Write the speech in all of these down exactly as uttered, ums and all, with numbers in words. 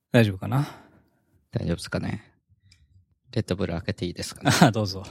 大丈夫かな？ 大丈夫ですかね。レッドブル開けていいですかね。 あ、どうぞ。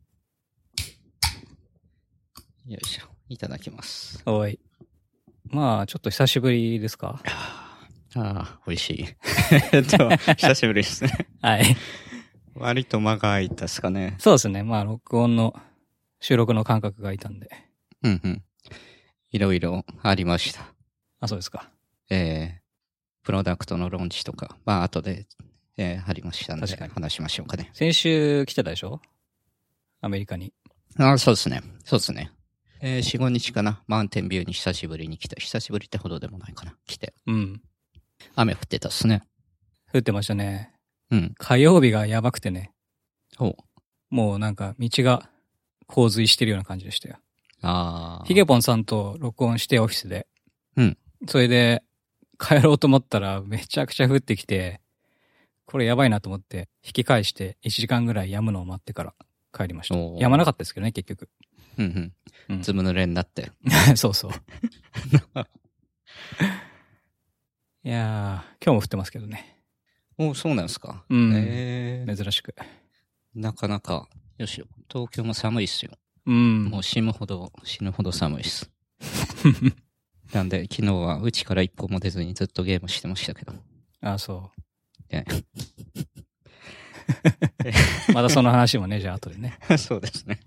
よいしょ。いただきます。 おい。まあ、ちょっと久しぶりですか？ ああ、美味しい。えっと、久しぶりですね。 はい。 割と間が空いたですかね。 そうですね。まあ、録音の、収録の間隔が空いたんで。 うんうん。いろいろありました。 あ、そうですか。 えー、プロダクトのローンチとか、まあ、後で、えー、ありましたんで、 確かに話しましょうかね。 先週来てたでしょ？アメリカに。 ああ、そうですね。そうですね。えー、よん、ごにちかな。マウンテンビューに久しぶりに来た。久しぶりってほどでもないかな。来て。 うん。 雨降ってたっすね。 降ってましたね。 うん。 火曜日がやばくてね。 おう。 もうなんか道が洪水してるような感じでしたよ。 ああ。 ヒゲポンさんと録音してオフィスで。 うん。 それで帰ろうと思ったらめちゃくちゃ降ってきて、これやばいなと思って引き返していちじかんぐらい止むのを待ってから帰りました。止まなかったですけどね、結局。 うんうん。 うん、 ずぶ濡れになって。 そうそう。いやー、今日も降ってますけどね。 お、そうなんですか。 うん。 えー、 珍しく。 なかなか、よしよ。東京も寒いっすよ。 うん。 もう死ぬほど、死ぬほど寒いっす。なんで、昨日は家から一歩も出ずにずっとゲームしてましたけど。 あ、そう。 ね、 またその話もね、じゃあ後でね。 そうですね。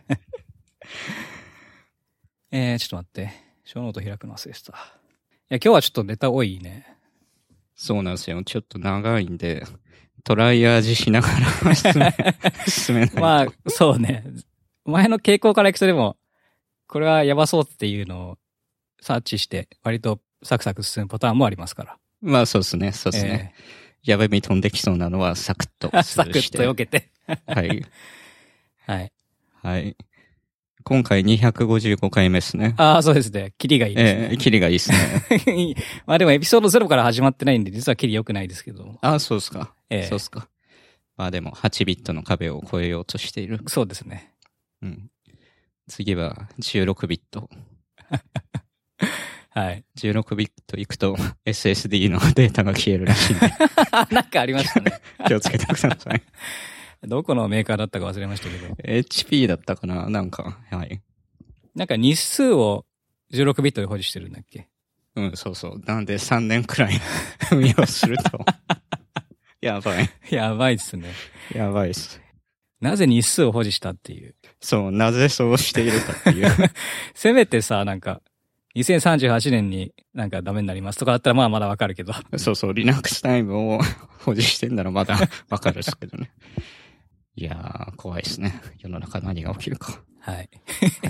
えー、ちょっと待って。小ノート開くの忘れてた。いや、今日はちょっとネタ多いね。 そうなんですよ。ちょっと長いんで、トライアージしながら進め、進めないと。 まあ、そうね。前の傾向からいくとでも、これはやばそうっていうのを察知して、割とサクサク進むパターンもありますから。 まあそうですね、そうですね。えー、やべみ飛んできそうなのはサクッとスルーして。 サクッと避けて。 はい。はい。 はい。 今回にひゃくごじゅうごかいめですね。 ああ、そうですね。キリがいいですね。 ええー、キリがいいですね。 まあでもエピソードゼロから始まってないんで、実はキリ良くないですけど。 ああ、そうですか。 ええー。 そうですか。まあでもはちビットの壁を越えようとしている。 そうですね。 うん。次はじゅうろくビット。 はい。 じゅうろくビットいくと エスエスディー のデータが消えるらしいんで。 なんかありましたね。 気をつけてください。 どこのメーカーだったか忘れましたけど。 エイチピー だったかななんか、はい。 なんか日数をじゅうろくビットで保持してるんだっけ？ うん、そうそう。なんでさんねんくらい運用すると。やばい。 やばいっすね。 やばいっす。 なぜ日数を保持したっていう。 そう、なぜそうしているかっていう。 せめてさ、なんか、にせんさんじゅうはちねんになんかダメになりますとかだったらまあまだわかるけど。 そうそう、Linux タイムを保持してんならまだわかるっすけどね。いやー、怖いっすね。世の中何が起きるか。 はい。 はい。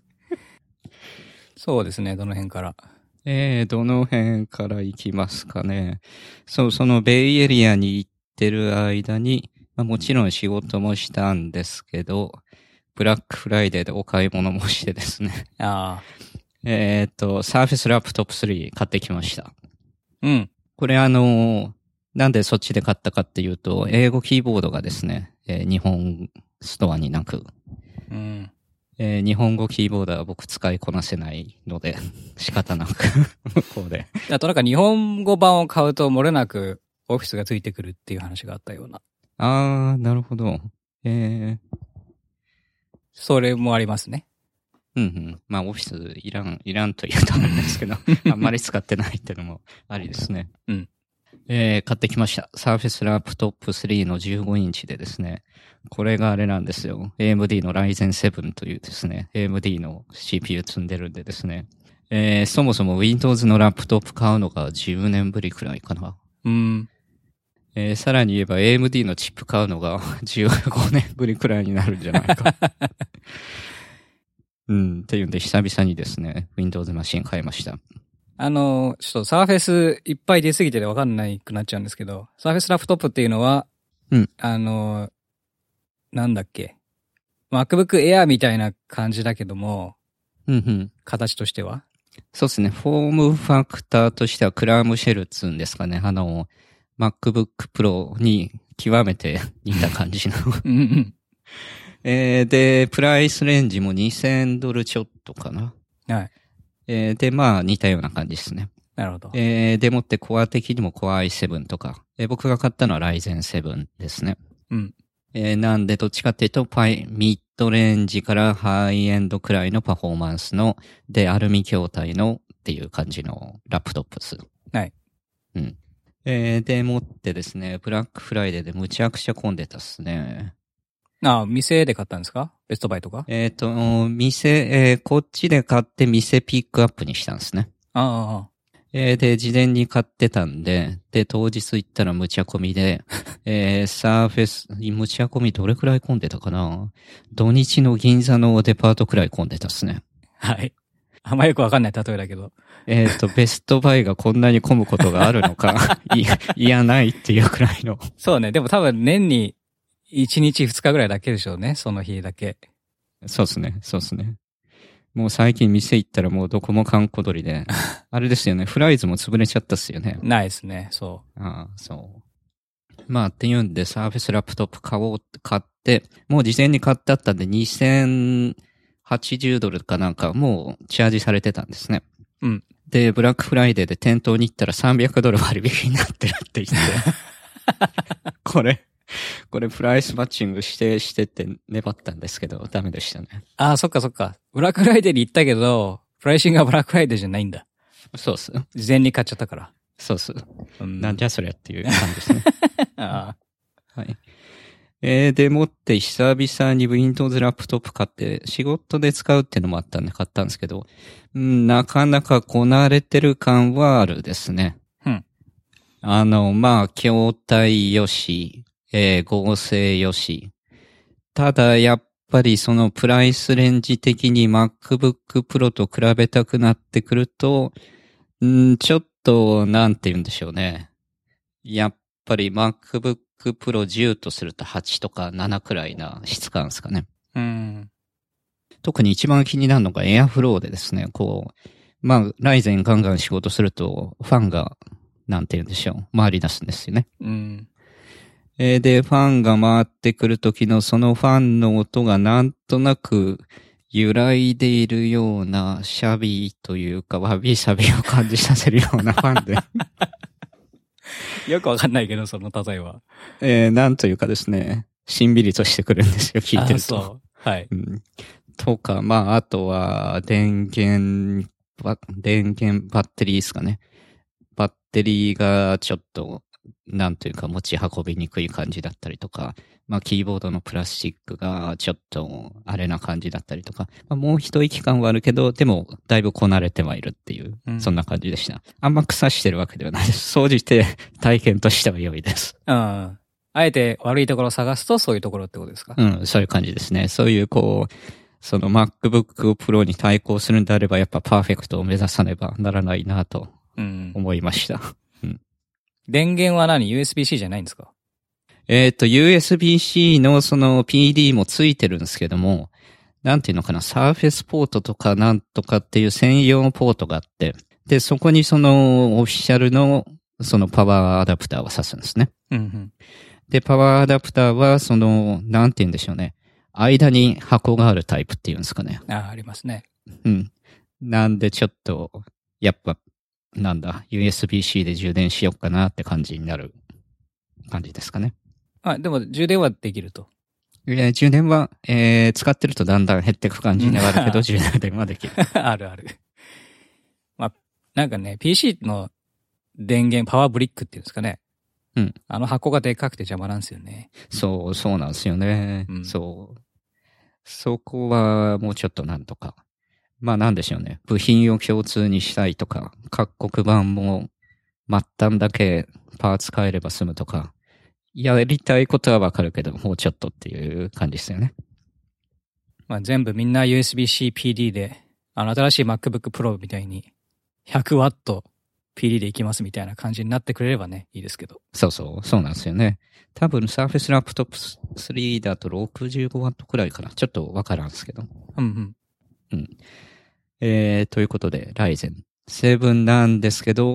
そうですね、どの辺から。 えー、どの辺から行きますかね。そう、そのベイエリアに行ってる間に、まあ、もちろん仕事もしたんですけど、ブラックフライデーでお買い物もしてですね。 ああ。 えっと、Surface Laptop スリー買ってきました。 うん。 これあの、なんでそっちで買ったかっていうと、英語キーボードがですね、えー、日本ストアになく、 うん。 えー、日本語キーボードは僕使いこなせないので、仕方なく、向こうで。 あとなんか日本語版を買うと漏れなくオフィスがついてくるっていう話があったような。 あー、なるほど。えー、 それもありますね。 うんうん。まあオフィスいらん、いらんと言うとあれですけど、あんまり使ってないっていうのもありですね。 うん。 えー、買ってきました。Surface Laptop スリーのじゅうごインチでですね、これがあれなんですよ。エーエムディー の ライゼンセブン というですね、エーエムディー の シーピーユー 積んでるんでですね、えー、そもそも Windows のラップトップ買うのがじゅうねんぶりくらいかな。 うん。 えー、さらに言えば エーエムディー のチップ買うのがじゅうごねんぶりくらいになるんじゃないか。うん、っていうんで久々にですね、Windows マシン買いました。 あの、ちょっとサーフェスいっぱい出すぎててわかんないくなっちゃうんですけど、サーフェスラップトップっていうのは、 うん。 あの、なんだっけ。MacBook Air みたいな感じだけども、 うんうん。 形としてはそうですね。フォームファクターとしてはクラムシェルっつうんですかね。あの、MacBook Pro に極めて似た感じの。 うんうん。 えー、で、プライスレンジもにせんドルちょっとかな。 はい。 えー、で、まあ似たような感じですね。 なるほど。 えー、でもってコア的にも Core アイセブン とか、えー、僕が買ったのは ライゼンセブン ですね。 うん。 えー、なんでどっちかっていうと、パイ、ミッドレンジからハイエンドくらいのパフォーマンスの、で、アルミ筐体のっていう感じのラップトップです。 はい。 うん。えー、でもってですね、ブラックフライデーでむちゃくちゃ混んでたっすね。 ああ、店で買ったんですか？ベストバイとか？ えっ、と、店、えー、こっちで買って店ピックアップにしたんですね。 ああ。 えー、で、事前に買ってたんで、で、当日行ったらむちゃ込みで、えー、サーフェス、むちゃ込みどれくらい混んでたかな？土日の銀座のデパートくらい混んでたっすね。 はい。あんまよくわかんない例えだけど。 えっと、ベストバイがこんなに混むことがあるのか、いや、いやないっていうくらいの。 そうね。でも多分年にいちにちふつかぐらいだけでしょうね。その日だけ。 そうですね、そうですね。もう最近店行ったらもうどこも観光鳥で、あれですよね、フライズも潰れちゃったっすよね。 ないですね、そう。ああ、そう。まあっていうんで、サーフェスラップトップ買おうって買って、もう事前に買ってあったんでにせんはちじゅうドルかなんかもうチャージされてたんですね。 うん。 で、ブラックフライデーで店頭に行ったらさんびゃくドル割引になってるって言って、これ、これプライスマッチングしてしてって粘ったんですけど、ダメでしたね。 ああ、そっかそっか。ブラックフライデーに行ったけど、プライシングはブラックフライデーじゃないんだ。 そうっす。 事前に買っちゃったから。 そうっす。 うん、 なんじゃそりゃっていう感じですね。 ああ。はい。えー、でもって久々に Windows ラップトップ買って仕事で使うっていうのもあったんで買ったんですけど、うん、なかなかこなれてる感はあるですね。 うん。 あの、まあ、筐体よし、えー、合成よし。ただ、やっぱりそのプライスレンジ的に MacBook Pro と比べたくなってくると、んちょっと、なんて言うんでしょうね。やっぱり MacBook Pro じゅうとするとはちとかななくらいな質感ですかね。 うん。 特に一番気になるのが Airflow でですね、こう、まあ、ライゼンガンガン仕事すると、ファンが、なんて言うんでしょう、回り出すんですよね。 うん。 えー、で、ファンが回ってくるときのそのファンの音がなんとなく揺らいでいるようなシャビーというか、わびさびを感じさせるようなファンで。 よくわかんないけど、その例えは。 えー、なんというかですね、しんびりとしてくるんですよ、聞いてると。 そう。はい。 うん、とか、まあ、あとは、電源、電源バッテリーですかね。バッテリーがちょっと、なんというか持ち運びにくい感じだったりとか、まあキーボードのプラスチックがちょっとあれな感じだったりとか、まあ、もう一息感はあるけど、でもだいぶこなれてはいるっていう、うん、そんな感じでした。あんま腐してるわけではないです。総じて体験としては良いです。 うん。あえて悪いところを探すとそういうところってことですか？ うん、そういう感じですね。そういうこう、その MacBook Pro に対抗するんであればやっぱパーフェクトを目指さねばならないなと思いました。うんうん電源は何？ ユーエスビー-C じゃないんですか？ えっと、ユーエスビー-C のその ピーディー もついてるんですけども、なんていうのかな、サーフェスポートとかなんとかっていう専用ポートがあって、で、そこにそのオフィシャルのそのパワーアダプターを挿すんですね。 うんうん、 で、パワーアダプターはその、なんていうんでしょうね。間に箱があるタイプっていうんですかね。 ああ、ありますね。 うん。なんでちょっと、やっぱ、なんだ、ユーエスビー-C で充電しようかなって感じになる感じですかね。 あ、でも充電はできると。 えー、充電は、えー、使ってるとだんだん減っていく感じにはあるけど、充電はできる。 あるある。まあ、なんかね、ピーシー の電源、パワーブリックっていうんですかね。 うん。 あの箱がでかくて邪魔なんですよね。 そう、そうなんですよね。うん、そう。そこはもうちょっとなんとか。まあなんでしょうね。部品を共通にしたいとか、各国版も末端だけパーツ変えれば済むとか、やりたいことはわかるけど、もうちょっとっていう感じですよね。 まあ全部みんな ユーエスビー-C ピーディー で、あの新しい MacBook Pro みたいに ひゃくワット ピーディー でいきますみたいな感じになってくれればね、いいですけど。 そうそう、そうなんですよね。多分 Surface Laptop スリーだとろくじゅうごワットくらいかな。ちょっとわからんですけど。 うんうん。 うん。えー、ということで、ライゼンセブンなんですけど、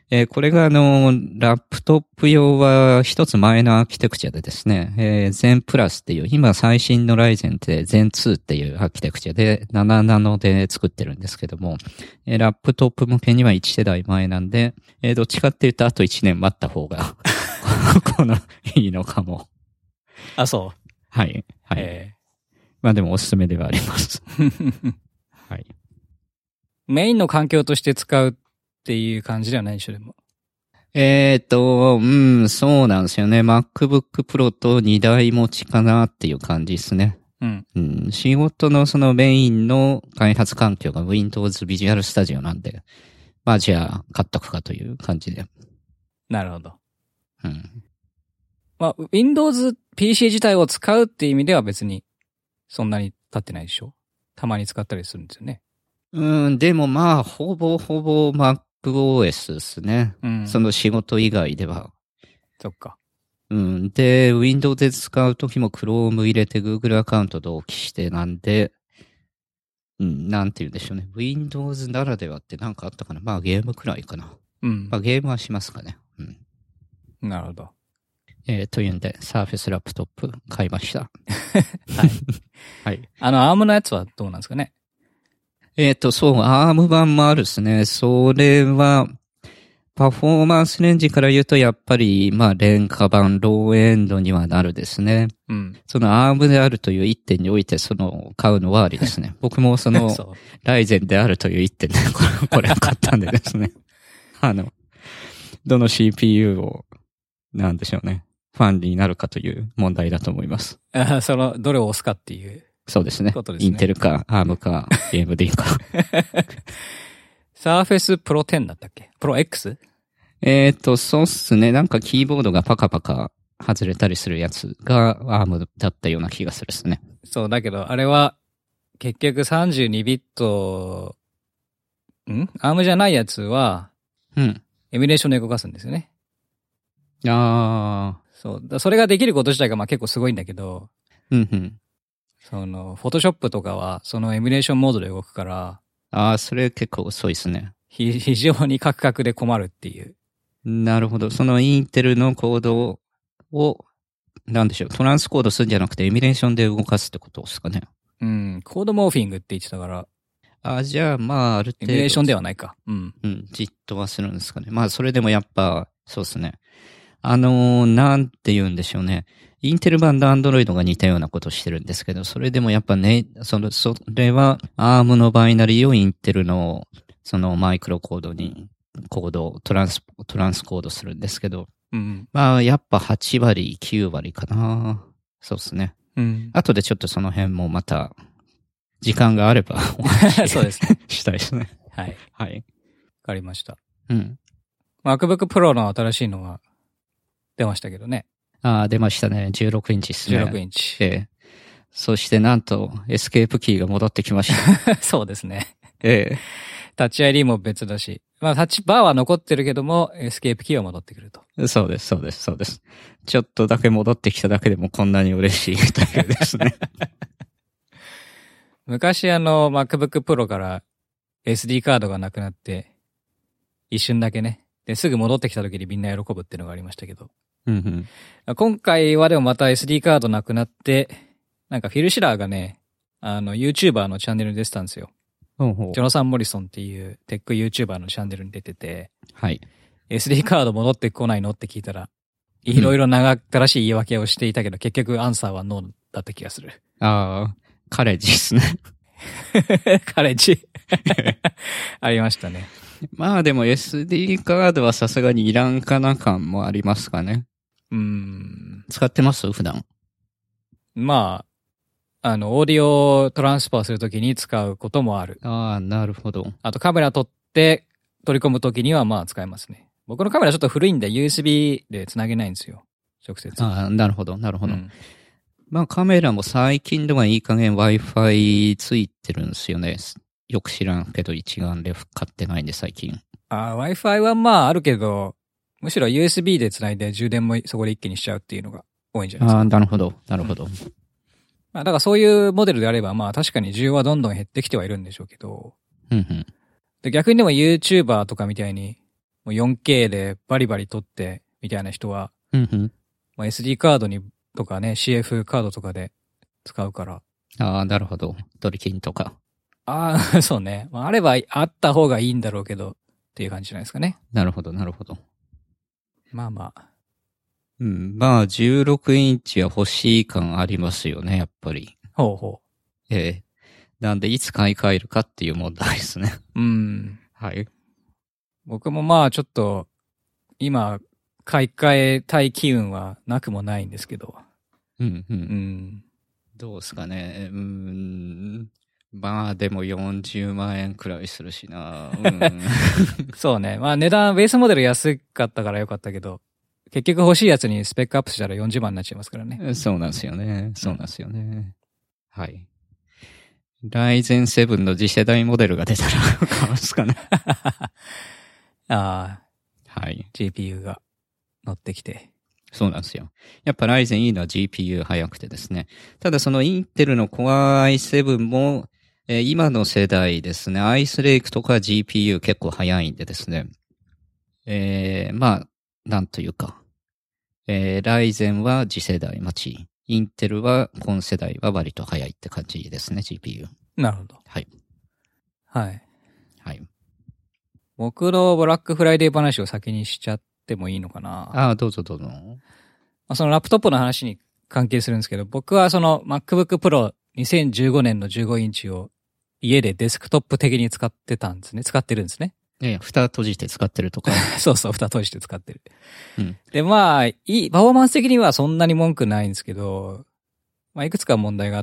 えーこれがあの、ラップトップ用は一つ前のアーキテクチャでですね、えー、Zen プラスっていう、今最新のライゼンって Zen ツーっていうアーキテクチャでななナノで作ってるんですけども、えーラップトップ向けにはいち世代前なんで、えーどっちかっていうとあといちねん待った方が、この、いいのかも。 あ、そう。 はい。はい。 えまあでもおすすめではあります。 ーはい。 メインの環境として使うっていう感じではないでしょ、でも。 えーと、うん、そうなんですよね。MacBook Pro とにだい持ちかなっていう感じですね。 うん。 うん、仕事のそのメインの開発環境が Windows Visual Studio なんで、まあじゃあ買っとくかという感じで。 なるほど。 うん。 まあ、Windows ピーシー 自体を使うっていう意味では別にそんなに経ってないでしょ。たまに使ったりするんですよね。 うん、でもまあ、ほぼほぼ MacOS ですね。 うん。 その仕事以外では。 そっか。 うん。で、Windows で使うときも Chrome 入れて Google アカウント同期してなんで、うん、なんて言うんでしょうね。Windows ならではってなんかあったかな。まあゲームくらいかな。 うん。 まあゲームはしますかね。うん。 なるほど。 えー、というんで、Surface ラップトップ買いました。 はい。 はい。 あの、アームのやつはどうなんですかね。 えっ、と、そう、アーム 版もあるですね。それは、パフォーマンスレンジから言うと、やっぱり、まあ、廉価版、ローエンドにはなるですね。 うん。 そのアームであるという一点において、その、買うのはありですね。僕もその、 そう。 ライゼンであるという一点で、これ、これを買ったんでですね。あの、どの シーピーユー を、なんでしょうね。ファンになるかという問題だと思います。 あその、どれを押すかっていう。 そうですね。 ことですねインテルか、アームか、エーエムディー か。 Surface Pro テンだったっけ ?Pro X? えっと、そうっすね。なんかキーボードがパカパカ外れたりするやつがアームだったような気がするっすね。 そう、だけど、あれは、結局さんじゅうにビット、んアームじゃないやつは、 うん。 エミュレーションで動かすんですよね。 あそう。だそれができること自体がまあ結構すごいんだけど、 ー。うんうん。 その、フォトショップとかは、そのエミュレーションモードで動くから、 あー、それ結構遅いっすね。 ひ非常にカクカクで困るっていう。 なるほど。そのインテルのコードを、なんでしょう。トランスコードするんじゃなくてエミュレーションで動かすってことですかね。 うん。コードモーフィングって言ってたから、 あー、じゃあ、まあ、ある程度。 エミュレーションではないか。うん。 うん、じっとはするんですかね。まあ、それでもやっぱ、そうですね。あのー、なんて言うんでしょうね。インテル版とアンドロイドが似たようなことしてるんですけど、それでもやっぱね、その、それは、アームのバイナリーをインテルの、そのマイクロコードに、コード、トランス、トランスコードするんですけど、 うん。 まあ、やっぱはち割、きゅう割かな。そうですね。 うん。 後でちょっとその辺もまた、時間があればお話しそうですね。 したいですね。 はい。わはい。 かりました。 うん。 MacBook Pro の新しいのは出ましたけどね。 ああ、出ましたね。じゅうろくインチですね。 じゅうろくインチ。 ええ。そしてなんと、エスケープキーが戻ってきました。 そうですね。 ええ。 タッチ アイディー も別だし。まあ、タッチバーは残ってるけども、エスケープキーは戻ってくると。 そうです、そうです、そうです。ちょっとだけ戻ってきただけでもこんなに嬉しいというですね。 昔あの、MacBook Pro から エスディー カードがなくなって、一瞬だけね。で、すぐ戻ってきた時にみんな喜ぶっていうのがありましたけど。 うんうん、 今回はでもまた エスディー カードなくなって、なんかフィル・シラーがね、あの、YouTuber のチャンネルに出てたんですよ。 ほうほうジョナサン・モリソンっていうテック YouTuber のチャンネルに出てて、 はい。 エスディー カード戻ってこないのって聞いたら、いろいろ長ったらしい言い訳をしていたけど、結局アンサーはノーだった気がする。 ああ、カレッジですね。 カレッジ。ありましたね。 まあでも エスディー カードはさすがにいらんかな感もありますかね。 うーん。 使ってます普段。 まあ、あの、オーディオをトランスファーするときに使うこともある。 ああ、なるほど。 あとカメラ撮って取り込むときにはまあ使えますね。僕のカメラちょっと古いんで ユーエスビー で繋げないんですよ。直接。 ああ、なるほど、なるほど。 うん、 まあカメラも最近ではいい加減 Wi-Fi ついてるんですよね。よく知らんけど一眼レフ買ってないんで最近。 あ、Wi-Fi はまああるけど、むしろ ユーエスビー で繋いで充電もそこで一気にしちゃうっていうのが多いんじゃないですか。 ああ、なるほど、なるほど。うん、 まあ、だからそういうモデルであればまあ確かに需要はどんどん減ってきてはいるんでしょうけど。 うんうん。 で逆にでも YouTuber とかみたいに、 もう よんケー でバリバリ撮って、みたいな人は、 うんうん。 まあ、エスディー カードに、とかね、シーエフ カードとかで使うから。 ああ、なるほど。ドリキンとか。 ああ、そうね。まあ、あればあった方がいいんだろうけど、っていう感じじゃないですかね。 なるほど、なるほど。 まあまあ。 うん。まあ、じゅうろくインチは欲しい感ありますよね、やっぱり。 ほうほう。ええ。なんで、いつ買い替えるかっていう問題ですね。 うん。 はい。 僕もまあ、ちょっと、今、買い替えたい機運はなくもないんですけど。 うんうん。 うん。 どうですかね。うーん。まあでもよんじゅうまん円くらいするしな。うん、 そうね。まあ値段、ベースモデル安かったからよかったけど、結局欲しいやつにスペックアップしたらよんじゅうまんになっちゃいますからね。 そうなんですよね。そうなんですよね。うん、はい。ライゼンセブンの次世代モデルが出たら買うんですかね。 ああ。 はい。 ジーピーユー が乗ってきて。 そうなんですよ。やっぱライゼンいいのは ジーピーユー 早くてですね。ただそのインテルの Core アイセブン も、えー、今の世代ですね、アイスレイクとか ジーピーユー 結構早いんでですね。えー、まあ、なんというか。えー、ライゼンは次世代待ち。インテルは今世代は割と早いって感じですね、ジーピーユー。 なるほど。 はい。 はい。 はい。 僕のブラックフライデー話を先にしちゃってもいいのかな。 ああ、どうぞどうぞ。 まあ、そのラップトップの話に関係するんですけど、僕はその MacBook Pro にせんじゅうごねんのじゅうごインチを家でデスクトップ的に使ってたんですね。使ってるんですね。 いやいや、蓋閉じて使ってるとか。 そうそう、蓋閉じて使ってる。 うん。 で、まあ、いい、パフォーマンス的にはそんなに文句ないんですけど、まあ、いくつか問題があって、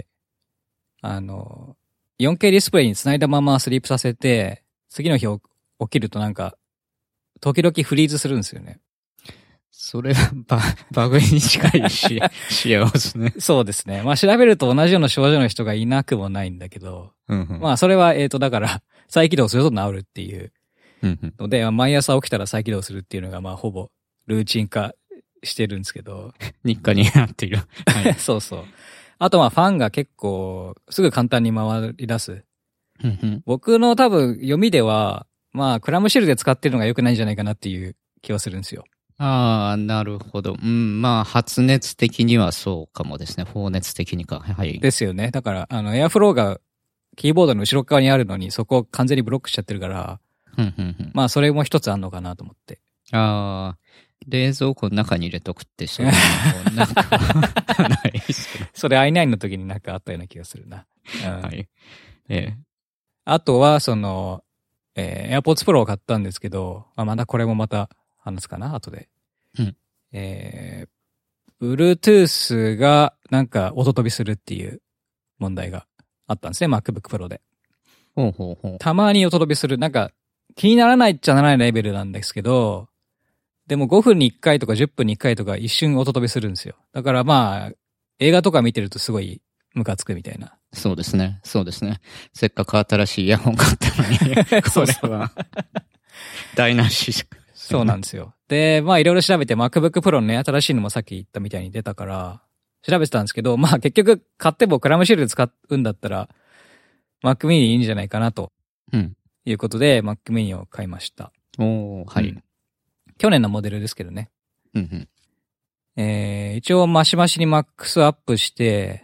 あの、よんケー ディスプレイに繋いだままスリープさせて、次の日起きるとなんか、時々フリーズするんですよね。 それはバ、バグに近いし、幸せね。 そうですね。まあ調べると同じような症状の人がいなくもないんだけど、 うんうん、 まあそれは、えっと、だから、再起動すると治るっていうので、うんうん、毎朝起きたら再起動するっていうのが、まあほぼルーチン化してるんですけど。 日課になっている。 はい、そうそう。あとまあファンが結構、すぐ簡単に回り出す。 うんうん、 僕の多分読みでは、まあクラムシェルで使ってるのが良くないんじゃないかなっていう気はするんですよ。 ああ、なるほど。うん、まあ、発熱的にはそうかもですね。放熱的にか。はい。 ですよね。だから、あの、エアフローがキーボードの後ろ側にあるのに、そこを完全にブロックしちゃってるから、 うんうんうん、 まあ、それも一つあんのかなと思って。 ああ、冷蔵庫の中に入れとくって、そういうのなんか、ないですけど。 それ アイナイン の時になんかあったような気がするな。うん、 はい。ええ。 あとは、その、えー、AirPods Pro を買ったんですけど、まあ、まだこれもまた話すかな、後で。 うん。 えー、Bluetooth がなんか音飛びするっていう問題があったんですね、MacBook Pro で。 ほうほうほう。 たまに音飛びする。なんか、気にならないっちゃならないレベルなんですけど、でもごふんにいっかいとかじゅっぷんにいっかいとか一瞬音飛びするんですよ。だからまあ、映画とか見てるとすごいムカつくみたいな。 そうですね。そうですね。せっかく新しいイヤホン買ったのに、これは、台無し。 そうなんですよ。で、まあいろいろ調べて MacBook Pro のね、新しいのもさっき言ったみたいに出たから、調べてたんですけど、まあ結局買ってもクラムシールで使うんだったら、Mac mini いいんじゃないかなと。うん。いうことで、Mac mini を買いました。 おー、はい、うん。 去年のモデルですけどね。 うんうん。 えー、一応マシマシにマックスアップして、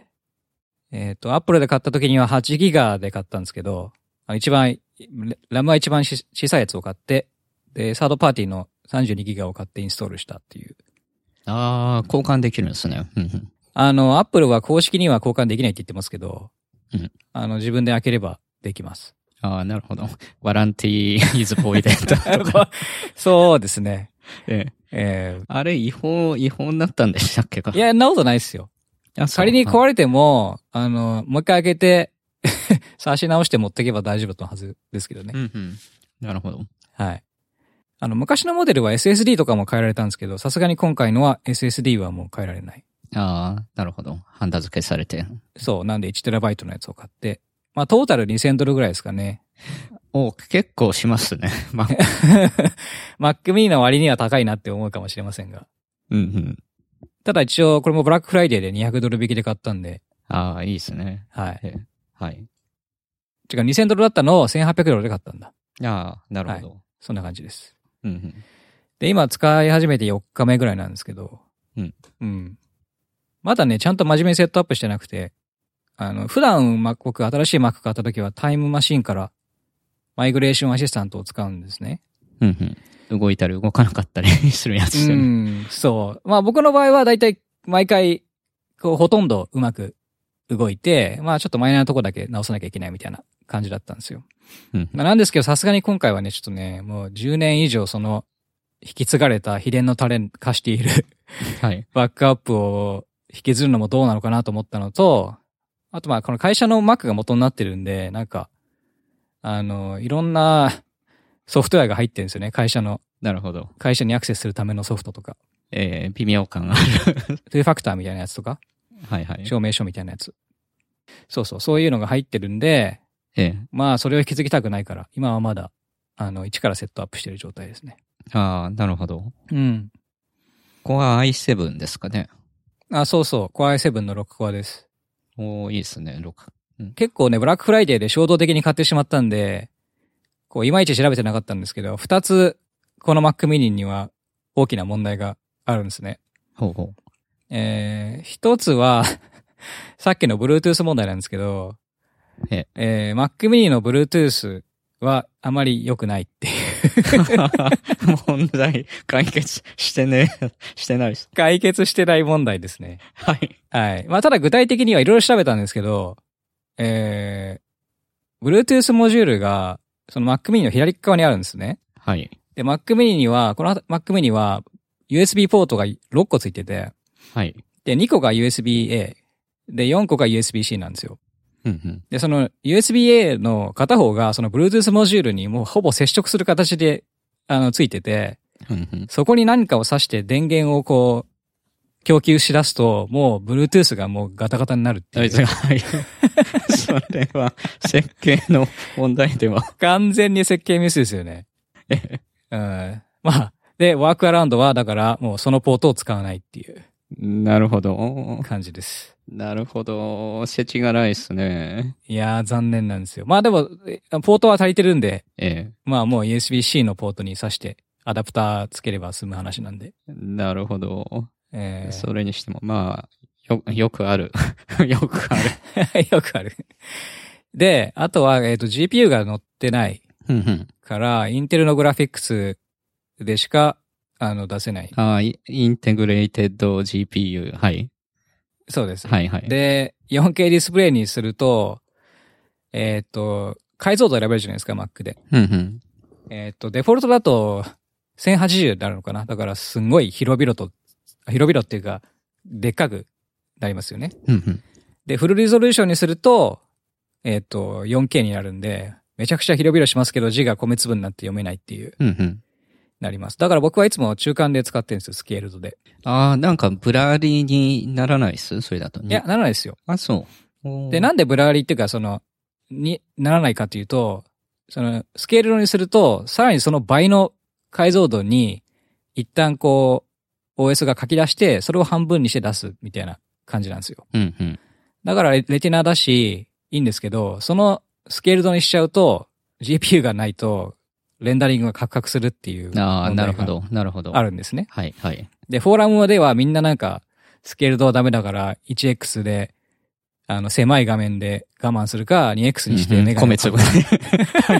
えっと、Apple で買った時にははちギガで買ったんですけど、一番、ラムは一番小さいやつを買って、で、サードパーティーのさんじゅうにギガを買ってインストールしたっていう。 ああ、交換できるんですね。 あの、Apple は公式には交換できないって言ってますけど、 うん、あの、自分で開ければできます。 ああ、なるほど。ワランティーイズボイデットとか。 そうですね。 えええー、 あれ、違法、違法になったんでしたっけか？ いや、なことないですよ。仮に壊れても、あの、もう一回開けて、差し直して持っていけば大丈夫のはずですけどね。 うんうん。なるほど。 はい。あの、昔のモデルは エスエスディー とかも変えられたんですけど、さすがに今回のは エスエスディー はもう変えられない。 ああ、なるほど。ハンダ付けされて。 そう、なんでいちテラバイトのやつを買って、まあトータルにせんドルぐらいですかね。 お、結構しますね。 まあ、Mac mini の割には高いなって思うかもしれませんが。 うんうん。 ただ一応これもブラックフライデーでにひゃくドル引きで買ったんで。 ああ、いいですね。 はい。 はい。 てかにせんドルだったのをせんはっぴゃくドルで買ったんだ。 ああ、なるほど、 はい。そんな感じです。 うんうん、 で、今使い始めてよっかめぐらいなんですけど、 うん。 うん。まだね、ちゃんと真面目にセットアップしてなくて、あの、普段、ま、僕、新しい Mac 買った時はタイムマシンからマイグレーションアシスタントを使うんですね。 うんうん。動いたり動かなかったりするやつですよね。 うん、そう。まあ僕の場合はだいたい毎回、こう、ほとんどうまく動いて、まあちょっとマイナーなとこだけ直さなきゃいけないみたいな感じだったんですよ。 うん、 なんですけど、さすがに今回はね、ちょっとね、もうじゅうねん以上その、引き継がれた秘伝のタレン化しているはい。 バックアップを引きずるのもどうなのかなと思ったのと、あとまあこの会社の Mac が元になってるんで、なんか、あの、いろんなソフトウェアが入ってるんですよね、会社の。 なるほど。 会社にアクセスするためのソフトとか。 えー、微妙感がある。 トゥーファクターみたいなやつとか。 はいはい。 証明書みたいなやつ。そうそう、そういうのが入ってるんで、 ええ、 まあそれを引き継ぎたくないから、今はまだ、あの、一からセットアップしてる状態ですね。 ああ、なるほど。 うん。 ここは アイセブン ですかね。 あ、そうそう、Core アイセブン のろくコアです。 おー、いいですね、ろく。うん、 結構ね、ブラックフライデーで衝動的に買ってしまったんで、こう、いまいち調べてなかったんですけど、二つ、この Mac mini には大きな問題があるんですね。 ほうほう。 えー、一つは、さっきの Bluetooth 問題なんですけど、 ええー、Mac mini の Bluetooth はあまり良くないっていう問題解決してね、してないです。 解決してない問題ですね。 はい。 はい。まあ、ただ具体的にはいろいろ調べたんですけど、えー、Bluetooth モジュールが、その Mac mini の左側にあるんですね。 はい。 で、Mac mini には、この Mac mini は ユーエスビー ポートがろっこついてて、 はい。 で、にこが ユーエスビーエー、で、よんこが ユーエスビーシー なんですよ。 うんうん、 で、その ユーエスビーエー の片方がその Bluetooth モジュールにもうほぼ接触する形で、あの、ついてて、 うんうん、 そこに何かを挿して電源をこう、供給し出すと、もう Bluetooth がもうガタガタになるっていう。 はい。それは設計の問題では。 完全に設計ミスですよね。うん。まあ、で、ワークアラウンドはだからもうそのポートを使わないっていう。 なるほど。 感じです。 なるほど。世知がないですね。 いやー、残念なんですよ。まあでも、ポートは足りてるんで、 ええ、 まあもう ユーエスビーシー のポートに挿してアダプターつければ済む話なんで。 なるほど。 えー、 それにしても、まあ、よ、よくある。よくある。よくある。で、あとは、えっと、ジーピーユー が載ってないから、インテルのグラフィックスでしか、あの、出せない。 ああ、インテグレイテッド ジーピーユー。はい。 そうです。 はいはい。 で、よんケー ディスプレイにすると、えっと、解像度選べるじゃないですか、Mac で。 うんうん、 えっと、デフォルトだと、せんはちじゅうになるのかな。だから、すんごい広々と、広々っていうか、でっかくなりますよね。 うんうん、 で、フルリゾリューションにすると、えっと、よんケー になるんで、めちゃくちゃ広々しますけど字が米粒になって読めないっていう、 うんうん、 なります。だから僕はいつも中間で使ってるんですよ、スケールドで。 ああ、なんかブラーリーにならないっすそれだとね。 いや、ならないですよ。 あ、そう。 で、なんでブラーリーっていうか、その、にならないかっていうと、その、スケールドにすると、さらにその倍の解像度に、一旦こう、オーエス が書き出して、それを半分にして出すみたいな感じなんですよ。 うんうん。 だからレティナだし、いいんですけど、そのスケールドにしちゃうと、ジーピーユー がないと、レンダリングがカクカクするっていう問題がああ、なるほど、なるほど。 あるんですね。 はい、はい。 で、フォーラムではみんななんか、スケールドはダメだから ワンエックス で、あの、狭い画面で我慢するか、ツーエックス にしてメガネを米粒。はい。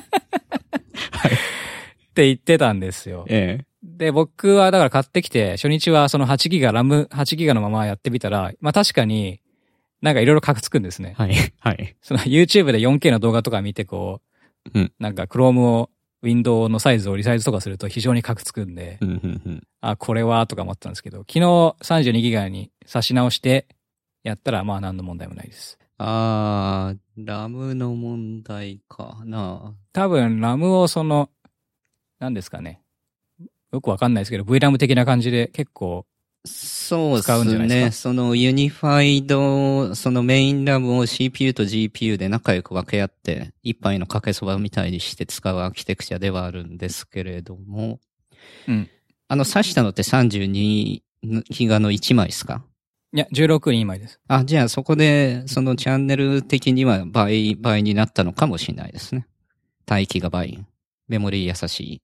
って言ってたんですよ。 ええ。 で、僕はだから買ってきて、初日はそのはちギガ、ラムはちギガのままやってみたら、まあ確かに、なんかいろいろカクつくんですね。 はい、はい。 その YouTube で よんケー の動画とか見てこう、うん、 なんか Chrome を、ウィンドウのサイズをリサイズとかすると非常にカクつくんで、 うんうんうん、 あ、これはとか思ってたんですけど、昨日 さんじゅうにギガ に差し直してやったらまあ何の問題もないです。 あー、ラムの問題かな。 多分ラムをその、何ですかね。よくわかんないですけど、ブイラム 的な感じで結構そう使うんじゃないですか。 ね。そのユニファイド、そのメインラムを シーピーユー と ジーピーユー で仲良く分け合って、一杯のかけそばみたいにして使うアーキテクチャではあるんですけれども。 うん。 あの、挿したのってさんじゅうにギガのいちまいですか？ いや、じゅうろくにまいです。 あ、じゃあそこで、そのチャンネル的には倍、倍になったのかもしれないですね。帯域が倍。メモリー優しい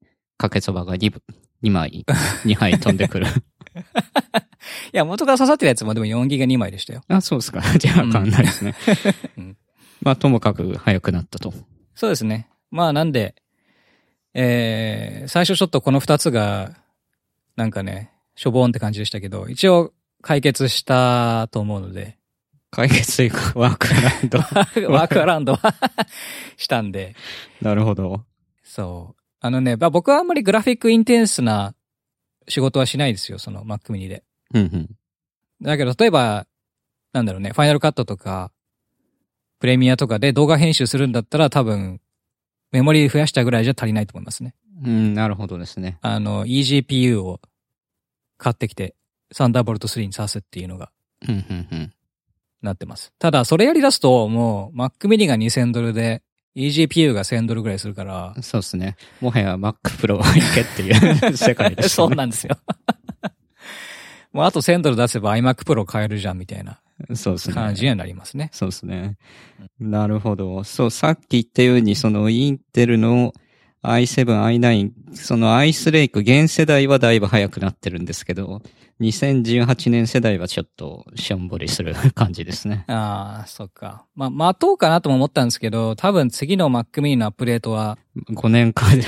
かけそばが 2, 2枚、にはい飛んでくる。 いや、元から刺さってるやつもでもよんギガにまいでしたよ。 あ、そうですか。じゃあわかんないですね。 うん、 まあ、ともかく早くなったと。 そうですね。まあ、なんで、えー、最初ちょっとこのふたつが、なんかね、しょぼーんって感じでしたけど、一応解決したと思うので。 解決というか、ワークアラウンド。 ワークアラウンドはしたんで。 なるほど。 そう。あのね、まあ、僕はあんまりグラフィックインテンスな仕事はしないですよ、その Mac mini で。 うんうん。 だけど、例えば、なんだろうね、ファイナルカットとか、プレミアとかで動画編集するんだったら多分、メモリ増やしたぐらいじゃ足りないと思いますね。 うん、なるほどですね。 あの、eGPU を買ってきて、サンダーボルトスリーに挿すっていうのが、 うんうんうん。 なってます。ただ、それやり出すと、もう、Mac mini がにせんドルで、eGPU がせんドルぐらいするから。 そうですね。もはや Mac Pro はいけっていう世界ですね。 そうなんですよ。もうあとせんドル出せば iMac Pro 買えるじゃんみたいなそうですね。 感じにはなりますね。 そうですね。なるほど。そう、さっき言ったように、そのインテルの アイセブン、アイナイン、そのアイスレイク現世代はだいぶ早くなってるんですけど、にせんじゅうはちねん世代はちょっとしょんぼりする感じですね。 ああ、そっか。まあ、待とうかなとも思ったんですけど、多分次の Mac mini のアップデートは。 ごねんかで。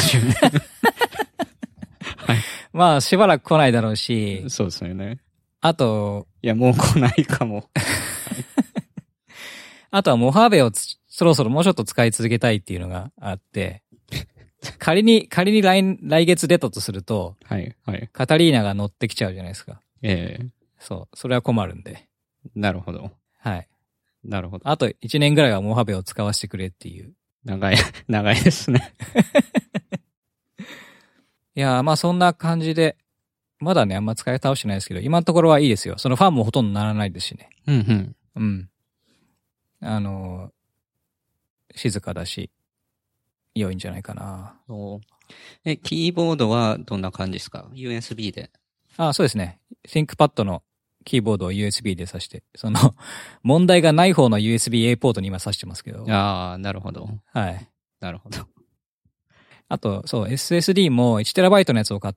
はい、まあ、しばらく来ないだろうし。 そうですよね。 あと。 いや、もう来ないかも。 あとはモハーベをそろそろもうちょっと使い続けたいっていうのがあって、仮に、仮に来、来月出たとすると、 はい、はい。 カタリーナが乗ってきちゃうじゃないですか。 ええー。 そう、それは困るんで。 なるほど。 はい。 なるほど。 あといちねんぐらいはモハーベを使わせてくれっていう。 長い、長いですね。 いやー、まあそんな感じで、まだね、あんま使い倒してないですけど、今のところはいいですよ。そのファンもほとんどならないですしね。 うんうん。 うん。あのー、静かだし、良いんじゃないかな。 え、キーボードはどんな感じですか？ ユーエスビー で。 ああ、そうですね。ThinkPad のキーボードを ユーエスビー で挿して、その、問題がない方の ユーエスビーエー ポートに今挿してますけど。 ああ、なるほど。 はい。 なるほど。 あと、そう、エスエスディー も いちテラバイト のやつを買って、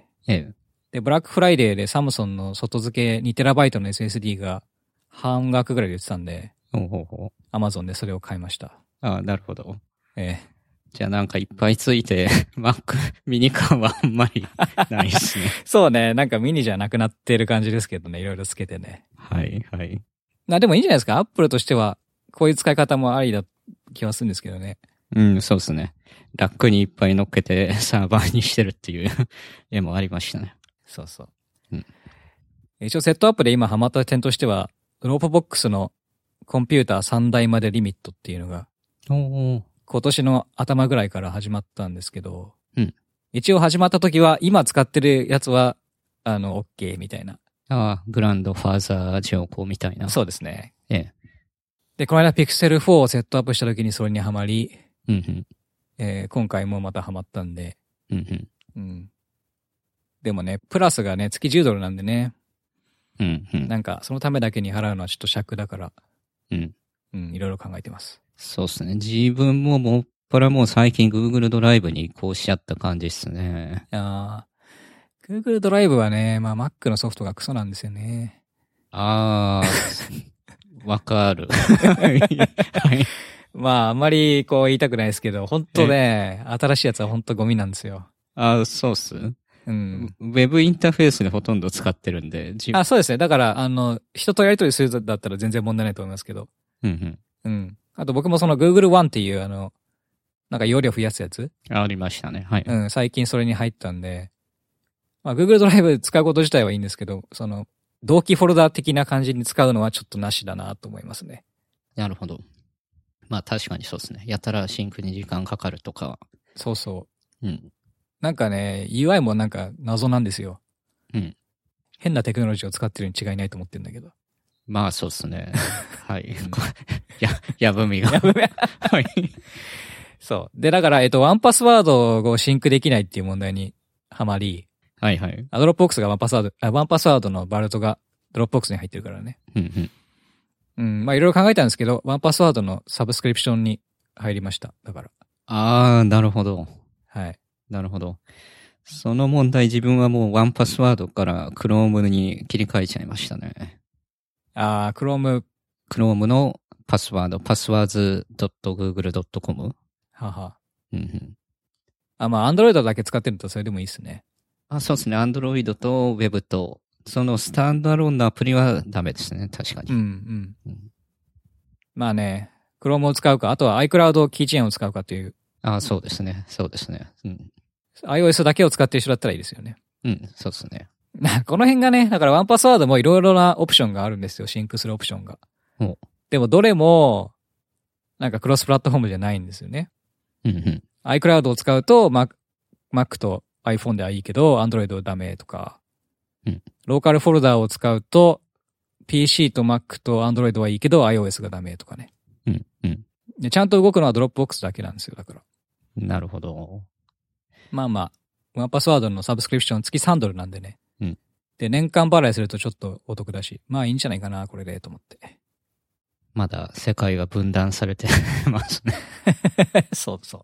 ええ。 で、ブラックフライデーでサムソンの外付け にテラバイト の エスエスディー が半額ぐらいで売ってたんで、 ほうほうほう。 Amazon でそれを買いました。 ああ、なるほど。 ええ。 じゃあなんかいっぱいついて、Mac ミニ感はあんまりないですね。 そうね、なんかミニじゃなくなってる感じですけどね、いろいろつけてね。 はい、はい。 な、でもいいんじゃないですか？ Apple としては、こういう使い方もありだ気はするんですけどね。 うん、そうですね。ラックにいっぱい乗っけてサーバーにしてるっていう絵もありましたね。 そうそう。 うん、 一応セットアップで今ハマった点としては、ドロップボックスのコンピューターさんだいまでリミットっていうのが、 お今年の頭ぐらいから始まったんですけど、 うん、 一応始まった時は、今使ってるやつは、あの、OK みたいな。 ああ、グランドファーザー条項みたいな。 そうですね。 ええ。 で、この間 Pixel フォーをセットアップした時にそれにはまり、 うんうんえー、今回もまたはまったんで、 うんうん、 うん。でもね、プラスがね、月じゅうドルなんでね、 うんうん、 なんか、そのためだけに払うのはちょっと尺だから、 うん。 うん、いろいろ考えてます。 そうですね。自分ももっぱらもう最近 Google ドライブに移行しちゃった感じですね。 ああ、Google ドライブはね、まあ Mac のソフトがクソなんですよね。 ああ、わかる。はい。 まあ、あんまりこう言いたくないですけど、本当ね、新しいやつは本当ゴミなんですよ。 ああ、そうっす。 うん。 ウェブインターフェースでほとんど使ってるんで。 あ、そうですね。だから、あの、人とやり取りするんだったら全然問題ないと思いますけど。 うんうん。 うん。あと僕もその Google One っていうあの、なんか容量増やすやつありましたね。はい。 うん、最近それに入ったんで、まあ Google ドライブ使うこと自体はいいんですけど、その、同期フォルダ的な感じに使うのはちょっとなしだなと思いますね。 なるほど。まあ確かにそうですね。やたらシンクに時間かかるとか。 そうそう。 うん。 なんかね、ユーアイ もなんか謎なんですよ。 うん。 変なテクノロジーを使ってるに違いないと思ってるんだけど。 まあそうですね。はい。や、やぶみが。 やぶみはい。 そう。で、だから、えっと、ワンパスワードをシンクできないっていう問題にはまり、 はいはい。 ドロップボックスがワンパスワード、あ、ワンパスワードのバルトがドロップボックスに入ってるからね。 うんうん。 うん、まあいろいろ考えたんですけど、ワンパスワードのサブスクリプションに入りました。だから。 ああ、なるほど。 はい。 なるほど。その問題自分はもうワンパスワードから Chrome に切り替えちゃいましたね。 あー、Chrome。 Chrome のパスワード、パスワーズ ドットグーグル ドットコム。 はは。 うんうん。 あ、まあ、Android だけ使ってるとそれでもいいですね。 あ、そうですね。Android と Web と、そのスタンドアローンのアプリはダメですね。確かに。 うん、うん。うん、まあね、Chrome を使うか、あとは iCloud キーチェーンを使うかという。 あ、そうですね。そうですね。うん。 iOS だけを使ってる人だったらいいですよね。 うん、そうですね。 この辺がね、だからワンパスワードもいろいろなオプションがあるんですよ。シンクするオプションが。でもどれも、なんかクロスプラットフォームじゃないんですよね。 うんうん。 iCloud を使うと Mac, Mac と iPhone ではいいけど、Android ダメとか。 うん。 ローカルフォルダーを使うと、ピーシー と Mac と Android はいいけど、iOS がダメとかね。 うんうん。 でちゃんと動くのは Dropbox だけなんですよ、だから。 なるほど。 まあまあ、ワンパスワードのサブスクリプション月さんドルなんでね。 うん。 で、年間払いするとちょっとお得だし、まあいいんじゃないかな、これで、と思って。 まだ世界が分断されてますね。 そうそう。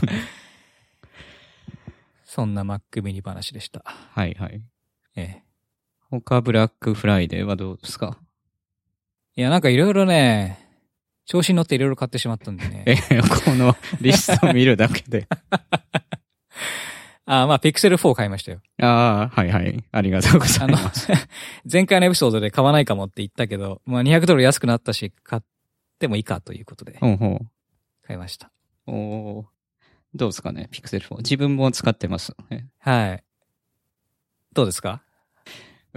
そんな Mac mini 話でした。 はいはい。 ええ。 他ブラックフライデーはどうですか？ いや、なんかいろいろね、調子に乗っていろいろ買ってしまったんでね。 え、このリストを見るだけで。 ああ、まあ、ピクセルフォー買いましたよ。 ああ、はいはい。ありがとうございます。 あの、前回のエピソードで買わないかもって言ったけど、まあにひゃくドル安くなったし、買ってもいいかということで。 ほうほう。 買いました。 おー、どうですかね、ピクセルフォー。自分も使ってます。 はい。どうですか？ う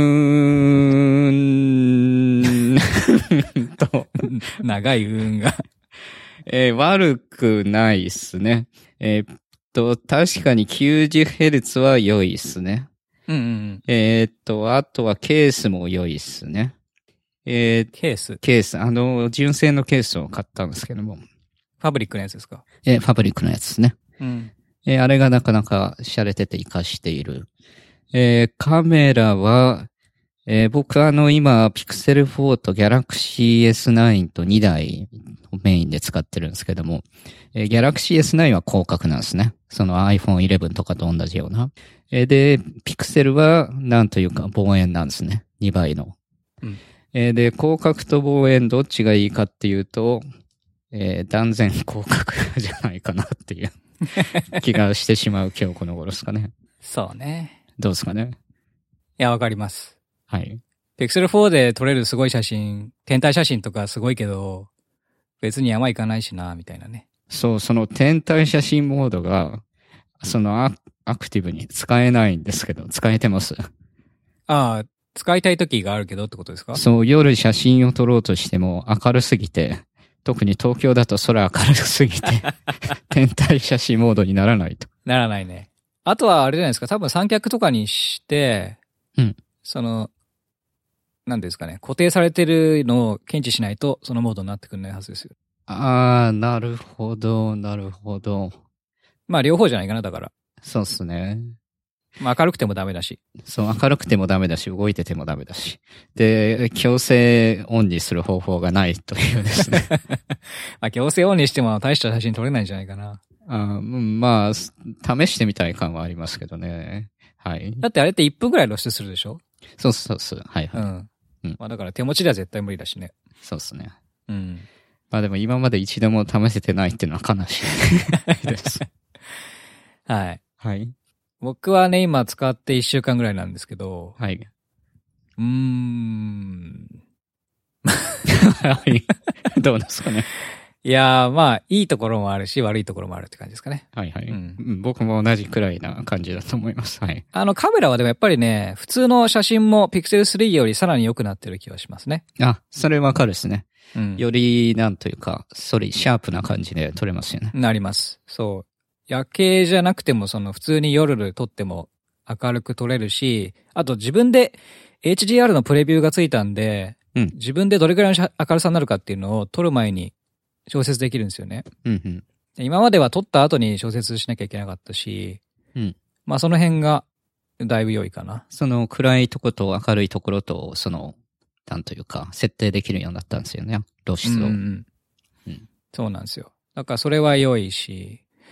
ーんと。 長いうーんが。 えー、悪くないっすね。えー、っと、確かに きゅうじゅうヘルツ は良いっすね。 うんうんうん。 えー、っと、あとはケースも良いっすね。えー、 ケース。 ケース。あの、純正のケースを買ったんですけども。 ファブリックのやつですか？ えー、ファブリックのやつですね。 うん。 えー、あれがなかなか洒落てて活かしている。えー、カメラは、えー、僕あの今、ピクセルフォーと Galaxy エスナイン とにだいをメインで使ってるんですけども、えー、Galaxy エスナイン は広角なんですね。その アイフォンイレブン とかと同じような。えー、で、ピクセルはなんというか望遠なんですね。にばいの。 うんえー、で、広角と望遠どっちがいいかっていうと、えー、断然広角じゃないかなっていう気がしてしまう今日この頃ですかね。 そうね。 どうですかね。 いや、わかります。 はい。 ピクセルフォーで撮れるすごい写真、天体写真とかすごいけど、別に山行かないしな、みたいなね。 そう、その天体写真モードが、そのアアクティブに使えないんですけど、使えてます。 ああ、使いたい時があるけどってことですか？ そう、夜写真を撮ろうとしても明るすぎて、特に東京だと空明るすぎて、天体写真モードにならないと。 ならないね。あとはあれじゃないですか、多分三脚とかにして、 うん。 その、なんですかね、固定されてるのを検知しないと、そのモードになってくれないはずですよ。 あー、なるほど、なるほど。 まあ両方じゃないかな、だから。 そうっすね。 まあ明るくてもダメだし。 そう、明るくてもダメだし、動いててもダメだし。で、強制オンにする方法がないというですね。 まあ強制オンにしても大した写真撮れないんじゃないかな。 あまあ、試してみたい感はありますけどね。はい。 だってあれっていっぷんくらい露出するでしょ？ そうそうそう。はいはい。 うん。 うん、 まあだから手持ちでは絶対無理だしね。 そうですね。 うん。 まあでも今まで一度も試せてないっていうのは悲しいです。 はい。 はい。 僕はね、今使っていっしゅうかんぐらいなんですけど。 はい。 うーん。 はい。どうですかね。 いやー、まあ、いいところもあるし、悪いところもあるって感じですかね。 はいはい。 うん、 うん、僕も同じくらいな感じだと思います。はい。 あの、カメラはでもやっぱりね、普通の写真も ピクセルスリー よりさらに良くなってる気がしますね。 あ、それわかるですね。 うん。 より、なんというか、ソリ、シャープな感じで撮れますよね。 なります。そう。夜景じゃなくても、その普通に夜で撮っても明るく撮れるし、あと自分で エイチディーアール のプレビューがついたんで、 うん、 自分でどれくらいの明るさになるかっていうのを撮る前に調節できるんですよね。 うんうん、 今までは撮った後に調節しなきゃいけなかったし、 うん、 まあその辺がだいぶ良いかな。 その暗いところと明るいところと、その、なんというか、設定できるようになったんですよね。露出を。 うんうんうん、そうなんですよ。だからそれは良いし、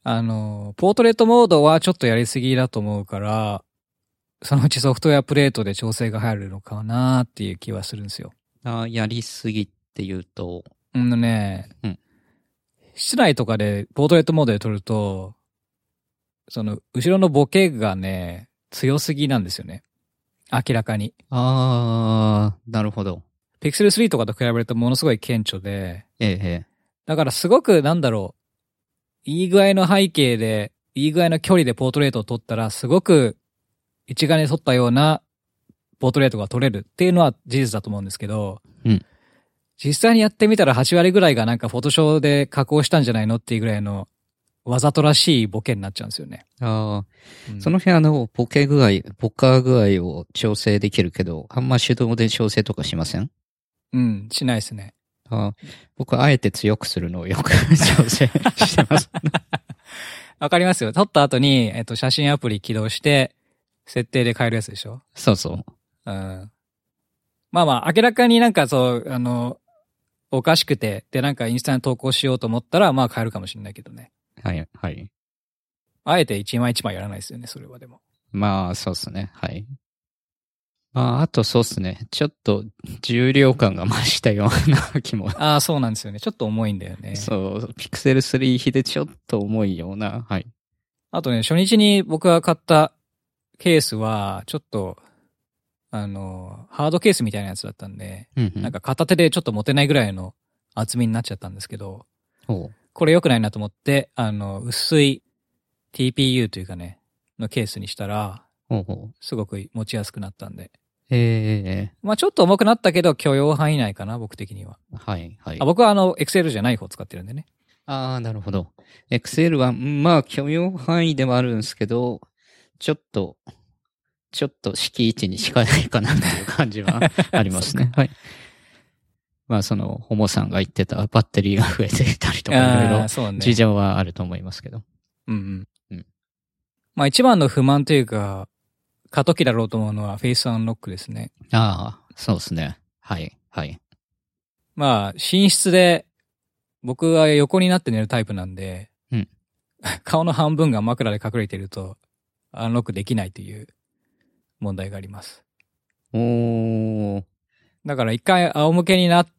あの、ポートレートモードはちょっとやりすぎだと思うから、そのうちソフトウェアプレートで調整が入るのかなっていう気はするんですよ。 あやりすぎって言うと。 うんね、 うん、 室内とかでポートレートモードで撮ると、その、後ろのボケがね、強すぎなんですよね。明らかに。 あー、なるほど。 ピクセルスリーとかと比べるとものすごい顕著で、 ええ、 だからすごくなんだろう、いい具合の背景で、いい具合の距離でポートレートを撮ったら、すごく一眼で撮ったようなポートレートが撮れるっていうのは事実だと思うんですけど、 うん、 実際にやってみたらはち割ぐらいがなんかフォトショーで加工したんじゃないのっていうぐらいのわざとらしいボケになっちゃうんですよね。 ああ、 うん、 その辺あの、ボケ具合、ボカ具合を調整できるけど、あんま手動で調整とかしません？ うん、しないですね。 あ僕、あえて強くするのをよく調整してます。 わかりますよ。撮った後に、えっと、写真アプリ起動して、設定で変えるやつでしょ？ そうそう。 うん。まあまあ、明らかになんかそう、あの、おかしくて、で、なんかインスタに投稿しようと思ったら、まあ変えるかもしれないけどね。 はい、はい。 あえて一枚一枚やらないですよね、それはでも。 まあ、そうっすね。はい。まあ、あとそうっすね。ちょっと重量感が増したような気も。 ああ、そうなんですよね。ちょっと重いんだよね。 そう、ピクセルスリー比でちょっと重いような。はい。 あとね、初日に僕が買ったケースは、ちょっと、あの、ハードケースみたいなやつだったんで、 うんうん、 なんか片手でちょっと持てないぐらいの厚みになっちゃったんですけど、 おこれ良くないなと思って、あの、薄い ティーピーユー というかね、のケースにしたら、 おうすごく持ちやすくなったんで。 ええまあちょっと重くなったけど許容範囲内かな、僕的には。 はい、はい。 あ、僕はあの、エクセル じゃない方使ってるんでね。 ああ、なるほど。エクセル は、まあ、許容範囲ではあるんですけど、ちょっと、ちょっと敷地に敷かないかなっていう感じはありますね。はい。まあ、その、ホモさんが言ってたバッテリーが増えていたりとか、いろいろ事情はあると思いますけど。 うんうん。うん、まあ一番の不満というか、過渡期だろうと思うのはフェイスアンロックですね。 ああ、そうですね。はい、はい。 まあ、寝室で、僕は横になって寝るタイプなんで、 うん、 顔の半分が枕で隠れていると、アンロックできないという問題があります。 おー。 だから一回仰向けになって、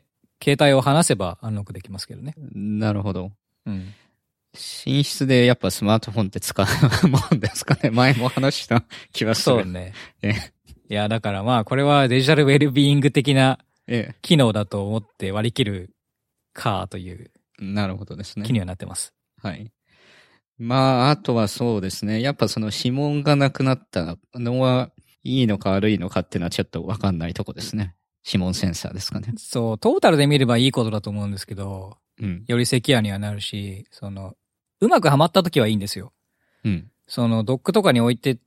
携帯を離せばアンロックできますけどね。 なるほど。 うん。 寝室でやっぱスマートフォンって使うもんですかね。前も話した気はする。 そうね。いや、だからまあ、これはデジタルウェルビーイング的な機能だと思って割り切るかという。 なるほどですね。 気にはなってます。 はい。まあ、あとはそうですね。やっぱその指紋がなくなったのはいいのか悪いのかっていうのはちょっとわかんないとこですね。指紋センサーですかね。 そう、トータルで見ればいいことだと思うんですけど、 うん、 よりセキュアにはなるし、その、うまくはまった時はいいんですよ。 うん。 その、ドックとかに置いてって、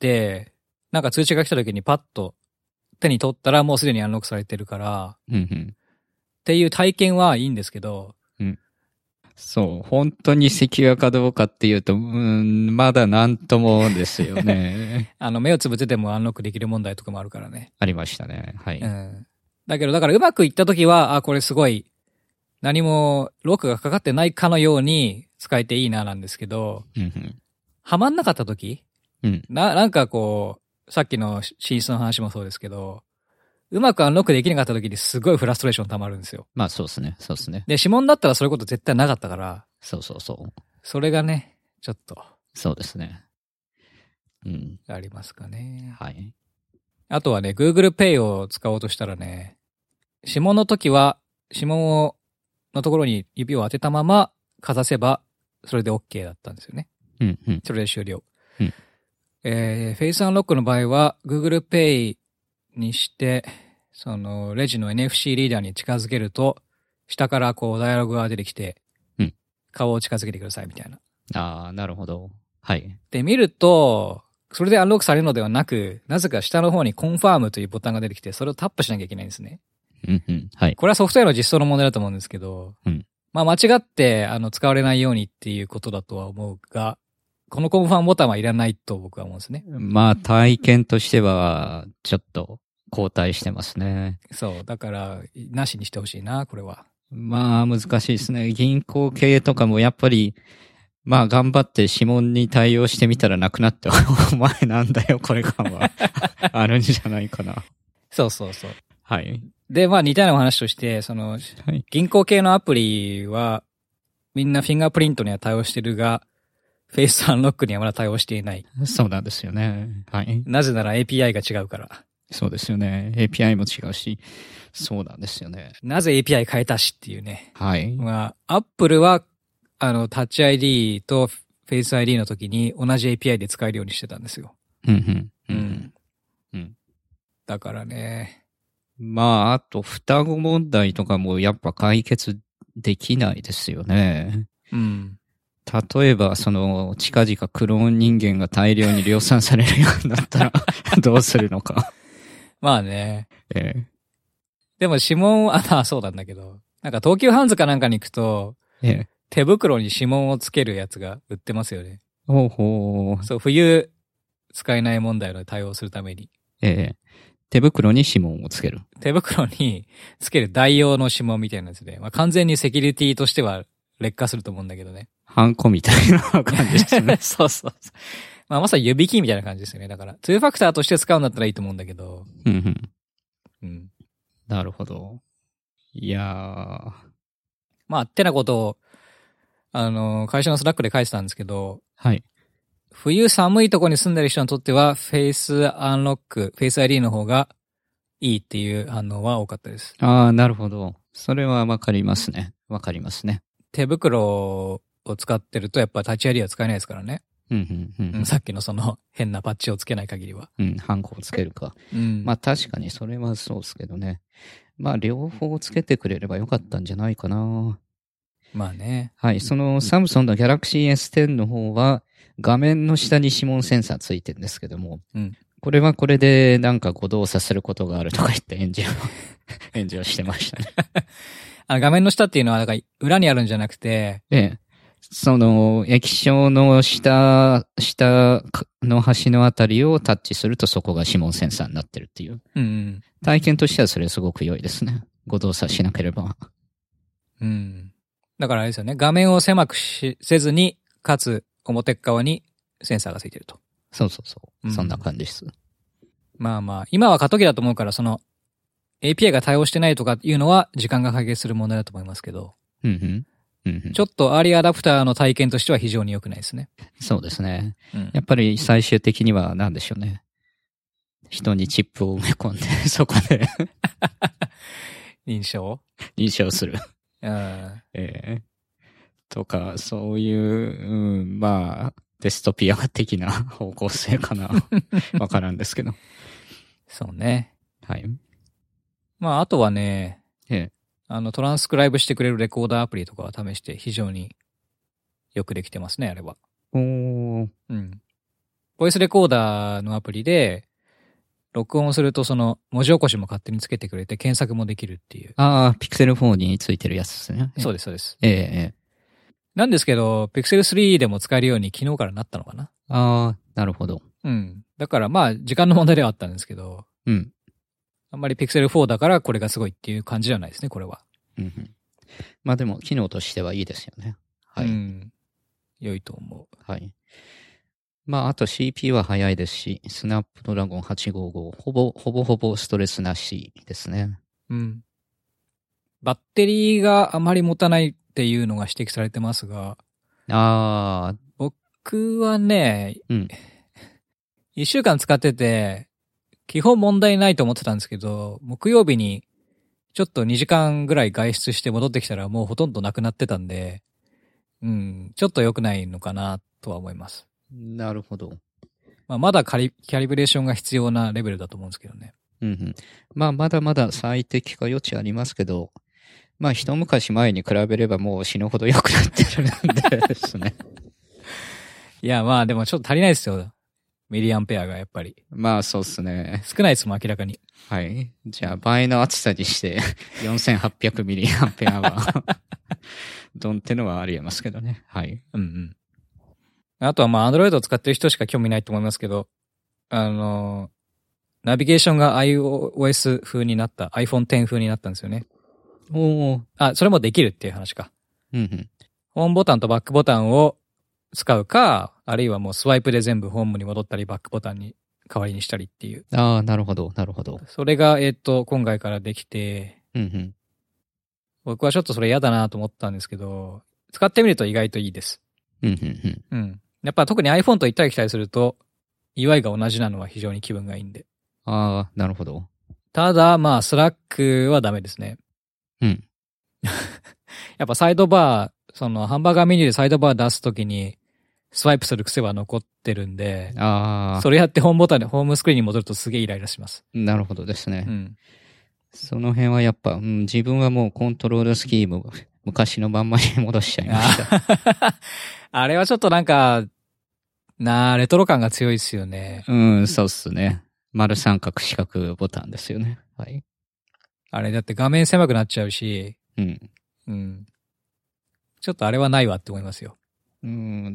なんか通知が来た時にパッと手に取ったらもうすでにアンロックされてるから、 うんうん、 っていう体験はいいんですけど、 うん、そう、本当にセキュアかどうかっていうと、うん、まだなんともですよね。 あの、目をつぶっててもアンロックできる問題とかもあるからね。 ありましたね。はい。 うん。だけど、だからうまくいった時は、あ、これすごい、何もロックがかかってないかのように使えていいななんですけど、 うんうん、 はまんなかった時、 うん、 な、なんかこう、さっきの寝室の話もそうですけど、うまくアンロックできなかった時にすごいフラストレーション溜まるんですよ。 まあそうですね。そうですね。 で、指紋だったらそういうこと絶対なかったから。 そうそうそう。 それがね、ちょっと。 そうですね。うん。 ありますかね。 はい。 あとはね、Google Pay を使おうとしたらね、指紋の時は、指紋を、のところに指を当てたままかざせば、それで OK だったんですよね。 うんうん。 それで終了。 うん。 えー、フェイスアンロックの場合は、Google Pay にして、その、レジの エヌエフシー リーダーに近づけると、下からこう、ダイアログが出てきて、 うん。 顔を近づけてください、みたいな。 ああ、なるほど。はい。 で、見ると、それでアンロックされるのではなく、なぜか下の方にコンファームというボタンが出てきて、それをタップしなきゃいけないんですね。 うんうん。はい。 これはソフトウェアの実装の問題だと思うんですけど、 うん。 まあ間違って、あの、使われないようにっていうことだとは思うが、このコンファームボタンはいらないと僕は思うんですね。 まあ、体験としては、ちょっと、後退してますね。 そう。だから、なしにしてほしいな、これは。 まあ、難しいですね。銀行系とかもやっぱり、 まあ頑張って指紋に対応してみたらなくなって、お前なんだよこれ感はあるんじゃないかな。 そうそうそう。 はい。 で、まあ似たようなお話として、その、 はい、 銀行系のアプリは、みんなフィンガープリントには対応してるが、フェイスアンロックにはまだ対応していない。 そうなんですよね。はい。 なぜなら エーピーアイ が違うから。 そうですよね。エーピーアイ も違うし、そうなんですよね。 なぜ エーピーアイ 変えたしっていうね。 はい。 まあ、Apple は、あの、タッチ アイディー と Face アイディー の時に同じ エーピーアイ で使えるようにしてたんですよ。 うんうん。 うん。 うん。 だからね。 まあ、あと、双子問題とかもやっぱ解決できないですよね。 うん。 例えば、その、近々クローン人間が大量に量産されるようになったら、どうするのか。 まあね。 ええ。 でも指紋、あ、まあそうなんだけど、なんか東急ハンズかなんかに行くと、 ええ。 手袋に指紋をつけるやつが売ってますよね。 ほうほう。 そう、冬使えない問題の対応するために。 ええ。手袋に指紋をつける。 手袋につける代用の指紋みたいなやつで、まあ完全にセキュリティとしては劣化すると思うんだけどね。 ハンコみたいな感じですね。 そうそうそう。まあまさに指キーみたいな感じですよね。だから、ツーファクターとして使うんだったらいいと思うんだけど。 うんうん。 うん。 なるほど。いやー。 まあ、ってなことを、あの、会社のスラックで書いてたんですけど、 はい。 冬寒いとこに住んでる人にとっては、フェイスアンロック、フェイス アイディー の方がいいっていう反応は多かったです。 ああ、なるほど。それはわかりますね。わかりますね。 手袋を使ってるとやっぱタッチ アイディー は使えないですからね。 うんうんうん。 さっきのその変なパッチをつけない限りは。 うん、ハンコをつけるか。 うん。 まあ確かにそれはそうですけどね。まあ両方つけてくれればよかったんじゃないかな。 まあね。 はい。そのサムソンの Galaxy エステン の方は画面の下に指紋センサーついてるんですけども、 うん、 これはこれでなんか誤動作することがあるとか言って炎上、炎上してましたね。 あ、画面の下っていうのは、だから裏にあるんじゃなくて、 ええ。その、液晶の下、下の端のあたりをタッチするとそこが指紋センサーになってるっていう。 うん、うん。 体験としてはそれすごく良いですね。誤動作しなければ。 うん。だからあれですよね。画面を狭くしせずに、かつ表側にセンサーがついてると。 そうそうそう。 うん、 そんな感じです。 まあまあ、今は過渡期だと思うから、その、エーピーアイ が対応してないとかいうのは時間が解決する問題だと思いますけど。 うんうんうんうん、 ちょっとアーリーアダプターの体験としては非常に良くないですね。 そうですね。 うん、 やっぱり最終的には何でしょうね。人にチップを埋め込んで、そこで認証認証する。 うん、 えー、とか、そういう、うん、まあ、デストピア的な方向性かな。わからんですけど。 そうね。 はい。 まあ、あとはね、 ええ、 あの、トランスクライブしてくれるレコーダーアプリとかは試して非常によくできてますね、あれは。 おー。 うん。ボイスレコーダーのアプリで、録音をするとその文字起こしも勝手につけてくれて検索もできるっていう。 ああ、ピクセルフォーについてるやつですね。 そうです、そうです。 ええ、ええ。 なんですけど、ピクセルスリーでも使えるように昨日からなったのかな。 ああ、なるほど。 うん。だからまあ、時間の問題ではあったんですけど、 うん。 あんまりピクセルフォーだからこれがすごいっていう感じじゃないですね、これは。 うんうん。まあでも、機能としてはいいですよね。はい。 うん。良いと思う。 はい。まあ、あと シーピーユー は早いですし、スナップドラゴンはちごーごー、ほぼ、ほぼほぼストレスなしですね。 うん。バッテリーがあまり持たないっていうのが指摘されてますが、 ああ、 僕はね、 うん。 一週間使ってて、基本問題ないと思ってたんですけど、木曜日にちょっとにじかんぐらい外出して戻ってきたらもうほとんどなくなってたんで、うん、ちょっと良くないのかなとは思います。 なるほど。 まあ、まだカリ、キャリブレーションが必要なレベルだと思うんですけどね。 うんうん。まあ、まだまだ最適化余地ありますけど、まあ、一昔前に比べればもう死ぬほど良くなってるんでですね。 いや、まあでもちょっと足りないですよ。ミリアンペアがやっぱり。 まあ、そうっすね。 少ないですもん、明らかに。 はい。じゃあ、倍の厚さにしてよんせんはっぴゃくミリアンペアはドンってのはありえますけどね。はい。 うんうん。あとはまあ、Android を使ってる人しか興味ないと思いますけど、あの、ナビゲーションが iOS 風になった、アイフォンテン 風になったんですよね。 おー。 あ、それもできるっていう話か。 うんうん。 ホームボタンとバックボタンを使うか、あるいはもうスワイプで全部ホームに戻ったり、バックボタンに代わりにしたりっていう。 ああ、なるほど、なるほど。 それが、えっと、今回からできて、 うんうん。 僕はちょっとそれ嫌だなと思ったんですけど、使ってみると意外といいです。 うんうんうん。 うん。やっぱ特に iPhone と行ったり来たりすると、ユーアイ が同じなのは非常に気分がいいんで。 ああ、なるほど。 ただ、まあ、スラックはダメですね。 うん。 やっぱサイドバー、そのハンバーガーメニューでサイドバー出すときに、スワイプする癖は残ってるんで、 ああ。 それやってホームボタンでホームスクリーンに戻るとすげえイライラします。 なるほどですね。 うん。 その辺はやっぱ、うん、自分はもうコントロールスキーム、昔のまんまに戻しちゃいました。 あ, あれはちょっとなんか、なあ、レトロ感が強いですよね。 うん、そうっすね。丸三角四角ボタンですよね。はい。 あれだって画面狭くなっちゃうし、 うん。 うん。ちょっとあれはないわって思いますよ。 うん、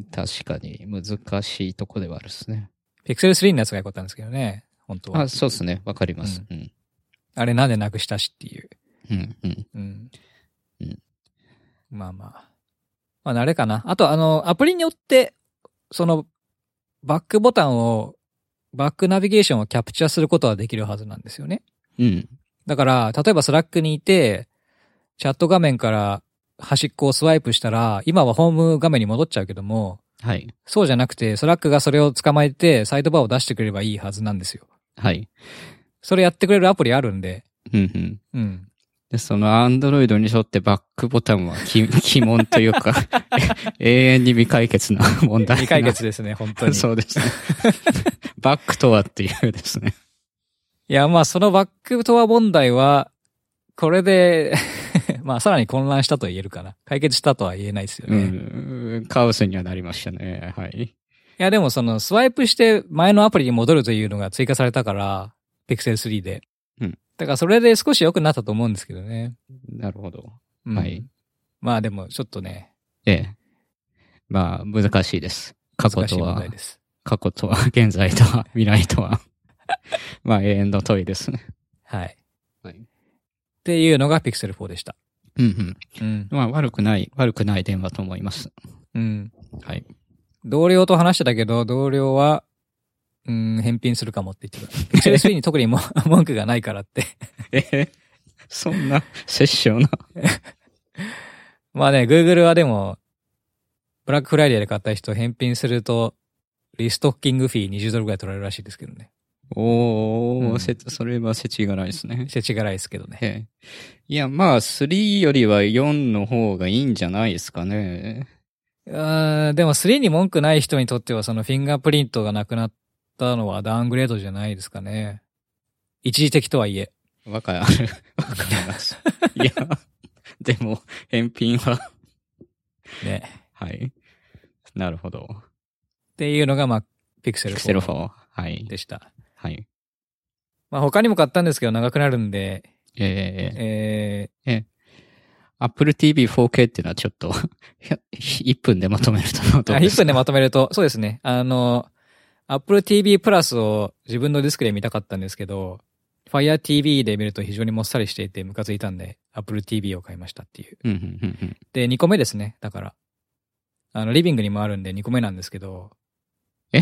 確かに難しいとこではあるですね。 ピクセルスリーのやつが良かったんですけどね、本当は。 あ、そうですね。わかります、 うん。 うん。 あれなんでなくしたしっていう。 うん、うん。 うん。 うん。 まあまあ。まあ慣れかな。あとあの、アプリによって、その、バックボタンを、バックナビゲーションをキャプチャーすることはできるはずなんですよね。 うん。 だから、例えばスラックにいて、チャット画面から端っこをスワイプしたら、今はホーム画面に戻っちゃうけども、 はい。 そうじゃなくて、スラックがそれを捕まえて、サイドバーを出してくれればいいはずなんですよ。 はい。 それやってくれるアプリあるんで。 うんうん。 うん。 で、そのアンドロイドにとってバックボタンはき鬼門というか、永遠に未解決な問題。 未解決ですね、本当に。 そうですね。バックとはっていうですね。 いや、まあそのバックとは問題は、これで、まあさらに混乱したと言えるかな。解決したとは言えないですよね。 うん。カオスにはなりましたね。はい。 いやでもそのスワイプして前のアプリに戻るというのが追加されたから、ピクセルスリーで。 うん。 だからそれで少し良くなったと思うんですけどね。 なるほど。 うん、 はい。 まあでもちょっとね。 ええ。まあ難しいです。過去とは、過去とは、現在とは、未来とは。まあ永遠の問いですね。 はい。 はい。 っていうのが ピクセルフォー でした。 うんうん。 うん。 まあ悪くない、悪くない電話と思います。 うん。 はい。 同僚と話してたけど、同僚は、うん、返品するかもって言ってた。ピクセルスリーに特にも文句がないからって。 えー、そんな、殺生な。 まあね、Google はでも、ブラックフライデーで買った人返品すると、リストッキングフィーにじゅうドルぐらい取られるらしいですけどね。 おー、 うん、 せそれは世知辛いですね。 世知辛いですけどね。 ええ、いや、まあ、スリーよりはよんの方がいいんじゃないですかね。 あでもスリーに文句ない人にとってはそのフィンガープリントがなくなったのはダウングレードじゃないですかね。一時的とはいえ。 わかる。わかります。いや、でも、返品は。 ね。 はい。なるほど。 っていうのが、まあ、ピクセルフォー。 ピクセルフォー。はい。 でした。 はい。 まあ他にも買ったんですけど長くなるんで。 えええー、 ええ。Apple ティーブイフォーケー っていうのはちょっと、いっぷんでまとめるとどうですか？ いっぷんでまとめると、そうですね。あの、Apple ティーブイ プラスを自分のディスクで見たかったんですけど、Fire ティーブイ で見ると非常にもっさりしていてムカついたんで、Apple ティーブイ を買いましたっていう。 うんうんうんうん、 で、にこめですね。だから。あの、リビングにもあるんでにこめなんですけど。 え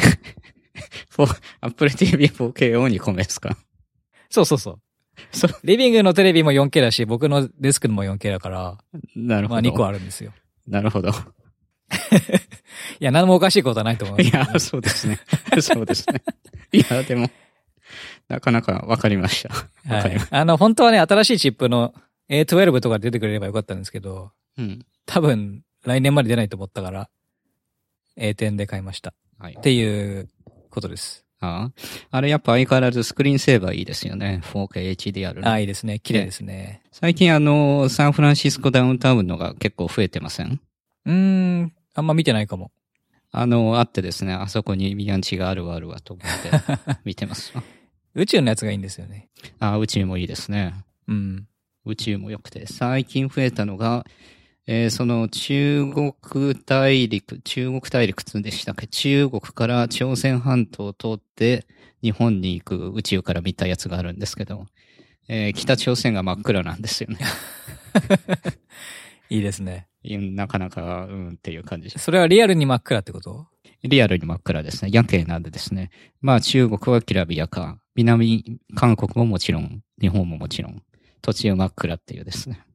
Apple ティーブイフォーケー をにこめですか？ そうそうそう。 そう。 リビングのテレビも よんケー だし、僕のデスクも よんケー だから。 なるほど。 まあにこあるんですよ。 なるほど。いや、何もおかしいことはないと思う。 いや、そうですね。そうですね。いや、でも、なかなかわかりました。 はい。あの、本当はね、新しいチップの エーじゅうに とか出てくれればよかったんですけど、 うん。 多分、来年まで出ないと思ったから、エーテン で買いました。はい。っていうことです。 ああ。あれやっぱ相変わらずスクリーンセーバーいいですよね。フォーケーエイチディーアール、ね。 ああ、いいですね。綺麗ですね。 最近あの、サンフランシスコダウンタウンのが結構増えてません？ うーん、あんま見てないかも。 あの、あってですね、あそこにミヤンチがあるわあるわと思って見てます。 宇宙のやつがいいんですよね。 ああ、宇宙もいいですね。 うん。 宇宙も良くて、最近増えたのが、えー、その中国大陸、中国大陸でしたっけ？中国から朝鮮半島を通って日本に行く宇宙から見たやつがあるんですけど、えー、北朝鮮が真っ暗なんですよね。 いいですね。 なかなか、うんっていう感じです。 それはリアルに真っ暗ってこと？ リアルに真っ暗ですね。夜景なんでですね。まあ中国はきらびやか。南、韓国ももちろん、日本ももちろん、途中真っ暗っていうですね。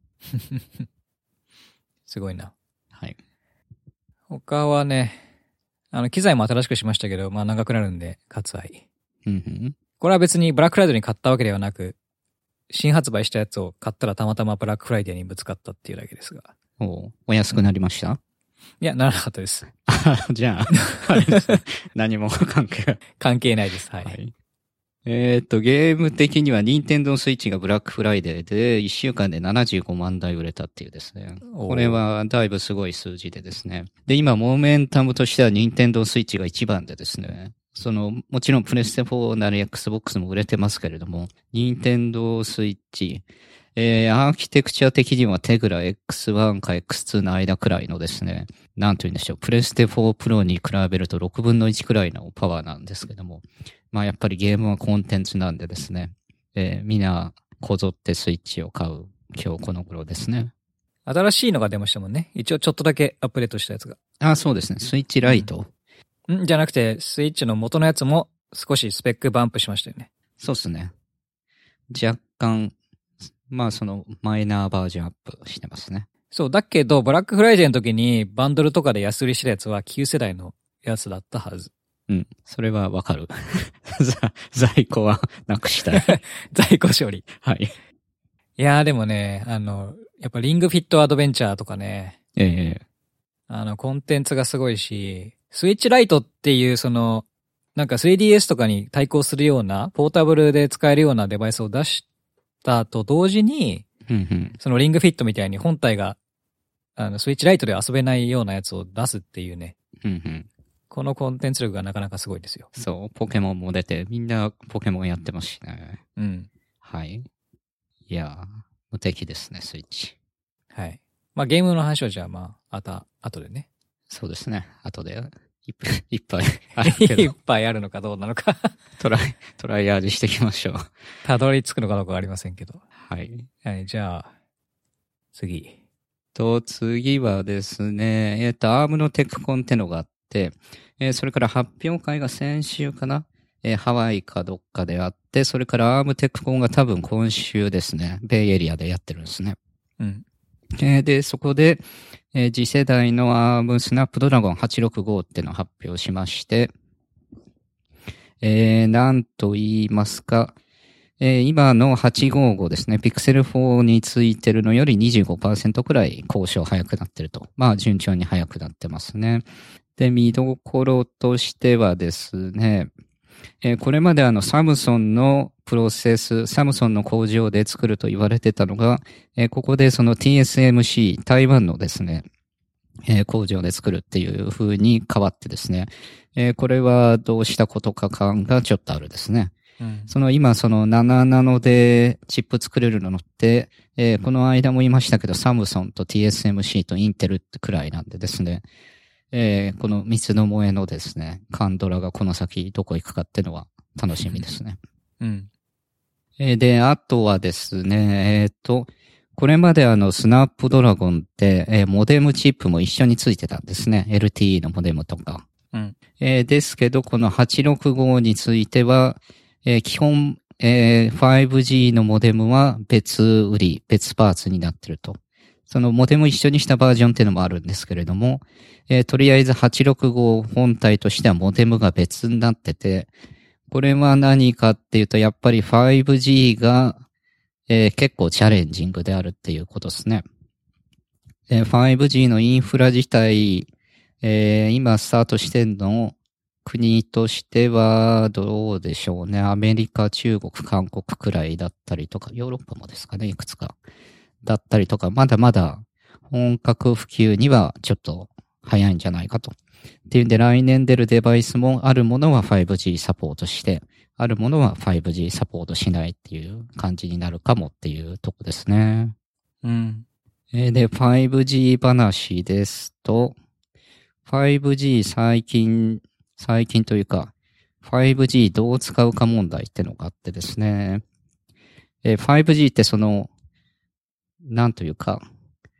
すごいな。 はい。 他はね、あの、機材も新しくしましたけど、まあ長くなるんで、割愛。 うんうん、 これは別にブラックフライデーに買ったわけではなく、新発売したやつを買ったらたまたまブラックフライデーにぶつかったっていうだけですが。 お, お安くなりました、うん、 いや、ならなかったです。 じゃあ、何も関係関係ないです。はい。 はい、えっと、ゲーム的には任天堂スイッチがブラックフライデーでいっしゅうかんでななじゅうごまんだい売れたっていうですね。これはだいぶすごい数字でですね。で、今、モーメンタムとしては任天堂スイッチが一番でですね。その、もちろんプレステフォーなり Xbox も売れてますけれども、任天堂スイッチ、えー、アーキテクチャ的にはテグラ エックスワン か エックスツー の間くらいのですね、なんと言うんでしょう、プレステフォープロに比べるとろくぶんのいちくらいのパワーなんですけども、まあやっぱりゲームはコンテンツなんでですね、えー、みんなこぞってスイッチを買う今日この頃ですね。 新しいのが出ましたもんね。一応ちょっとだけアップデートしたやつが。 あ、そうですね。スイッチライト、 うん、んじゃなくて、スイッチの元のやつも少しスペックバンプしましたよね。 そうですね。若干、まあそのマイナーバージョンアップしてますね。 そう、だけど、ブラックフライデーの時にバンドルとかで安売りしたやつは旧世代のやつだったはず。 うん、それはわかる。在庫はなくしたい。 在庫処理。 はい。 いやーでもね、あの、やっぱリングフィットアドベンチャーとかね、 ええあの、コンテンツがすごいし、スイッチライトっていうその、なんか スリーディーエス とかに対抗するような、ポータブルで使えるようなデバイスを出したと同時に、 うんうん、 そのリングフィットみたいに本体が、あの、スイッチライトで遊べないようなやつを出すっていうね。 うんうん、このコンテンツ力がなかなかすごいですよ。 そう、ポケモンも出て、みんなポケモンやってますしね。 うん。 はい。いやー、無敵ですね、スイッチ。 はい。まあゲームの話はじゃあまあ、あた、後でね。 そうですね。後で、いっぱい、いっぱいあるけど。 いっぱいあるのかどうなのかトライ、トライアージしていきましょう。 たどり着くのかどうかわかりませんけど。 はい。 はい、じゃあ、次。 と、次はですね、えっと、アームのテックコンってのがあって、えー、それから発表会が先週かな、えー、ハワイかどっかであって、それからアームテックコンが多分今週ですね、ベイエリアでやってるんですね。 うん。 えー、で、そこで、えー、次世代のアームスナップドラゴンはちろくごってのを発表しまして、えー、なんと言いますか、えー、今のはちごごですね、ピクセルフォーについてるのより にじゅうごパーセント くらい交渉早くなってると。まあ順調に早くなってますね。で、見どころとしてはですね、えー、これまであのサムソンのプロセス、サムソンの工場で作ると言われてたのが、えー、ここでその ティーエスエムシー、台湾のですね、えー、工場で作るっていう風に変わってですね、えー、これはどうしたことか感がちょっとあるですね。うん、その今そのななナノでチップ作れるのって、えー、この間も言いましたけどサムソンと ティーエスエムシー とインテルってくらいなんでですね、えー、この三つどもえのですね、カンドラがこの先どこ行くかっていうのは楽しみですね。うん。えー、で、あとはですね、えっと、これまであのスナップドラゴンって、えー、モデムチップも一緒についてたんですね。エルティー のモデムとか。うん。えー、ですけど、このはちろくごについては、えー、基本、えー、ファイブジー のモデムは別売り、別パーツになってると。そのモデム一緒にしたバージョンっていうのもあるんですけれども、えー、とりあえずはちろくご本体としてはモデムが別になってて、これは何かっていうと、やっぱり ファイブジー が、えー、結構チャレンジングであるっていうことですね。えー、ファイブジー のインフラ自体、えー、今スタートしてんの、国としてはどうでしょうね。アメリカ、中国、韓国くらいだったりとか、ヨーロッパもですかね、いくつか。だったりとか、まだまだ本格普及にはちょっと早いんじゃないかと。っていうんで来年出るデバイスもあるものは ファイブジー サポートして、あるものは ファイブジー サポートしないっていう感じになるかもっていうとこですね。うん。で、ファイブジー 話ですと、ファイブジー 最近、最近というか、ファイブジー どう使うか問題ってのがあってですね。え、ファイブジー ってその、なんというか、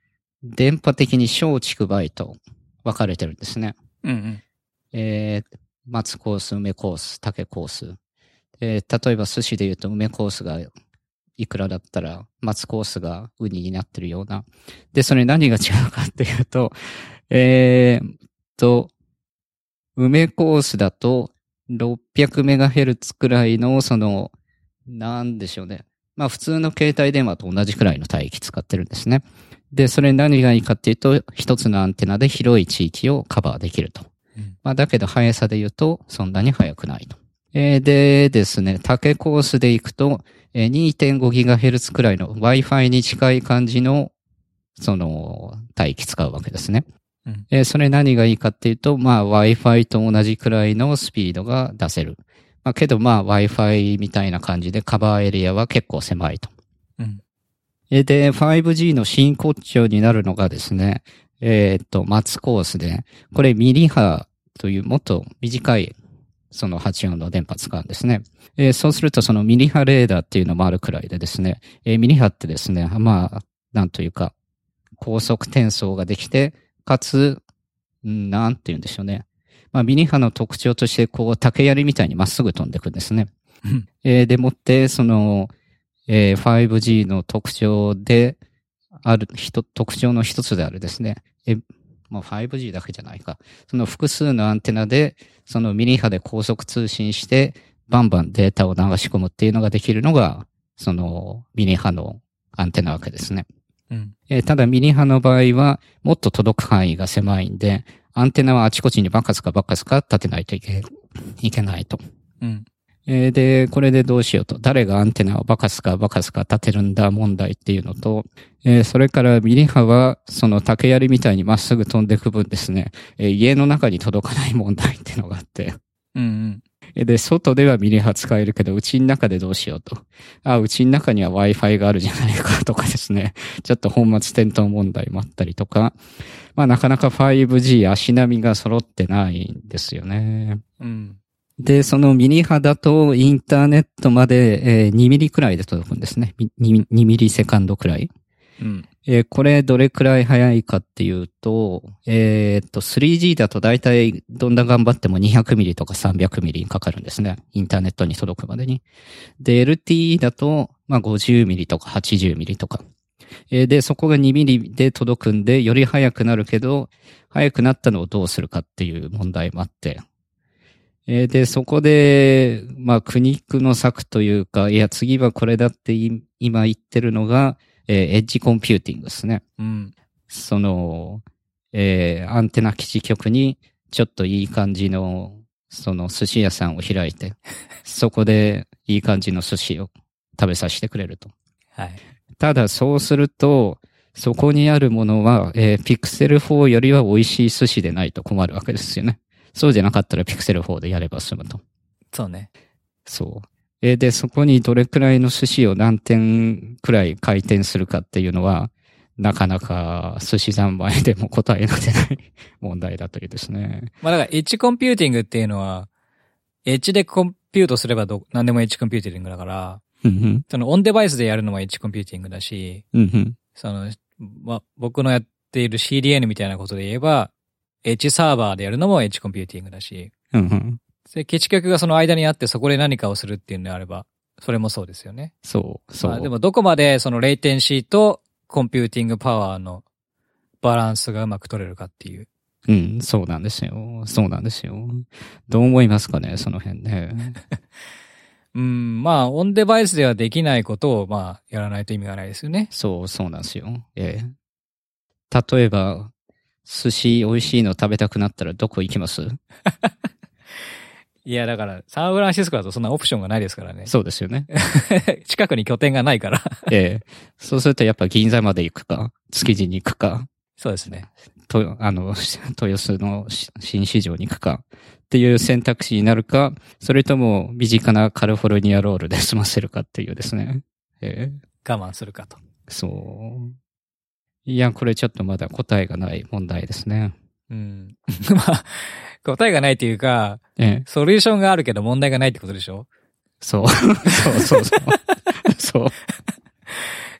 電波的に小畜梅と分かれてるんですね。 うんうん。 えー、松コース、梅コース、竹コース。えー、例えば寿司で言うと梅コースがいくらだったら松コースがウニになってるような。で、それ何が違うかっていうと、えーと、梅コースだとろっぴゃくメガヘルツ くらいの、その、なんでしょうね。まあ普通の携帯電話と同じくらいの帯域使ってるんですね。で、それ何がいいかっていうと、一つのアンテナで広い地域をカバーできると。うん、まあだけど速さで言うと、そんなに速くないと。えー、でですね、竹コースで行くと、えー、にてんごギガヘルツ くらいの Wi-Fi に近い感じの、その、帯域使うわけですね。うんえー、それ何がいいかっていうと、まあ Wi-Fi と同じくらいのスピードが出せる。まあけどまあ Wi-Fi みたいな感じでカバーエリアは結構狭いと。うん、で、ファイブジー の真骨頂になるのがですね、えっと、松コースで、これミリ波というもっと短いそのはち音の電波使うんですね。えー、そうするとそのミリ波レーダーっていうのもあるくらいでですね、えー、ミリ波ってですね、まあ、なんというか、高速転送ができて、かつ、なんて言うんでしょうね。まあ、ミリ波の特徴として、こう、竹槍みたいにまっすぐ飛んでくるんですね。えー、でもって、その、えー、ファイブジー の特徴で、ある、ひと、特徴の一つであるですね。え、まあ、ファイブジー だけじゃないか。その複数のアンテナで、そのミリ波で高速通信して、バンバンデータを流し込むっていうのができるのが、そのミリ波のアンテナわけですね。うんえー、ただミリ波の場合は、もっと届く範囲が狭いんで、アンテナはあちこちにバカスカバカスカ立てないといけ、いけないと。うんえー、で、これでどうしようと。誰がアンテナをバカスカバカスカ立てるんだ問題っていうのと、えー、それからミリ波はその竹槍みたいにまっすぐ飛んでく分ですね、えー、家の中に届かない問題っていうのがあって。うんうん、で、外ではミリ波使えるけど、うちの中でどうしようと。あ、うちの中には Wi-Fi があるじゃないかとかですね。ちょっと本末転倒問題もあったりとか。まあなかなか ファイブジー 足並みが揃ってないんですよね。うんで、そのミリ波だとインターネットまで、えー、にミリくらいで届くんですね。にミリセカンドくらい。うんえー、これどれくらい早いかっていうと、えー、っと、スリージー だとだいたいどんな頑張ってもにひゃくミリとかさんびゃくミリにかかるんですね。インターネットに届くまでに。で、エルティー だと、まあ、ごじゅうミリとかはちじゅうミリとか。えー、で、そこがにミリで届くんで、より早くなるけど、早くなったのをどうするかっていう問題もあって、えー、で、そこで、まあ、苦肉の策というか、いや、次はこれだって今言ってるのが、えー、エッジコンピューティングですね。うん。その、えー、アンテナ基地局に、ちょっといい感じの、その寿司屋さんを開いて、そこでいい感じの寿司を食べさせてくれると。はい。ただ、そうすると、そこにあるものは、えー、ピクセルフォーよりは美味しい寿司でないと困るわけですよね。そうじゃなかったらピクセルフォーでやれば済むと。 そうね。 そう。えー、で、そこにどれくらいの寿司を何点くらい回転するかっていうのは、なかなか寿司三昧でも答えが出ない問題だというですね。 まあだからエッジコンピューティングっていうのは、エッジでコンピュートすればど何でもエッジコンピューティングだから、うんうん、そのオンデバイスでやるのもエッジコンピューティングだし、うんうん、そのま、僕のやっている シーディーエヌ みたいなことで言えば、エッジサーバーでやるのもエッジコンピューティングだし、うんうん、で基地局がその間にあってそこで何かをするっていうのであれば、それもそうですよね。 そう、そう。 まあ、でもどこまでそのレイテンシーとコンピューティングパワーのバランスがうまく取れるかっていう。 うん、そうなんですよ。そうなんですよ。どう思いますかね、その辺ね。 うん、まあ、オンデバイスではできないことを、まあ、やらないと意味がないですよね。 そう、そうなんですよ。ええ。例えば、寿司美味しいの食べたくなったらどこ行きます？ いや、だから、サンフランシスコだとそんなオプションがないですからね。 そうですよね。 近くに拠点がないから。 ええ。そうするとやっぱ銀座まで行くか、築地に行くか。 そうですね。 と、あの、豊洲の新市場に行くかっていう選択肢になるか、それとも身近なカリフォルニアロールで済ませるかっていうですね。ええ、我慢するかと。 そう。いや、これちょっとまだ答えがない問題ですね。 うん。まあ、答えがないっていうか、ええ、ソリューションがあるけど問題がないってことでしょ？ そう。そうそうそう。そう。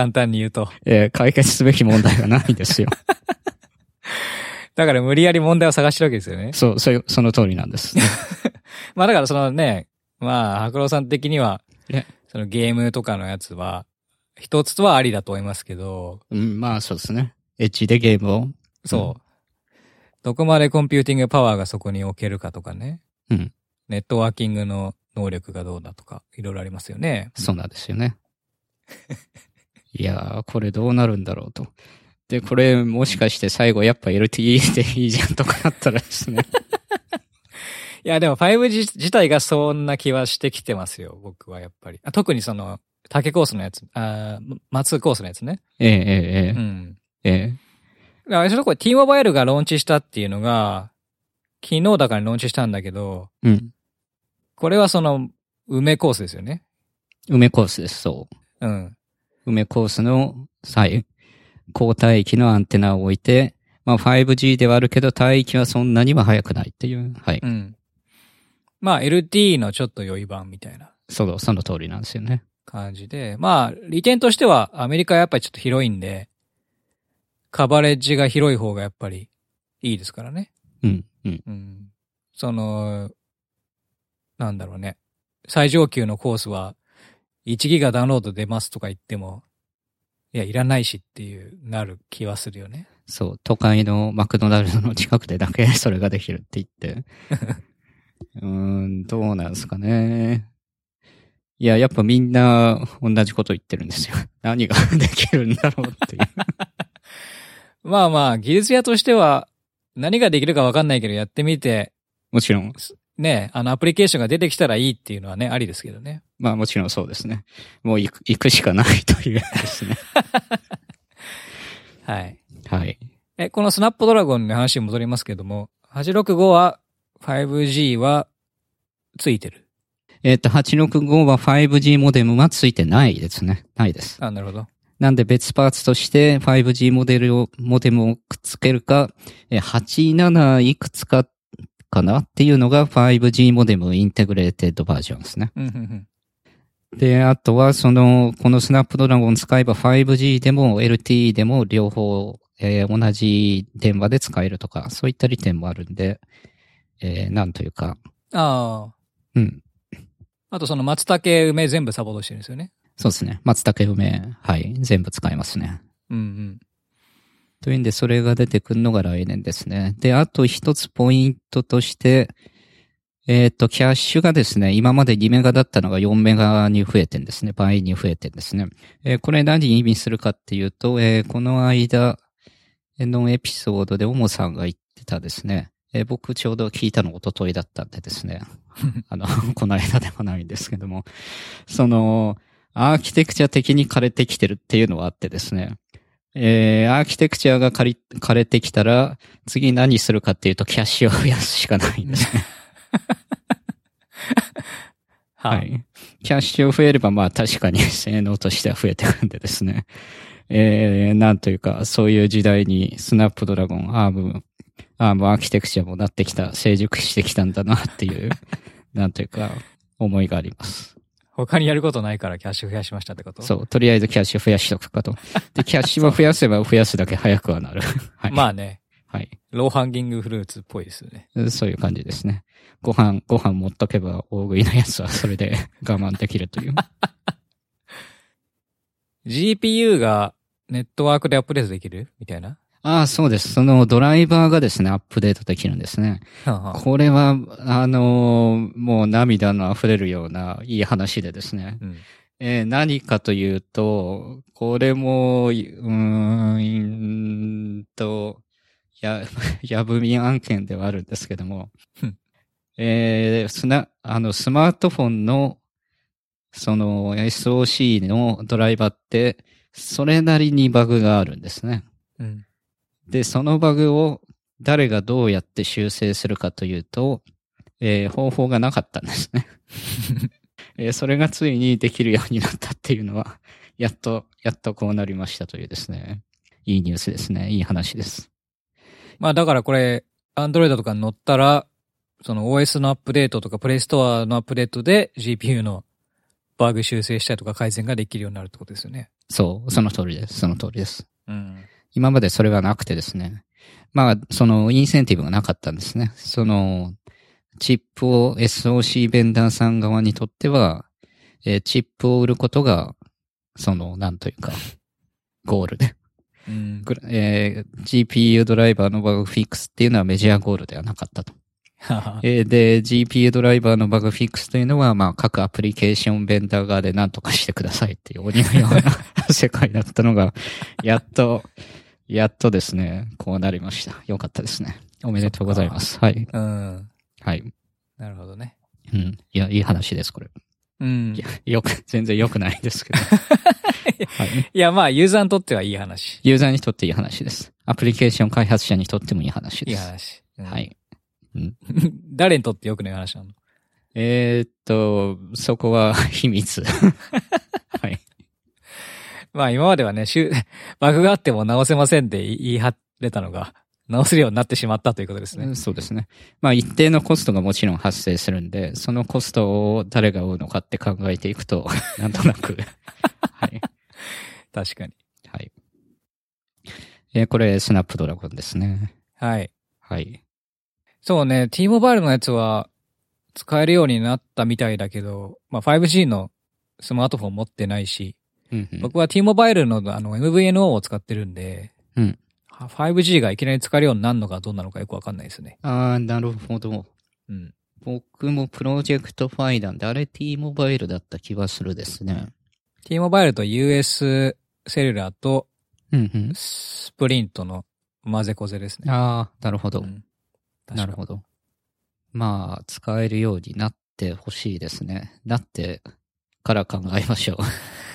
簡単に言うと。 えー、解決すべき問題がないんですよ。 だから無理やり問題を探してるわけですよね。 そう、そ、その通りなんです。 まあだからそのね、まあ、白郎さん的には、 えそのゲームとかのやつは、一つはありだと思いますけど。 うん、まあそうですね。エッジでゲームを。 そう。うん、どこまでコンピューティングパワーがそこに置けるかとかね。 うん。 ネットワーキングの能力がどうだとか、いろいろありますよね。 そうなんですよね。いやー、これどうなるんだろうと。で、これもしかして最後やっぱ エルティーイー でいいじゃんとかなったらですね。 いや、でも ファイブジー 自体がそんな気はしてきてますよ、僕はやっぱり。あ、特にその、竹コースのやつ、あ松コースのやつね。 ええええええ。うん。ええ。 あれそれこれ T モバイルがローンチしたっていうのが、昨日だからローンチしたんだけど、 うん。 これはその、梅コースですよね。 梅コースです、そう。 うん。 梅コースの際、高帯域のアンテナを置いて、まあ ファイブジー ではあるけど、帯域はそんなには速くないっていう。はい。 うん。まあ エルティー のちょっと良い版みたいな。 そう、その通りなんですよね。 感じで。まあ、利点としてはアメリカはやっぱりちょっと広いんで、カバレッジが広い方がやっぱりいいですからね。 うん、うん。 うん。その、なんだろうね。最上級のコースはいちギガダウンロード出ますとか言っても、いや、いらないしっていうなる気はするよね。 そう、都会のマクドナルドの近くでだけそれができるって言って。うーん、どうなんですかね。いや、やっぱみんな同じこと言ってるんですよ。何ができるんだろうっていう。 まあまあ、技術屋としては何ができるかわかんないけどやってみて。 もちろん。 ね、あのアプリケーションが出てきたらいいっていうのはね、ありですけどね。 まあもちろんそうですね。もう行く、行くしかないというですね。 はい。 はい。 え、このスナップドラゴンの話に戻りますけども、はちろくごは ファイブジー はついてる。 えっと、はちろくごは ファイブジー モデムはついてないですね。ないです。 あ、なるほど。 なんで別パーツとして ファイブジー モデルを、モデムをくっつけるか、はちじゅうなないくつかかなっていうのが ファイブジー モデムインテグレーテッドバージョンですね。 うんうんうん、 で、あとはその、このスナップドラゴン使えば ファイブジー でも エルティー でも両方、えー、同じ電話で使えるとか、そういった利点もあるんで、えー、なんというか。 ああ。 うん。 あとその松茸梅全部サポートしてるんですよね。 そうですね。松茸梅、はい、全部使えますね。 うんうん。 というんで、それが出てくるのが来年ですね。で、あと一つポイントとして、えっと、キャッシュがですね、今までにメガだったのがよんメガに増えてんですね。倍に増えてんですね。えー、これ何意味するかっていうと、えー、この間のエピソードでオモさんが言ってたですね、えー、僕ちょうど聞いたの一昨日だったんでですね、あの、この間ではないんですけども、その、アーキテクチャ的に枯れてきてるっていうのはあってですね、えー、アーキテクチャが枯れ、枯れてきたら、次何するかっていうと、キャッシュを増やすしかないんですね。はい。キャッシュを増えれば、まあ確かに性能としては増えてくるんでですね。えー、なんというか、そういう時代にスナップドラゴン、アーム、アームアーキテクチャもなってきた、成熟してきたんだなっていう、なんというか、思いがあります。 他にやることないからキャッシュ増やしましたってこと？ そう、とりあえずキャッシュ増やしとくかと。で、キャッシュは増やせば増やすだけ早くはなる。はい。 まあね。 はい。 ローハンギングフルーツっぽいですよね。 そういう感じですね。ご飯、ご飯持っとけば大食いのやつはそれで我慢できるという。 ジーピーユー がネットワークでアップデートできるみたいな？ ああ、そうです。そのドライバーがですね、アップデートできるんですね。 はあはあ、 これは、あのー、もう涙の溢れるようないい話でですね。うん、えー、何かというと、これも、うーんと、や、やぶみ案件ではあるんですけども、えー、すな、あの、スマートフォンの、その エスオーシー のドライバーって、それなりにバグがあるんですね。うん、で、そのバグを誰がどうやって修正するかというと、えー、方法がなかったんですね。えー、それがついにできるようになったっていうのは、やっと、やっとこうなりましたというですね。いいニュースですね。いい話です。 まあだからこれ、Android とかに乗ったら、その オーエス のアップデートとか Play Store のアップデートで ジーピーユー のバグ修正したりとか改善ができるようになるってことですよね。 そう、その通りです。その通りです。 うん。 今までそれがなくてですね。まあ、そのインセンティブがなかったんですね。その、チップを エスオーシー ベンダーさん側にとっては、えー、チップを売ることが、その、なんというか、ゴールで。 うんえー、ジーピーユー ドライバーのバグフィックスっていうのはメジャーゴールではなかったと。えー、で、ジーピーユー ドライバーのバグフィックスというのは、まあ、各アプリケーションベンダー側で何とかしてくださいっていう鬼のような世界だったのが、やっと、やっとですね、こうなりました。よかったですね。おめでとうございます。はい。 うん。 はい。 なるほどね。 うん。いや、いい話です、これ。 うん。 いや、よく、全然良くないですけど。はい。 いや、まあ、ユーザーにとってはいい話。 ユーザーにとっていい話です。アプリケーション開発者にとってもいい話です。 いい話。うん、 はい。うん、 誰にとって良くない話なの？ えーっと、そこは秘密。はい。 まあ今まではね、バグがあっても直せませんで言い張れたのが、直せるようになってしまったということですね。 うん、そうですね。まあ一定のコストがもちろん発生するんで、そのコストを誰が負うのかって考えていくと、なんとなく。はい。 確かに。 はい。えー、これ、スナップドラゴンですね。 はい。 はい。 そうね、T モバイルのやつは使えるようになったみたいだけど、まあ ファイブジー のスマートフォン持ってないし、 うんうん、 僕は T モバイルのあの エムブイエヌオー を使ってるんで、 うん、 ファイブジー がいきなり使えるようになるのかどうなのかよくわかんないですね。 ああ、なるほど。 うん。 僕もプロジェクトファイなんで、あれ T モバイルだった気がするですね。 T モバイルと ユーエス セルラーと、 うんうん、 スプリントの混ぜこぜですね。 ああ、なるほど、うん。なるほど。まあ、使えるようになってほしいですね。なってから考えましょう。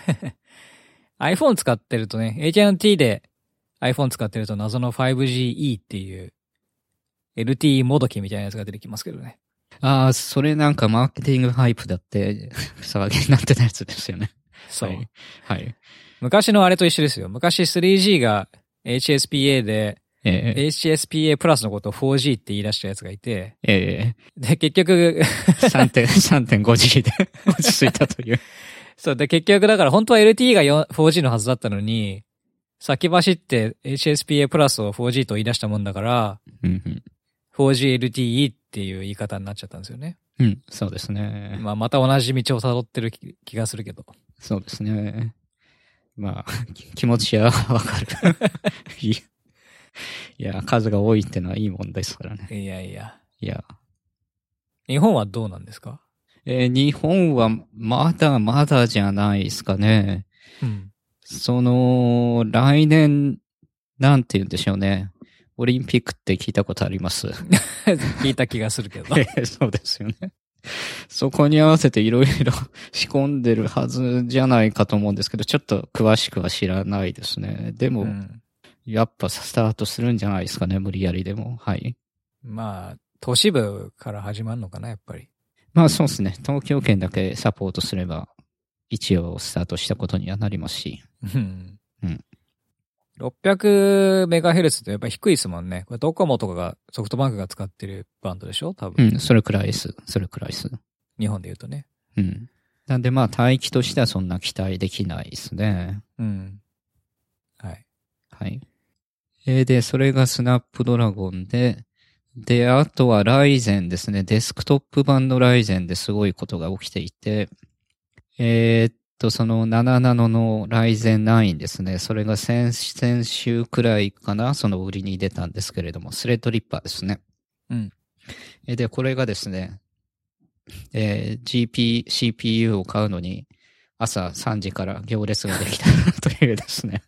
iPhone 使ってるとね、エイチアンドティー で iPhone 使ってると謎の ファイブジーイー っていう エルティー もどきみたいなやつが出てきますけどね。 ああ、それなんかマーケティングハイプだって騒ぎになってたやつですよね。 そう。はい。 はい、 昔のあれと一緒ですよ。昔 スリージー が エイチエスピーエー で、ええ、エイチエスピーエー プラスのことを フォージー って言い出したやつがいて、 ええ、 で、結局さんてんごジー で落ち着いたという。 そう。で、結局だから本当は エルティー が フォージー のはずだったのに、先走って エイチエスピーエー プラスを フォージー と言い出したもんだから、 うんうん、 フォージーエルティーイー っていう言い方になっちゃったんですよね。 うん、そうですね。 まあ、また同じ道を辿ってる気がするけど。 そうですね。まあ、気持ちはわかる。いや、数が多いってのはいいもんですからね。 いやいや。 いや。 日本はどうなんですか？ えー、日本はまだまだじゃないですかね。 うん。 その、来年、なんて言うんでしょうね。オリンピックって聞いたことあります聞いた気がするけど。 そうですよね。そこに合わせていろいろ仕込んでるはずじゃないかと思うんですけど、ちょっと詳しくは知らないですね。でも、うん、やっぱスタートするんじゃないですかね、無理やりでも。はい。 まあ、都市部から始まるのかな、やっぱり。 まあそうですね。東京圏だけサポートすれば、一応スタートしたことにはなりますし。 うん。うん。ろっぴゃくメガヘルツってやっぱり低いですもんね。これドコモとかが、ソフトバンクが使ってるバンドでしょ多分。 うん、それくらいです。それくらいです。 日本で言うとね。 うん。なんでまあ帯域としてはそんな期待できないですね。 うん。はい。 はい。えー、で、それがスナップドラゴンで、で、あとはライゼンですね。デスクトップ版のライゼンですごいことが起きていて、えー、っと、そのななナノのライゼンナインですね。それが先、先週くらいかな、その売りに出たんですけれども、スレッドリッパーですね。 うん。 で、これがですね、えー、ジーピー、シーピーユー を買うのに、朝さんじから行列ができたというですね。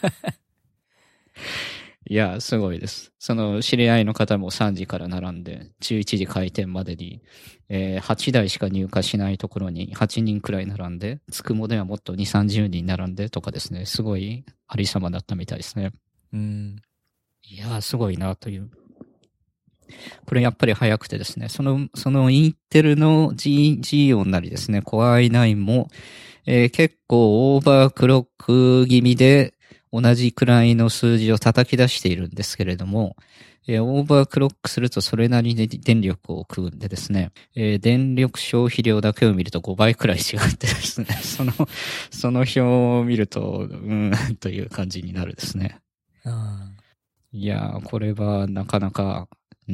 いや、すごいです。その知り合いの方もさんじから並んで、じゅういちじ開店までに、えー、はちだいしか入荷しないところにはちにんくらい並んで、つくもではもっとに、さんじゅうにん並んでとかですね、すごいありさまだったみたいですね。 うん。 いやー、すごいなという。これやっぱり早くてですね、その、そのインテルの G、G 音なりですね、Core アイナイン も、えー、結構オーバークロック気味で、同じくらいの数字を叩き出しているんですけれども、 えー、オーバークロックするとそれなりに電力を食うんでですね、えー、電力消費量だけを見るとごばいくらい違ってですね、その、その表を見ると、うーん、という感じになるですね。 あいやー、これはなかなか、うん、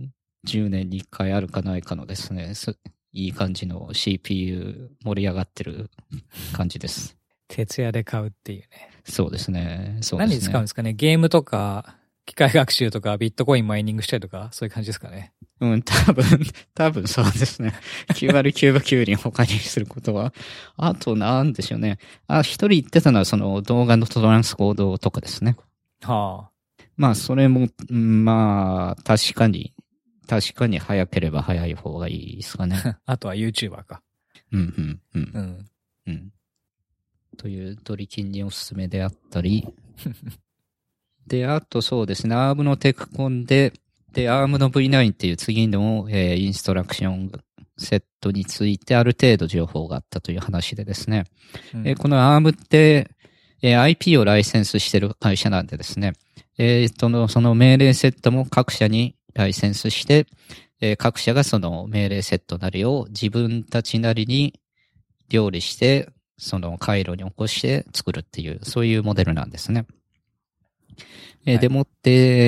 じゅうねんにいっかいあるかないかのですね、いい感じの シーピーユー 盛り上がってる感じです。 徹夜で買うっていうね。 そうですね。そうですね。 何に使うんですかね？ゲームとか、機械学習とか、ビットコインマイニングしたりとか、そういう感じですかね。 うん、多分、多分そうですね。きゅうわりきゅうぶきゅうりん他にすることは。あと、なんでしょうね。あ、一人言ってたのは、その動画のトランスコードとかですね。 はあ。 まあ、それも、まあ、確かに、確かに早ければ早い方がいいですかね。 あとは YouTuber か。 うん、うん、うん。 うん。 うん。というドリキンにおすすめであったり。で、あとそうですね、アームのテクコンで、で、アームの ブイナイン っていう次の、えー、インストラクションセットについてある程度情報があったという話でですね。うんえー、この アーム って、えー、アイピー をライセンスしてる会社なんでですね。えー、その、その命令セットも各社にライセンスして、えー、各社がその命令セットなりを自分たちなりに料理して、その回路に起こして作るっていう、そういうモデルなんですね。えー、でもって、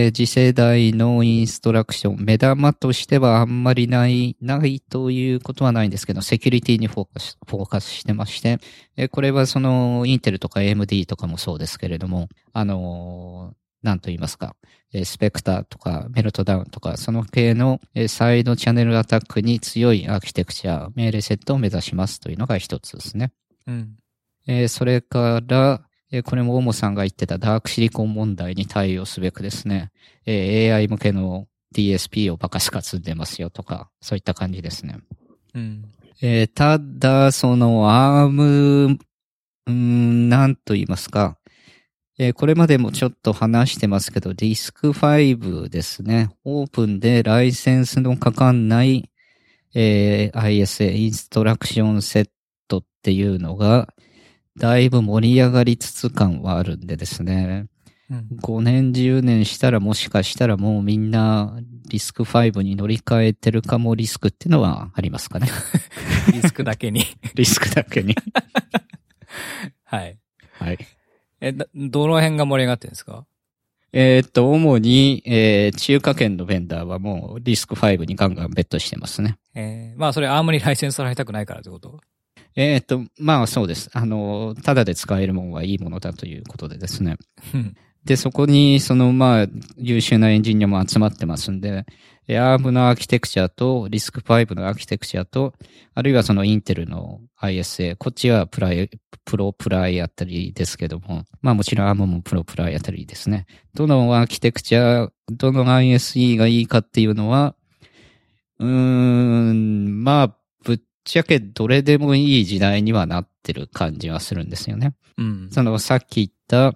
次世代のインストラクション、目玉としてはあんまりない、ないということはないんですけど、セキュリティにフォーカス、フォーカスしてまして、えー、これはその、インテルとか エーエムディー とかもそうですけれども、あのー、なんと言いますか、えー、スペクターとかメルトダウンとか、その系の、えー、サイドチャンネルアタックに強いアーキテクチャ、命令セットを目指しますというのが一つですね。 うん。 えー、それから、これもオモさんが言ってたダークシリコン問題に対応すべくですね、えー、エーアイ 向けの ディーエスピー をバカスカ積んでますよとか、そういった感じですね。 うん。 えー、ただ、その アーム、うーん、なんと言いますか、えー、これまでもちょっと話してますけど、ディスクファイブですね。オープンでライセンスのかかんない、えー、アイエスエー、インストラクションセットっていうのが、だいぶ盛り上がりつつ感はあるんでですね。うん、ごねん、じゅうねんしたらもしかしたらもうみんなリスクファイブに乗り換えてるかもリスクっていうのはありますかね。 リスクだけに。 リスクだけに。 はい。 はい。 え、どの辺が盛り上がってるんですか？ えー、っと、主に、えー、中華圏のベンダーはもうリスクファイブにガンガンベットしてますね。 えー、まあそれアームにライセンスされたくないからってこと？ えー、っと、まあそうです。あの、ただで使えるものはいいものだということでですね。で、そこに、その、まあ、優秀なエンジニアも集まってますんで、アーム のアーキテクチャと、リスクファイブのアーキテクチャと、あるいはそのインテルの アイエスエー、こっちはプライ、プロプライあたりですけども、まあもちろんアームもプロプライあたりですね。どのアーキテクチャ、どの アイエスイー がいいかっていうのは、うーん、まあ、ぶっちゃけどれでもいい時代にはなってる感じはするんですよね。うん。そのさっき言った、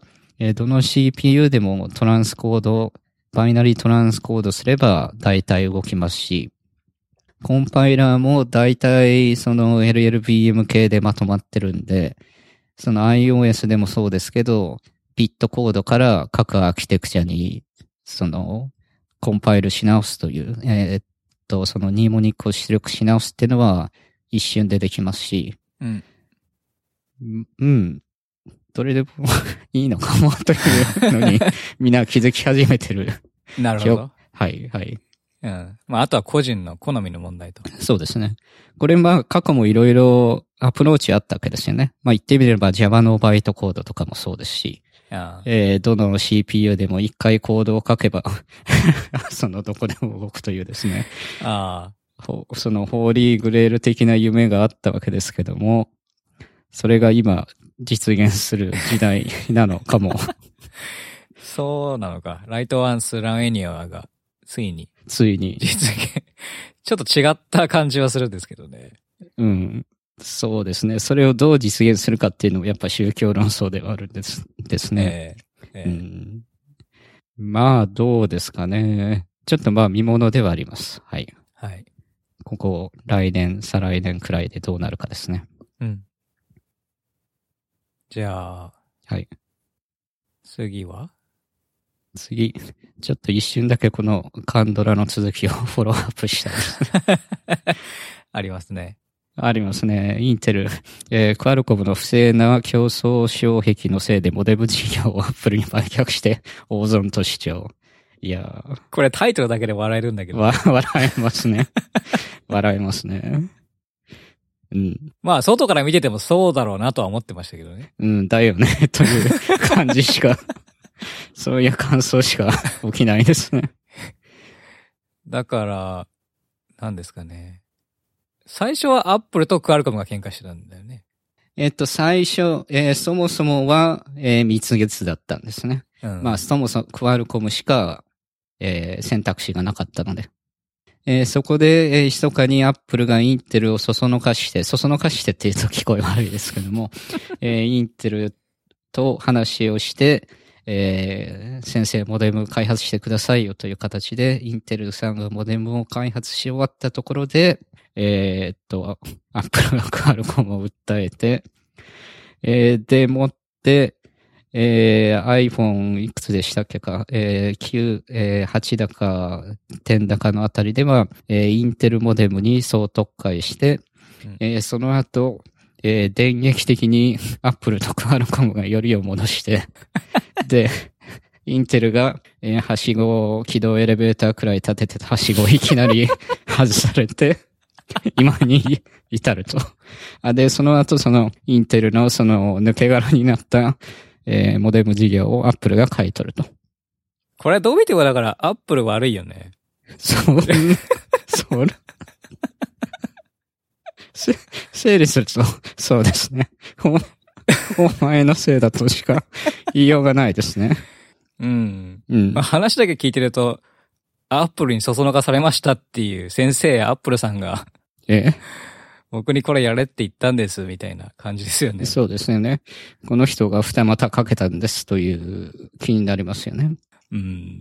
えー、どの シーピーユー でもトランスコード、バイナリートランスコードすれば大体動きますし、コンパイラーも大体その エルエルビーエム 系でまとまってるんで、その iOS でもそうですけど、ビットコードから各アーキテクチャに、その、コンパイルし直すという、えー、っと、そのニーモニックを出力し直すっていうのは一瞬でできますし、うん。うん。どれでもいいのかもというのにみんな気づき始めてる。 なるほど。 はい、はい。 うん。まあ、あとは個人の好みの問題と。 そうですね。これまあ過去もいろいろアプローチあったわけですよね。まあ言ってみれば Java のバイトコードとかもそうですし、ああえー、どの シーピーユー でも一回コードを書けばそのどこでも動くというですね。ああ。そのホーリーグレール的な夢があったわけですけども、それが今実現する時代なのかも。 そうなのか。ライトワンスランエニアがついに。 ついに。 実現。ちょっと違った感じはするんですけどね。 うん。そうですね。それをどう実現するかっていうのもやっぱ宗教論争ではあるんですですね。えーえーうん、まあどうですかね。ちょっとまあ見物ではあります。はい。はい。ここ来年、再来年くらいでどうなるかですね。うん。 じゃあ。はい。次は次、ちょっと一瞬だけこのカンドラの続きをフォローアップしたいです。 ありますね。 ありますね。インテル、えー、クアルコムの不正な競争障壁のせいでモデム事業をアップルに売却して大損と主張。いやー。 これタイトルだけで笑えるんだけど。 わ、笑えますね。笑えますね。うん。 まあ、外から見ててもそうだろうなとは思ってましたけどね。 うん、だよね、という感じしか、そういう感想しか起きないですね。 だから、何ですかね。最初はアップルとクアルコムが喧嘩してたんだよね。 えっと、最初、えー、そもそもは、えー、蜜月だったんですね。 うん、 まあ、そもそもクアルコムしか、えー、選択肢がなかったので。えー、そこで、えー、密かにアップルがインテルをそそのかして、そそのかしてって言うと聞こえ悪いですけども、えー、インテルと話をして、えー、先生モデム開発してくださいよという形で、インテルさんがモデムを開発し終わったところで、えー、っと、アップルがクアルコムを訴えて、えー、でもって、えー、iPhone いくつでしたっけか、えー、きゅう、えー、はちだかじゅうだかのあたりでは、えー、インテルモデムに総特化して、うんえー、その後、えー、電撃的に Apple とクアルコムがよりを戻して、で、インテルが、えー、はしごを起動エレベーターくらい立ててたはしごをいきなり外されて、今に至ると。あで、その後そのインテルのその抜け殻になった、えー、モデム事業をアップルが買い取ると。 これどう見てもだからアップル悪いよね。 そう、それ。整理すると、そうですね。お、お前のせいだとしか言いようがないですね。 うん。うん。まあ、話だけ聞いてると、アップルにそそのかされましたっていう先生、アップルさんが、 え僕にこれやれって言ったんです、みたいな感じですよね。 そうですよね。この人が二股かけたんですという気になりますよね。 うん。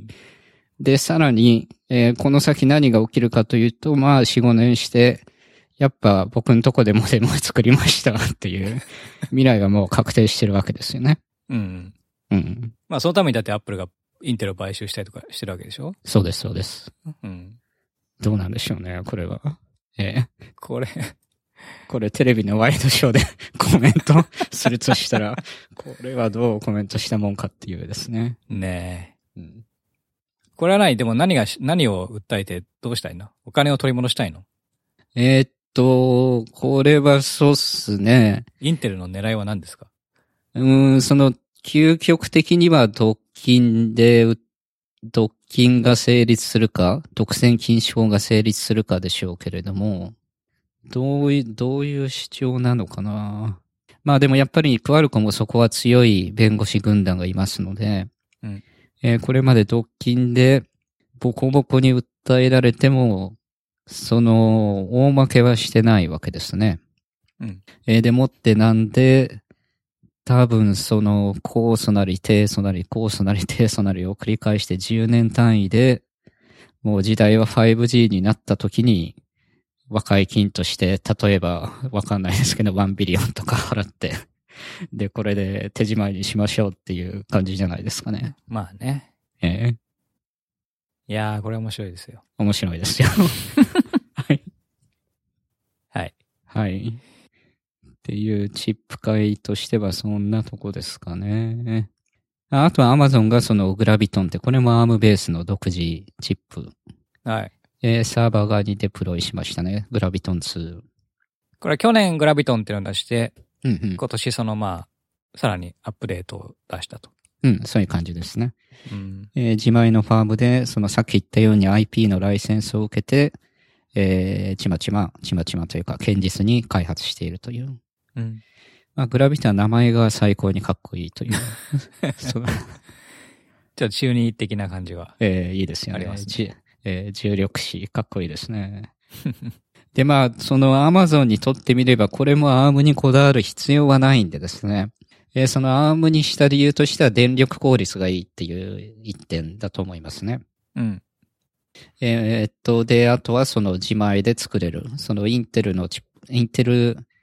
で、さらに、えー、この先何が起きるかというと、まあ、四五年して、やっぱ僕のとこでモデムを作りましたっていう未来がもう確定してるわけですよね。 うん。 うん。 まあ、そのためにだってアップルがインテルを買収したりとかしてるわけでしょ？ そうです、そうです。 うん。 どうなんでしょうね、これは。えー、 これこれテレビのワイドショーでコメントするとしたら、これはどうコメントしたもんかっていうですね。 ねえ。うん、 これは何でも何が、何を訴えてどうしたいの？お金を取り戻したいの？ えー、っと、これはそうっすね。 インテルの狙いは何ですか？ うーん、その、究極的には独禁で、独禁が成立するか、独占禁止法が成立するかでしょうけれども、どういう、どういう主張なのかな。まあでもやっぱりクアルコムもそこは強い弁護士軍団がいますので、 うんえー、これまで独禁でボコボコに訴えられても、その、大負けはしてないわけですね。 うん。 えー、でもってなんで、多分その、高素なり低素なり高素なり低素なりを繰り返してじゅうねん単位で、もう時代は ファイブジー になった時に、和解金として、例えば、わかんないですけど、ワンビリオンとか払って、で、これで手締まいにしましょうっていう感じじゃないですかね。 まあね。 ええ。 いやー、これ面白いですよ。 面白いですよ。はい。 はい。 はい。っていうチップ会としてはそんなとこですかね。あとは Amazon がそのグラビトンって、これも アーム ベースの独自チップ。 はい。 えー、サーバー側にデプロイしましたね。グラビトンツー。 これ去年グラビトンっていうのを出して、 うんうん、 今年そのまあ、さらにアップデートを出したと。 うん、そういう感じですね。 うんえー、自前のファームで、そのさっき言ったように アイピー のライセンスを受けて、えー、ちまちま、ちまちまというか、堅実に開発しているという。 うん。 まあ、グラビトンは名前が最高にかっこいいという。そうちょっと中二的な感じは。 えー、いいですよね。 ありますね。 えー、重力視、かっこいいですね。で、まあ、その Amazon にとってみれば、これも アーム にこだわる必要はないんでですね。えー、その アーム にした理由としては電力効率がいいっていう一点だと思いますね。 うん。 えー、っと、で、あとはその自前で作れる。そのインテルのチップ、インテル、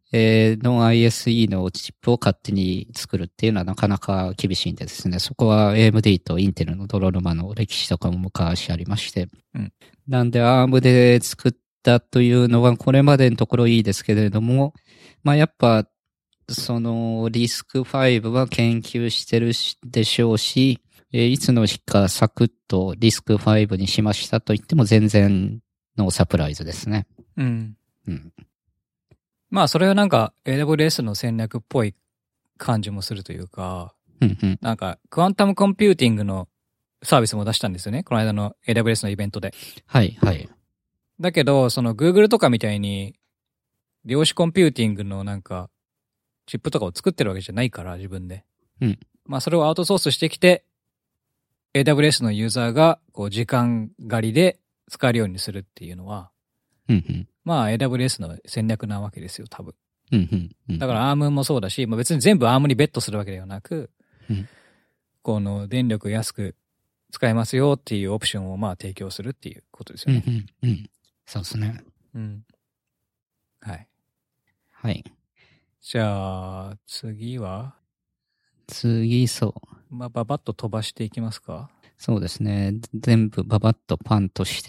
えーの アイエスイー のチップを勝手に作るっていうのはなかなか厳しいんでですね、そこは エーエムディー とインテルの泥沼の歴史とかも昔ありまして。 うん、 なんで アーム で作ったというのはこれまでのところいいですけれども、まあやっぱ、そのリスクファイブは研究してるでしょうし、えー、いつの日かサクッとリスクファイブにしましたと言っても全然のサプライズですね。 うん。 うん。 まあそれはなんか エーダブリューエス の戦略っぽい感じもするというか、 うんうん、 なんかクアンタムコンピューティングのサービスも出したんですよね。この間の エーダブリューエス のイベントで。 はいはい。 だけど、その Google とかみたいに量子コンピューティングのなんかチップとかを作ってるわけじゃないから自分で。 うん。 まあそれをアウトソースしてきて エーダブリューエス のユーザーがこう時間狩りで使えるようにするっていうのは、 うんうん、 まあ エーダブリューエス の戦略なわけですよ、多分。 うんうんうん、 だから アーム もそうだし、まあ、別に全部 アーム にベットするわけではなく、 うん、 この電力安く使えますよっていうオプションをまあ提供するっていうことですよね。 うんうんうん、そうですね。 うん。はい。 はい。 じゃあ、次は次、そう。 まあ、ばばっと飛ばしていきますか。 そうですね。全部ババッとパンとして。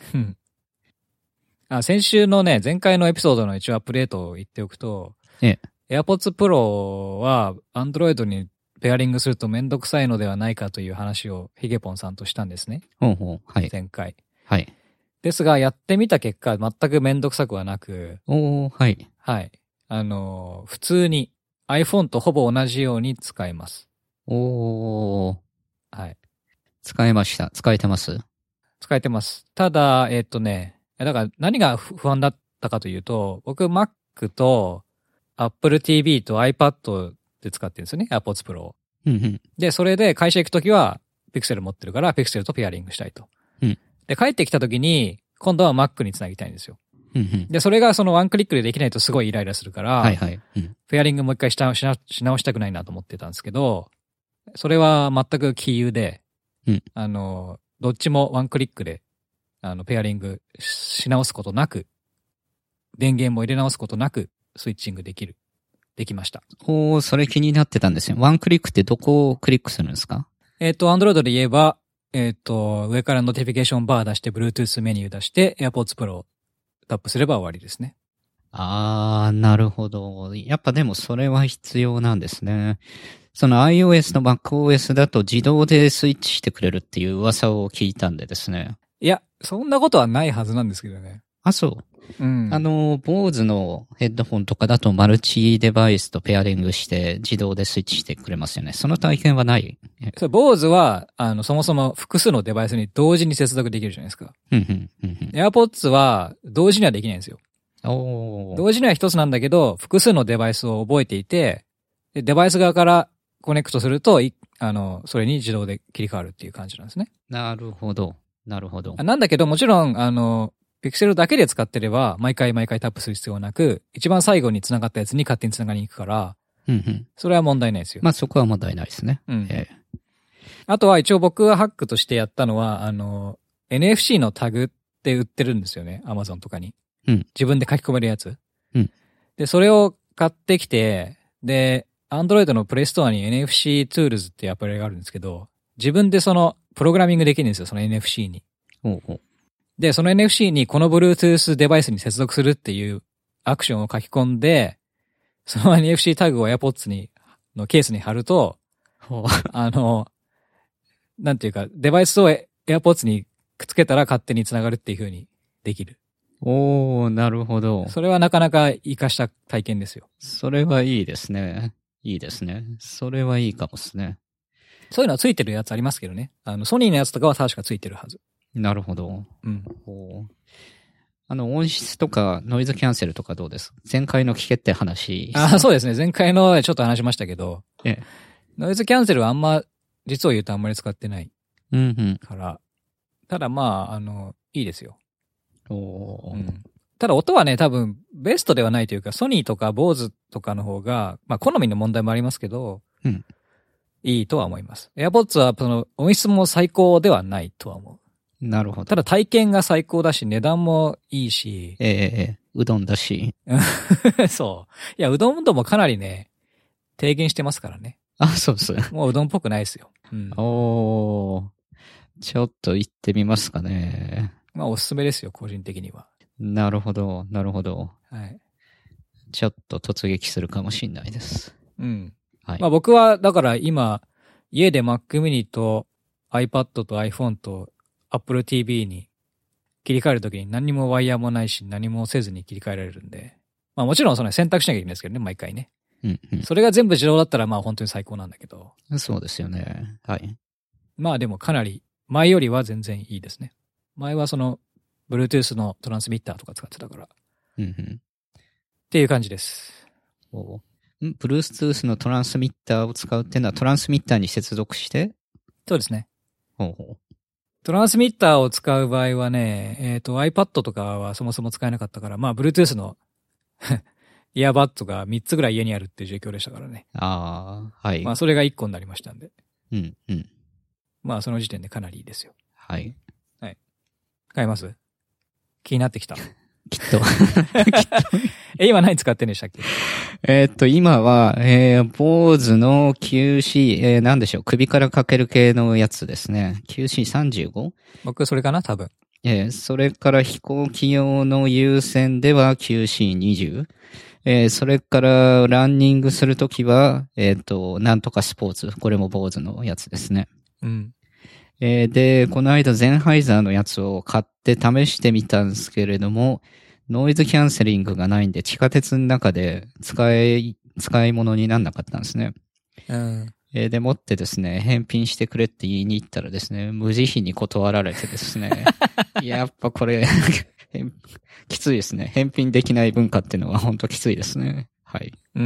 あ、先週のね、前回のエピソードの一応アップデートを言っておくと、 ええ。AirPods Pro は Android にペアリングするとめんどくさいのではないかという話をヒゲポンさんとしたんですね。 ほうほう。はい。 前回。 はい。 ですが、やってみた結果、全くめんどくさくはなく。 おー、はい。 はい。あの、普通に iPhone とほぼ同じように使えます。 おー。 はい。 使えました。使えてます？ 使えてます。ただ、えっとね、だから何が不安だったかというと、僕 Mac と Apple ティーブイ と iPad で使ってるんですよね。AirPods Pro を。 うんうん。 で、それで会社行くときは Pixel 持ってるから Pixel とペアリングしたいと。 うん。 で、帰ってきたときに今度は Mac につなぎたいんですよ。 うんうん。 で、それがそのワンクリックでできないとすごいイライラするから、 はいはい。うん、 ペアリングもう一回し直したくないなと思ってたんですけど、それは全く杞憂で、 うん、 あの、どっちもワンクリックで、あの、ペアリングし直すことなく、電源も入れ直すことなく、スイッチングできる。できました。 おー、それ気になってたんですよ。ワンクリックってどこをクリックするんですか？ えっと、Android で言えば、えっと、上からノティフィケーションバー出して、Bluetooth メニュー出して、AirPods Pro をタップすれば終わりですね。 あー、なるほど。やっぱでもそれは必要なんですね。その iOS の MacOS だと自動でスイッチしてくれるっていう噂を聞いたんでですね。 いや、そんなことはないはずなんですけどね。 あ、そう。 うん。 あの、Bose のヘッドホンとかだとマルチデバイスとペアリングして自動でスイッチしてくれますよね。その体験はない？ それ、Bose は、あの、そもそも複数のデバイスに同時に接続できるじゃないですか。 うんうん、うん。 AirPods は同時にはできないんですよ。 おー。 同時には一つなんだけど、複数のデバイスを覚えていて、でデバイス側からコネクトすると、いあの、それに自動で切り替わるっていう感じなんですね。 なるほど。なるほど。 なんだけど、もちろん、あの、ピクセルだけで使ってれば、毎回毎回タップする必要はなく、一番最後に繋がったやつに勝手に繋がりに行くから、 うんうん。 それは問題ないですよ。 まあそこは問題ないですね。 うん。 えー、 あとは一応僕がハックとしてやったのは、あの、エヌエフシー のタグって売ってるんですよね。Amazon とかに。 うん。 自分で書き込めるやつ。 うん。 で、それを買ってきて、で、Android の Play Store に エヌエフシー Tools っていうアプリがあるんですけど、自分でその、プログラミングできるんですよ、その エヌエフシー に。 おうおう。 で、その エヌエフシー にこの Bluetooth デバイスに接続するっていうアクションを書き込んで、その エヌエフシー タグを AirPods に、のケースに貼ると、あの、なんていうか、デバイスを AirPods にくっつけたら勝手につながるっていう風にできる。 おー、なるほど。 それはなかなか活かした体験ですよ。 それはいいですね。いいですね。それはいいかもですね。 そういうのはついてるやつありますけどね。あの、ソニーのやつとかは確かついてるはず。 なるほど。 うん。 おあの、音質とかノイズキャンセルとかどうです？前回の聞けって話。 ああ、そうですね。前回のちょっと話しましたけど、 ええ、 ノイズキャンセルはあんま、実を言うとあんまり使ってないうんうん。 から、ただまあ、あの、いいですよ。 おー、 うん。ただ音はね、多分、ベストではないというか、ソニーとか Bose とかの方が、まあ、好みの問題もありますけど、 うん。 いいとは思います。AirPods は、その、音質も最高ではないとは思なるほど。 ただ体験が最高だし、値段もいいし。 ええええ、うどんだし。 そう。いや、うどんともかなりね、低減してますからね。 あ、そうです。 もううどんっぽくないですよ。うん、 おー。ちょっと行ってみますかね。 まあ、おすすめですよ、個人的には。 なるほど、なるほど。 はい。 ちょっと突撃するかもしれないです。 うん。 はい。 まあ僕は、だから今、家で Mac mini と iPad と iPhone と Apple ティーブイ に切り替えるときに何にもワイヤーもないし何もせずに切り替えられるんで。まあもちろんその選択しなきゃいけないんですけどね、毎回ね。 うんうん。 それが全部自動だったらまあ本当に最高なんだけど。 そうですよね。はい。 まあでもかなり前よりは全然いいですね。前はその Bluetooth のトランスミッターとか使ってたから。 うんうん。 っていう感じです。 おん Bluetooth のトランスミッターを使うっていうのはトランスミッターに接続してそうですね。 ほうほう。 トランスミッターを使う場合はね、えっと iPad とかはそもそも使えなかったから、まあ Bluetooth のイヤーバッドがみっつぐらい家にあるっていう状況でしたからね。 ああ、はい。 まあそれがいっこになりましたんで。 うんうん。 まあその時点でかなりいいですよ。 はい。 はい。買います？気になってきた。 きっと。 え、今何使ってんでしたっけ？ えーっと、今は、えー、坊主の キューシー、えー、なんでしょう、首からかける系のやつですね。キューシーさんじゅうご？ 僕それかな多分。 えー、それから飛行機用の有線では キューシーにじゅう。えー、それからランニングするときは、えーっと、なんとかスポーツ。これも坊主のやつですね。 うん。 えー、で、この間ゼンハイザーのやつを買って試してみたんですけれども、ノイズキャンセリングがないんで地下鉄の中で使い、使い物になんなかったんですね。 うん。 えー、でもってですね、返品してくれって言いに行ったらですね、無慈悲に断られてですね、やっぱこれ、きついですね。返品できない文化っていうのは本当きついですね。はい。 うん。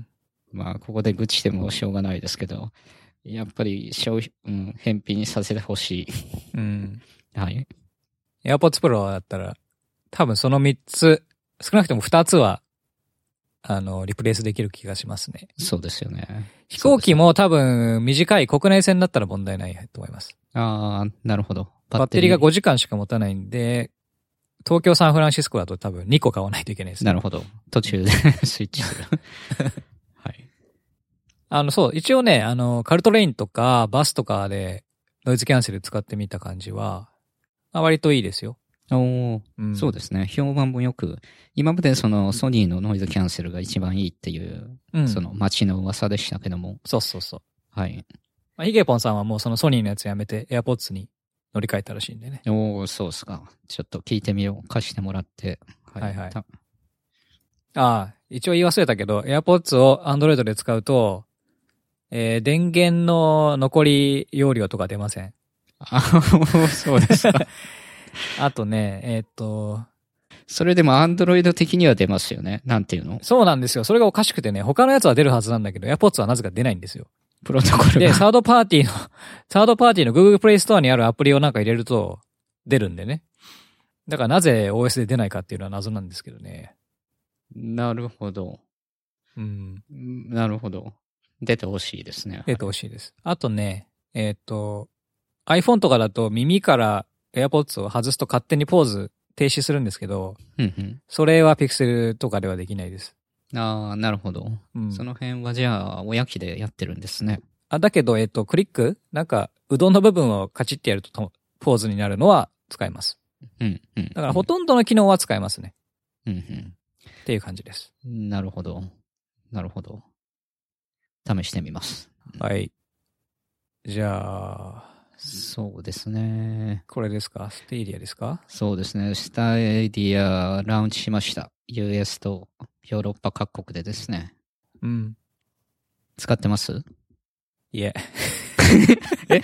まあ、ここで愚痴してもしょうがないですけど、やっぱり消費、うん、返品させてほしい。 うん。 はい。 AirPods Pro だったら、多分そのみっつ、少なくともふたつは、あの、リプレイスできる気がしますね。 そうですよね。 飛行機も多分短い国内線だったら問題ないと思います。 ああ、なるほど。 バッテリーがごじかんしか持たないんで、東京サンフランシスコだと多分にこ買わないといけないです、ね。 なるほど。途中でスイッチする。はい。 あの、そう、一応ね、あの、カルトレインとかバスとかでノイズキャンセル使ってみた感じは、まあ、割といいですよ。 おー、 うん、 そうですね。評判もよく、今までそのソニーのノイズキャンセルが一番いいっていう、うん、その街の噂でしたけども。 そうそうそう。 はい。 まあ、ヒゲポンさんはもうそのソニーのやつやめて AirPods に乗り換えたらしいんでね。 おー、そうっすか。ちょっと聞いてみよう。貸してもらって。 はい、はい、はい。ああ、一応言い忘れたけど、AirPods を Android で使うと、えー、電源の残り容量とか出ません。 あ、そうですか。 あとね、えー、っと、 それでも Android 的には出ますよね。なんていうの？ そうなんですよ。それがおかしくてね、他のやつは出るはずなんだけど、AirPods はなぜか出ないんですよ。 プロトコルが。 で、サードパーティーの、サードパーティーの Google Play Store にあるアプリをなんか入れると出るんでね。だからなぜ オーエス で出ないかっていうのは謎なんですけどね。 なるほど。 うん。 なるほど。出てほしいですね。 出てほしいです。あとね、えっと、iPhone とかだと耳から AirPods を外すと勝手にポーズ停止するんですけど、 うんうん、 それは Pixel とかではできないです。 ああ、なるほど、うん。その辺はじゃあ、親機でやってるんですね。 あ、だけど、えっと、クリックなんか、うどんの部分をカチッてやるとポーズになるのは使えます。 うん、うん。 だからほとんどの機能は使えますね。 うん、うん。 っていう感じです。 なるほど。なるほど。試してみます。 はい。じゃあ、 そうですね。 これですか？ステイディアですか？ そうですね。スタイディアラウンチしました。ユーエス とヨーロッパ各国でですね。 うん。 使ってます？ いえ。 え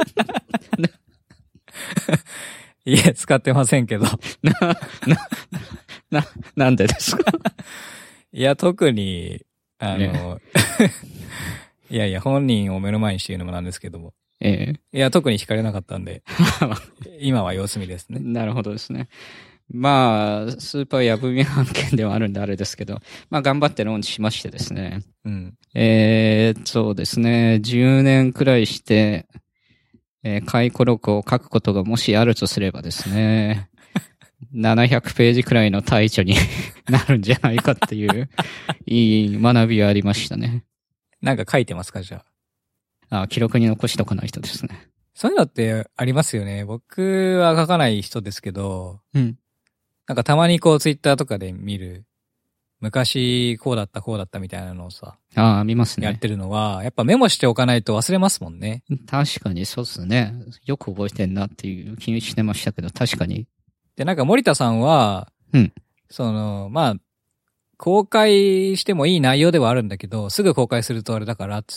いえ、使ってませんけど。 な、な、な、なんでですか？ いや、特に、あの、ね、いやいや、本人を目の前にして言うのもなんですけども。 ええ。 いや、特に惹かれなかったんで、今は様子見ですね。 なるほどですね。まあ、スーパーやぶみ案件ではあるんであれですけど、まあ頑張ってローンチしましてですね。 うん。 えー、そうですね、じゅうねんくらいして、 えー、回顧録を書くことがもしあるとすればですね、ななひゃくページくらいの大著になるんじゃないかっていう、いい学びがありましたね。 なんか書いてますか、じゃあ。あ、記録に残しとかないとですね。 そういうのってありますよね。僕は書かない人ですけど、 うん。 なんかたまにこうツイッターとかで見る、昔こうだったこうだったみたいなのをさ、 ああ、見ますね。 やってるのは、やっぱメモしておかないと忘れますもんね。 確かにそうですね。よく覚えてんなっていう気にしてましたけど、確かに。 で、なんか森田さんは、 うん。 その、まあ、公開してもいい内容ではあるんだけど、すぐ公開するとあれだからっつって、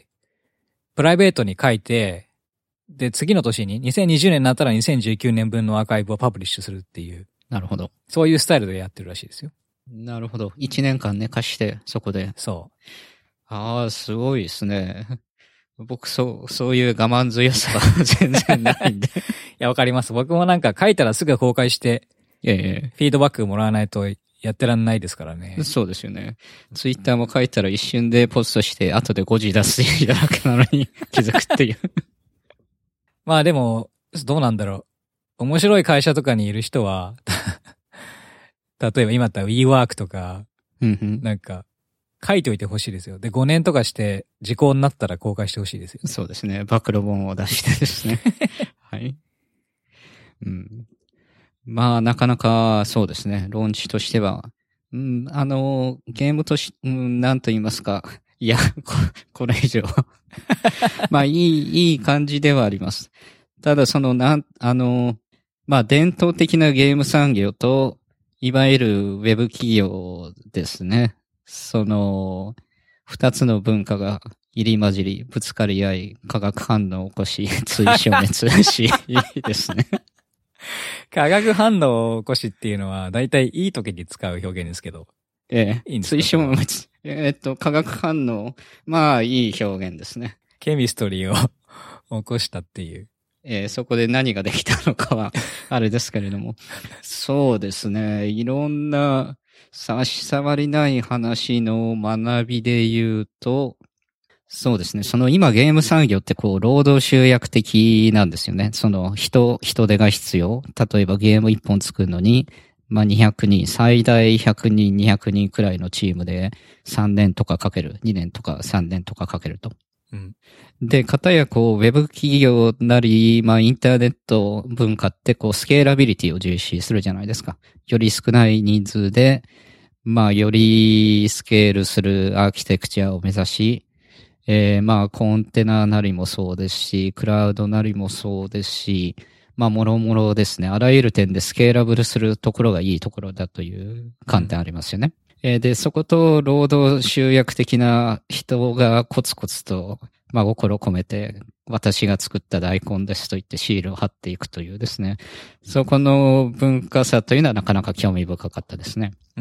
プライベートに書いて、で、次の年に、にせんにじゅうねんになったらにせんじゅうきゅうねんぶんのアーカイブをパブリッシュするっていう。 なるほど。 そういうスタイルでやってるらしいですよ。 なるほど。一年間寝かして、そこで。 そう。 ああ、すごいですね。僕、そう、そういう我慢強さが全然ないんで。いや、わかります。僕もなんか書いたらすぐ公開して、 いやいやフィードバックもらわないとやってらんないですからね。 そうですよね。ツイッターも書いたら一瞬でポストして、後で誤字出すだけなのに気づくっていう。 まあでも、どうなんだろう。面白い会社とかにいる人は、例えば今だったら WeWork とか、 うんうん、 なんか、書いておいてほしいですよ。で、ごねんとかして時効になったら公開してほしいですよ。 そうですね。暴露本を出してですね。はい。うん。まあ、なかなか、そうですね。ローンチとしては、うん、あの、ゲームとし、うん、なんと言いますか。いや、こ、これ以上。まあ、いい、いい感じではあります。ただ、その、なん、あの、まあ、伝統的なゲーム産業と、いわゆるウェブ企業ですね。その、二つの文化が入り混じり、ぶつかり合い、化学反応を起こし、追消滅し、いいですね。 化学反応を起こしっていうのは、だいたいいい時に使う表現ですけど。 ええ。 いいんですか？ 追消滅。えー、っと、化学反応。まあ、いい表現ですね。 ケミストリーを起こしたっていう。 えー、そこで何ができたのかは、あれですけれども。そうですね。いろんな差し障りない話の学びで言うと、そうですね。その今ゲーム産業ってこう、労働集約的なんですよね。その人、人手が必要。例えばゲーム一本作るのに、まあにひゃくにん、最大ひゃくにん、にひゃくにんくらいのチームでさんねんとかかける。にねんとかさんねんとかかけると。 うん、 で、かたやこう、ウェブ企業なり、まあインターネット文化ってこう、スケーラビリティを重視するじゃないですか。より少ない人数で、まあよりスケールするアーキテクチャを目指し、えー、まあ、コンテナなりもそうですし、クラウドなりもそうですし、まあ、もろもろですね。あらゆる点でスケーラブルするところがいいところだという観点ありますよね。うん、えー、で、そこと労働集約的な人がコツコツと、まあ、心込めて、私が作った大根ですと言ってシールを貼っていくというですね。そこの文化差というのはなかなか興味深かったですね。 うん。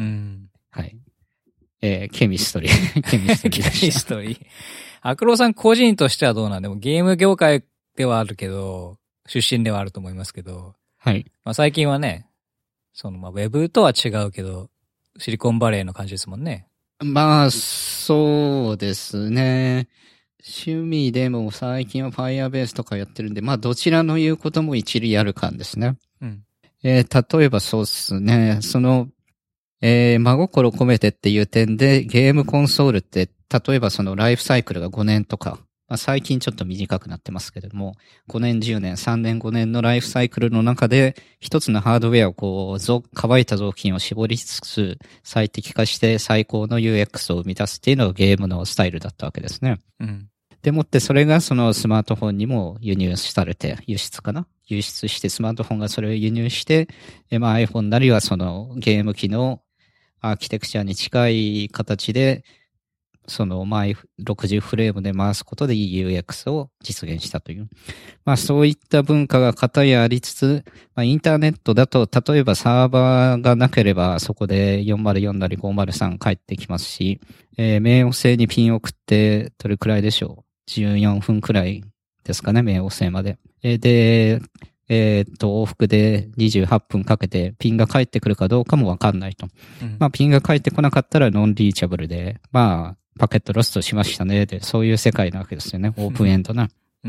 はい。えー、ケミストリー。ケミストリーでした。 ケミストリー。アクロさん個人としてはどうなんでもゲーム業界ではあるけど、出身ではあると思いますけど。 はい。 まあ最近はね、そのまあウェブとは違うけど、シリコンバレーの感じですもんね。 まあ、そうですね。趣味でも最近は Firebase とかやってるんで、まあどちらの言うことも一理ある感ですね。 うん。 えー、例えばそうですね。その、えー、真心込めてっていう点でゲームコンソールって、例えばそのライフサイクルがごねんとか、まあ、最近ちょっと短くなってますけれども、ごねん、じゅうねん、さんねん、ごねんのライフサイクルの中で、一つのハードウェアをこう、乾いた雑巾を絞りつつ、最適化して最高の ユーエックス を生み出すっていうのがゲームのスタイルだったわけですね。 うん。 でもってそれがそのスマートフォンにも輸入されて、輸出かな輸出してスマートフォンがそれを輸入して、まあ iPhone なりはそのゲーム機のアーキテクチャに近い形で、その毎ろくじゅうフレームで回すことでいい ユーエックス を実現したという。まあそういった文化が片やありつつ、まあインターネットだと例えばサーバーがなければそこでよんまるよんなりごまるさん返ってきますし、えー、冥王星にピン送ってどれくらいでしょう ?じゅうよんふんくらいですかね、冥王星まで。えー、で、えー、っと、往復でにじゅうはっぷんかけてピンが返ってくるかどうかもわかんないと。うん、まあピンが返ってこなかったらノンリーチャブルで、まあパケットロストしましたね。で、そういう世界なわけですよね。オープンエンドな。 うん。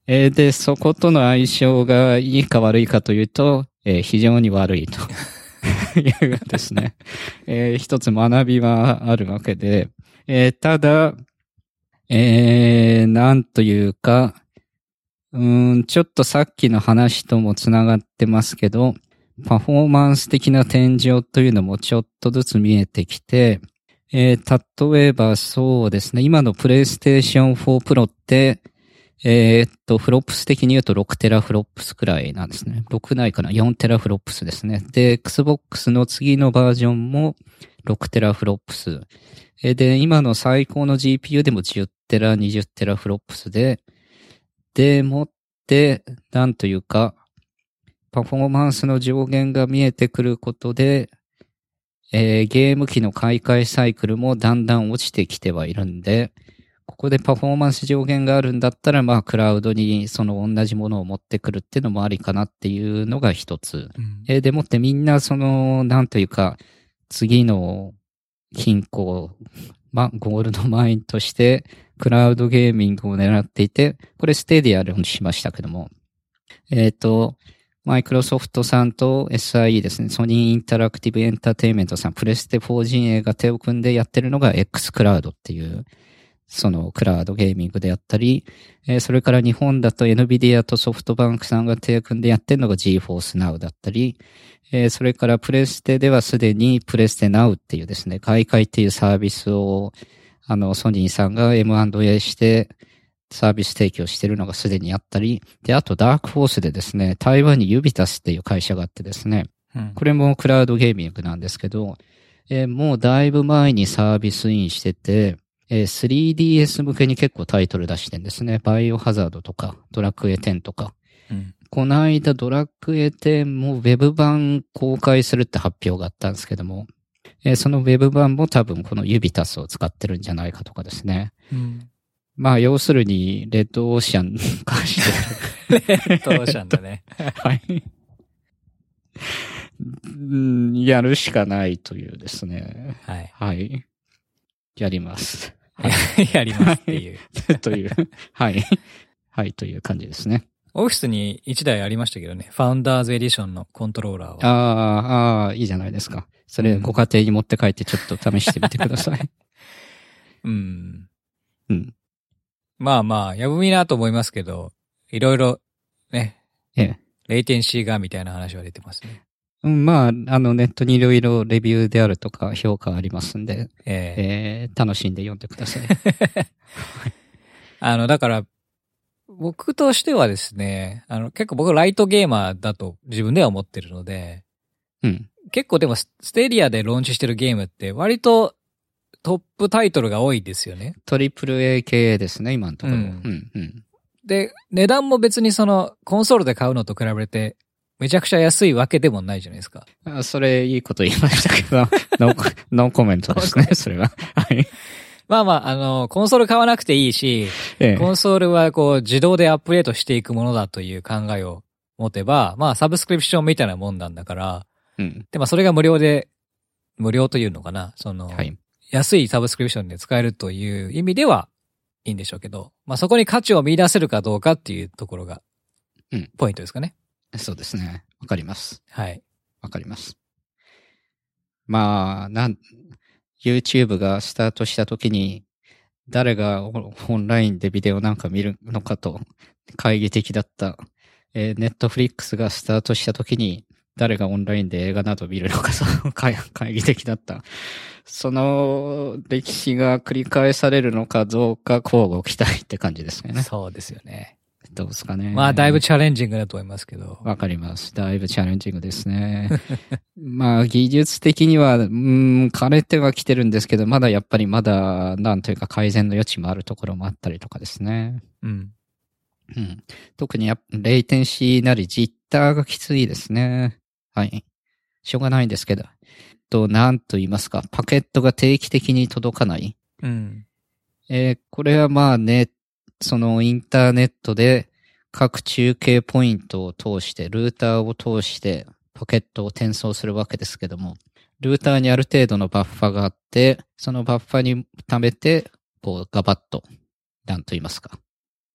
えーで、そことの相性がいいか悪いかというと、えー非常に悪いというですね、えー一つ学びはあるわけで、えーただ、えーなんというか、うーん、ちょっとさっきの話ともつながってますけど、パフォーマンス的な天井というのもちょっとずつ見えてきて、えー例えばそうですね、今のプレイステーションフォープロって、えーっと、フロップス的に言うとろくテラフロップスくらいなんですね。ろくないかな ?よんテラフロップスですね。で、Xbox の次のバージョンもろくテラフロップス。えーで、今の最高の ジーピーユー でもじゅうテラ、にじゅうテラフロップスで、でもって、なんというか、パフォーマンスの上限が見えてくることで、えーゲーム機の買い替えサイクルもだんだん落ちてきてはいるんで、ここでパフォーマンス上限があるんだったら、まあ、クラウドにその同じものを持ってくるっていうのもありかなっていうのが一つ。 うんえーでもってみんなその、なんというか、次の金庫、まあ、ゴールドマインとして、クラウドゲーミングを狙っていて、これステディアでしましたけども、えっ、と、マイクロソフトさんと エスアイイー ですね、ソニーインタラクティブエンターテイメントさん、プレステフォー陣営が手を組んでやってるのが X クラウドっていう、そのクラウドゲーミングであったり、えーそれから日本だと エヌビディア とソフトバンクさんが手を組んでやってるのが GeForce Now だったり、えーそれからプレステではすでにプレステ Now っていうですね、買い替えっていうサービスを、あの、ソニーさんが エムアンドエー してサービス提供してるのがすでにあったり、で、あとダークフォースでですね、台湾にユビタスっていう会社があってですね、 うんこれもクラウドゲーミングなんですけど、えーもうだいぶ前にサービスインしてて、えー スリーディーエス 向けに結構タイトル出してんですね。バイオハザードとか、ドラクエテンとか。 うんこの間ドラクエテンもウェブ版公開するって発表があったんですけども、えーそのウェブ版も多分このユビタスを使ってるんじゃないかとかですね。 うんまあ要するに、レッドオーシャン化してる。 レッドオーシャンだね。 はい。うんやるしかないというですね。 はい。 はい。やります。 やりますっていう。 という。はい。はい、という感じですね。 オフィスにいちだいありましたけどね。ファウンダーズエディションのコントローラーは。 ああ、ああ、いいじゃないですか。それ、ご家庭に持って帰ってちょっと試してみてください。 うん。 うん。 まあまあ、やぶみなと思いますけど、いろいろ、ね、 ええ。 レイテンシーがみたいな話は出てますね。 うん、まあ、あの、ネットにいろいろレビューであるとか評価ありますんで、 えええー、楽しんで読んでください。 あの、だから、僕としてはですね、あの、結構僕ライトゲーマーだと自分では思ってるので、 うん。 結構でもスステディアでローンチしてるゲームって割とトップタイトルが多いですよね。 トリプル A 系ですね、今のところ。 ううんん、うん。 で、値段も別にそのコンソールで買うのと比べてめちゃくちゃ安いわけでもないじゃないですか。 あ、それ、いいこと言いましたけど、ノー、ノーコメントですね、それは。はい。 まあまあ、あの、コンソール買わなくていいし、 ええコンソールはこう自動でアップデートしていくものだという考えを持てば、まあサブスクリプションみたいなもんなんだから、 うん。 で、まあそれが無料で、無料というのかな、その、 はい。 安いサブスクリプションで使えるという意味ではいいんでしょうけど、まあそこに価値を見出せるかどうかっていうところがうん、 ポイントですかね。 そうですね。わかります。 はい。 わかります。まあ、なん、YouTube がスタートした時に、誰がオオンラインでビデオなんか見るのかと、懐疑的だった。えー、Netflix がスタートした時に、誰がオンラインで映画など見るのかと、懐疑的だった。その歴史が繰り返されるのかどうか、交互期待って感じですよね。 そうですよね。 どうですかね。 まあだいぶチャレンジングだと思いますけど。 わかります。だいぶチャレンジングですね。まあ技術的には、うーん、枯れてはきてるんですけど、まだやっぱりまだ、なんというか改善の余地もあるところもあったりとかですね。 うん。 うん。特にやっぱレイテンシーなりジッターがきついですね。はい。しょうがないんですけど。と、なんと言いますか、パケットが定期的に届かない。 うん。 えーこれはまあね、そのインターネットで各中継ポイントを通して、ルーターを通してパケットを転送するわけですけども、ルーターにある程度のバッファがあって、そのバッファに貯めて、こうガバッと、なんと言いますか、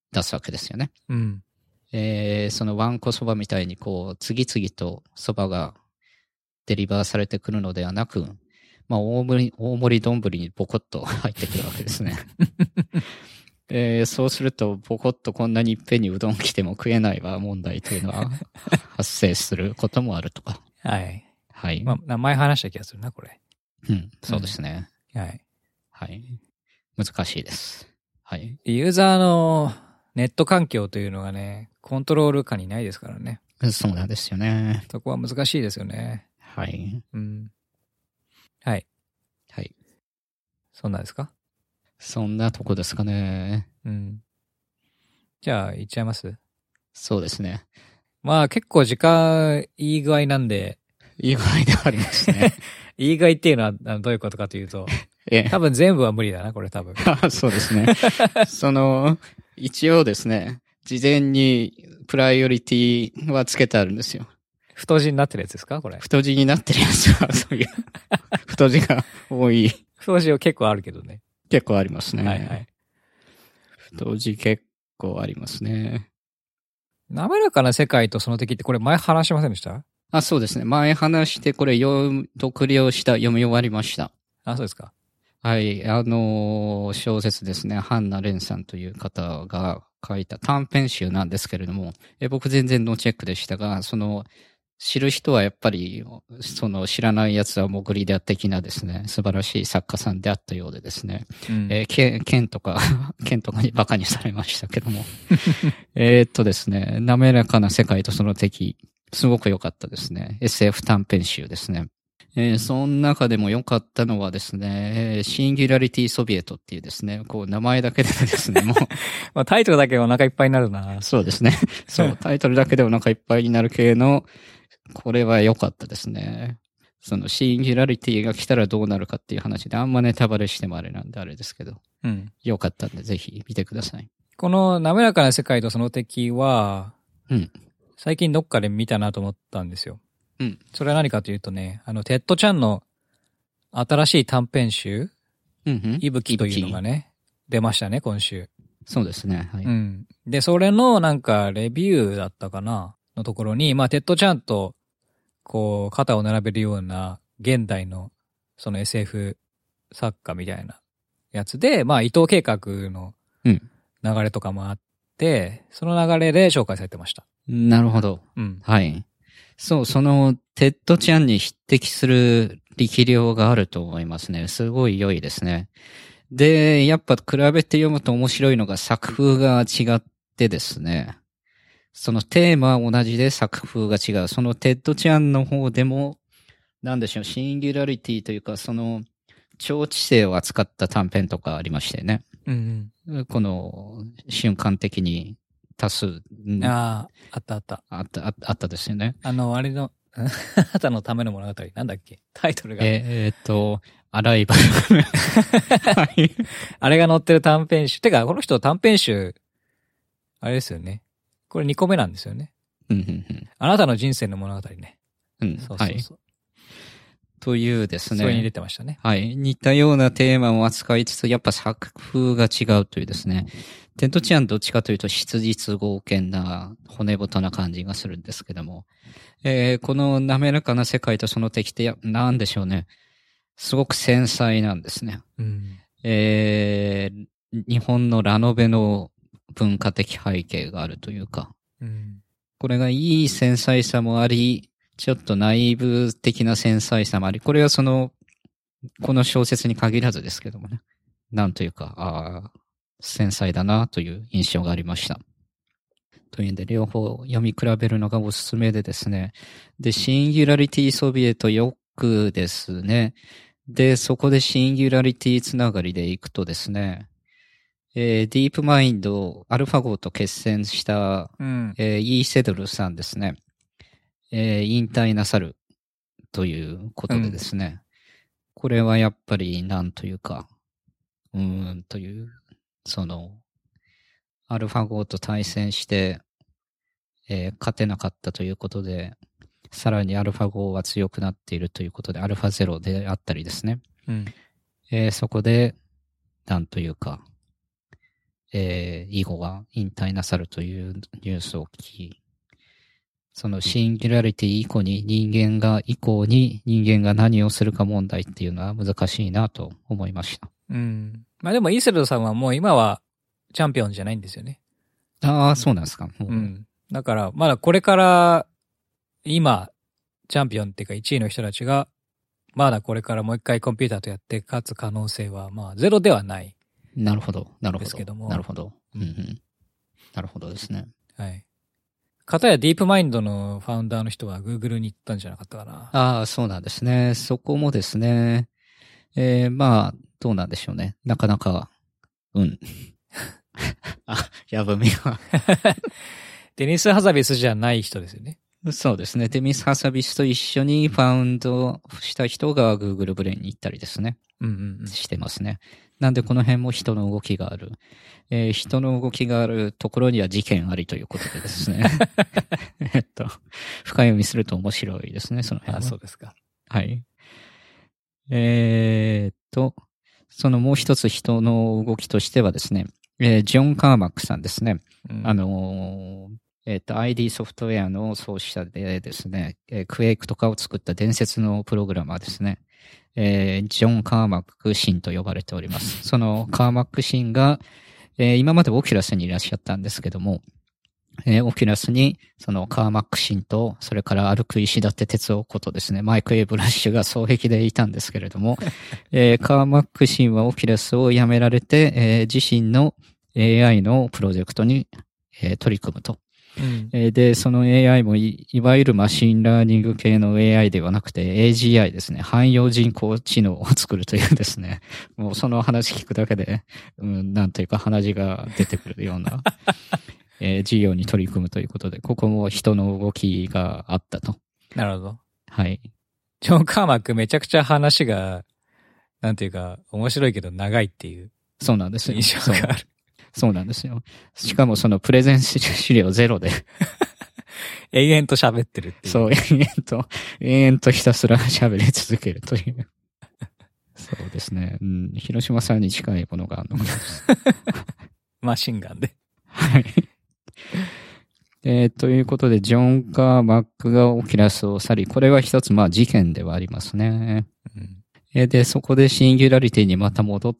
出すわけですよね。 うん。 えー、そのワンコそばみたいにこう、次々とそばがデリバーされてくるのではなく、まあ、大盛り、大盛り丼にボコッと入ってくるわけですね。えー、そうすると、ボコッとこんなにいっぺんにうどん来ても食えないわ問題というのは発生することもあるとか。 はい。 はい。 まあ、名前話した気がするな、これ。 うん、そうですね。 はい。 はい。難しいです。はい。 ユーザーのネット環境というのがね、コントロール下にないですからね。 そうなんですよね。 そこは難しいですよね。 はい。 うん。はい。 はい。そんなんですか？ そんなとこですかね。 うん。じゃあ、行っちゃいます？ そうですね。 まあ結構時間いい具合なんで。 いい具合ではありますね。 いい具合っていうのはどういうことかというと、 ええ、 多分全部は無理だな、これ多分。 そうですね。その、一応ですね、事前にプライオリティはつけてあるんですよ。 太字になってるやつですかこれ。 太字になってるやつは、そういう、太字が多い。 太字は結構あるけどね。 結構ありますね。 はいはい。 太字結構ありますね。 滑らかな世界とその敵ってこれ前話しませんでした？ あ、そうですね。前話してこれ読、読了した、読み終わりました。 あ、そうですか。 はい。あのー、小説ですね。ハンナ・レンさんという方が書いた短編集なんですけれども、え僕全然ノーチェックでしたが、その、知る人はやっぱり、その知らない奴は潜りだ的なですね、素晴らしい作家さんであったようでですね、うん、えー、ケン、ケンとか、ケンとかにバカにされましたけども、えっとですね、滑らかな世界とその敵、すごく良かったですね。エスエフ 短編集ですね。えー、その中でも良かったのはですね、シンギュラリティソビエトっていうですね、こう名前だけでですね、もうまあタイトルだけでお腹いっぱいになるな。 そうですね。そう、タイトルだけでお腹いっぱいになる系の、これは良かったですね。そのシンギュラリティが来たらどうなるかっていう話で、あんまネタバレしてもあれなんであれですけど、うん。良かったんで、ぜひ見てください。 この滑らかな世界とその敵は、 うん。 最近どっかで見たなと思ったんですよ。 うん。 それは何かというとね、あの、テッドちゃんの新しい短編集、 うんうん。 いぶきというのがね、出ましたね、今週。 そうですね。はい。 うん。で、それのなんか、レビューだったかなのところに、まあ、テッドちゃんと、こう、肩を並べるような、現代の、その エスエフ 作家みたいなやつで、まあ、伊藤計画の流れとかもあって、うん、その流れで紹介されてました。 なるほど。うん。はい。そう、その、テッドちゃんに匹敵する力量があると思いますね。すごい良いですね。で、やっぱ比べて読むと面白いのが作風が違ってですね。そのテーマは同じで作風が違う。そのテッドちゃんの方でも、なんでしょう、シンギュラリティというか、その、超知性を扱った短編とかありましてね。うんうん、この、瞬間的に多数。 ああ、あったあった。 あった、あったですよね。 あの、あれの、あなたのための物語、なんだっけタイトルが。 えー、っと、アライバル。はい。 あれが載ってる短編集。てか、この人短編集、あれですよね。これにこめなんですよね。 うんうんうん。 あなたの人生の物語ね。 うん。そうそうそう。はい。というですね。 それに出てましたね。 はい。似たようなテーマを扱いつつ、やっぱ作風が違うというですね。テッドちゃんどっちかというと質実剛健な骨太な感じがするんですけども。えー、この滑らかな世界とその敵ってなんでしょうね。すごく繊細なんですね。うん、えー、日本のラノベの文化的背景があるというか。うん、これがいい繊細さもあり、ちょっとナイーブ的な繊細さもあり、これはその、この小説に限らずですけどもね。なんというか、ああ、繊細だなという印象がありました。というんで、両方読み比べるのがおすすめでですね。で、シンギュラリティソビエトよくですね。で、そこでシンギュラリティつながりでいくとですね、えー、ディープマインド、アルファ号と決戦した、うん、えー、イーセドルさんですね。えー、引退なさるということでですね。うん、これはやっぱりなんというか、うーんという、その、アルファ号と対戦して、えー、勝てなかったということで、さらにアルファ号は強くなっているということで、アルファゼロであったりですね。うん、えー、そこで、なんというか、 えー、以後は引退なさるというニュースを聞き、そのシンギュラリティ以降に人間が以降に人間が何をするか問題っていうのは難しいなと思いました。 うん。まあでもイーセルドさんはもう今はチャンピオンじゃないんですよね。 ああ、そうなんですか。 うん。だからまだこれから今チャンピオンっていうかいちいの人たちがまだこれからもう一回コンピューターとやって勝つ可能性はまあゼロではない。 なるほど。なるほど。 ですけども。 なるほど。うんうん。なるほどですね。 はい。かたやディープマインドのファウンダーの人は Google に行ったんじゃなかったかな。 ああ、そうなんですね。そこもですね。えー、まあ、どうなんでしょうね。なかなか、うん。あ、やぶみが。 デニス・ハザビスじゃない人ですよね。 そうですね。デニス・ハザビスと一緒にファウンドした人が Google ブレインに行ったりですね。 うんうんうん。 してますね。なんでこの辺も人の動きがある。えー、人の動きがあるところには事件ありということでですね。えっと、深読みすると面白いですね、その辺は。 あ、そうですか。 はい。えー、っと、そのもう一つ人の動きとしてはですね、えー、ジョン・カーマックさんですね。うん、あのー、えっと、アイディー ソフトウェアの創始者でですね、えー、クエイクとかを作った伝説のプログラマーですね。えー、ジョン・カーマック氏と呼ばれております。そのカーマック氏が、えー、今までオキュラスにいらっしゃったんですけども、えー、オキュラスに、そのカーマック氏と、それから歩く石立哲夫ことですね、マイク・エイブラッシュが双璧でいたんですけれども、えー、カーマック氏はオキュラスを辞められて、えー、自身の エーアイ のプロジェクトに、えー、取り組むと。うん、で、その エーアイ も い, いわゆるマシンラーニング系の エーアイ ではなくて エージーアイ ですね。汎用人工知能を作るというですね。もうその話聞くだけで、うん、なんというか鼻血が出てくるような、えー、事業に取り組むということで、ここも人の動きがあったと。 なるほど。 はい。 ジョン・カーマックめちゃくちゃ話が、なんていうか面白いけど長いっていう。 そうなんですよ。 印象がある。 そうなんですよ。しかもそのプレゼン資料ゼロで。 永遠と喋ってるっていう。 そう、永遠と、永遠とひたすら喋り続けるという。そうですね。うん、広島さんに近いものがあるのかな。 マシンガンで。 はい。えー、ということで、ジョン・カーマックがオキュラスを去り、これは一つ、まあ事件ではありますね。うんえー、で、そこでシンギュラリティにまた戻って、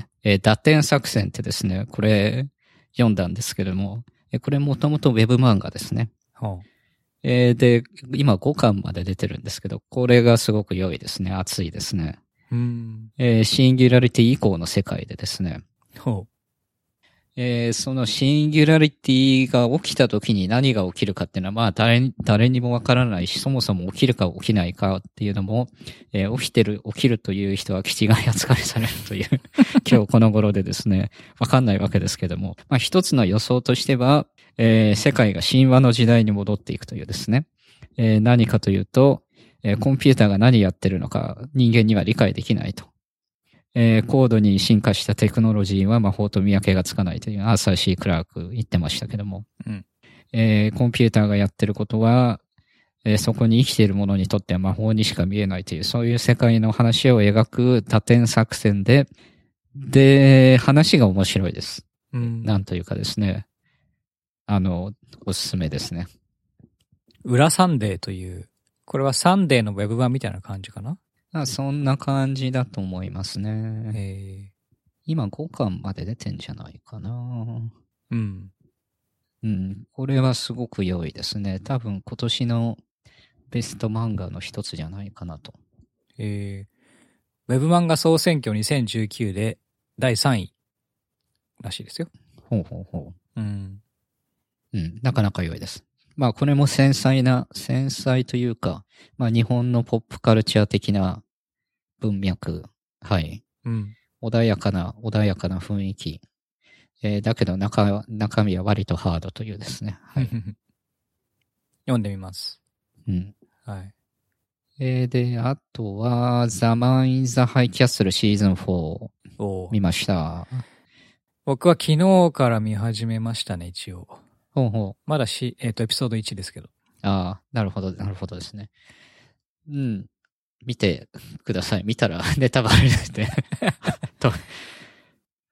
えー、打点作戦ってですね、これ読んだんですけども、えー、これもともとウェブ漫画ですね。はあえー、で、今ごかんまで出てるんですけど、これがすごく良いですね。熱いですね。うんえー、シンギュラリティ以降の世界でですね。ほうえー、そのシンギュラリティが起きた時に何が起きるかっていうのは、まあ誰、誰にもわからないし、そもそも起きるか起きないかっていうのも、えー、起きてる、起きるという人は気違い扱いされるという、今日この頃でですね、わかんないわけですけども、まあ一つの予想としては、えー、世界が神話の時代に戻っていくというですね、えー、何かというと、えー、コンピューターが何やってるのか人間には理解できないと。えー、高度に進化したテクノロジーは魔法と見分けがつかないというアーサー・シー・クラーク言ってましたけども、うんえー、コンピューターがやってることは、えー、そこに生きているものにとっては魔法にしか見えないという、そういう世界の話を描く多点作戦で、で、話が面白いです。うん、なんというかですね、あの、おすすめですね。 裏サンデーという、これはサンデーのウェブ版みたいな感じかな？ あそんな感じだと思いますね。えー、今ごかんまで出てんじゃないかな。うん。うん。これはすごく良いですね。多分今年のベスト漫画の一つじゃないかなと。 えー、ウェブ漫画総選挙にせんじゅうきゅうでだいさんいらしいですよ。 ほうほうほう。うん。うん。なかなか良いです。まあこれも繊細な、繊細というか、まあ日本のポップカルチャー的な文脈。はい。うん。穏やかな、穏やかな雰囲気。えー、だけど中、中身は割とハードというですね。はい。 読んでみます。 うん。はい。えー、で、あとは、ザ・マン・イン・ザ・ハイ・キャッスルシーズンフォーを見ました。 僕は昨日から見始めましたね、一応。 ほうほう。 まだし、えっと、エピソードいちですけど。 ああ、なるほど、なるほどですね。うん。見てください。見たらネタバレでと。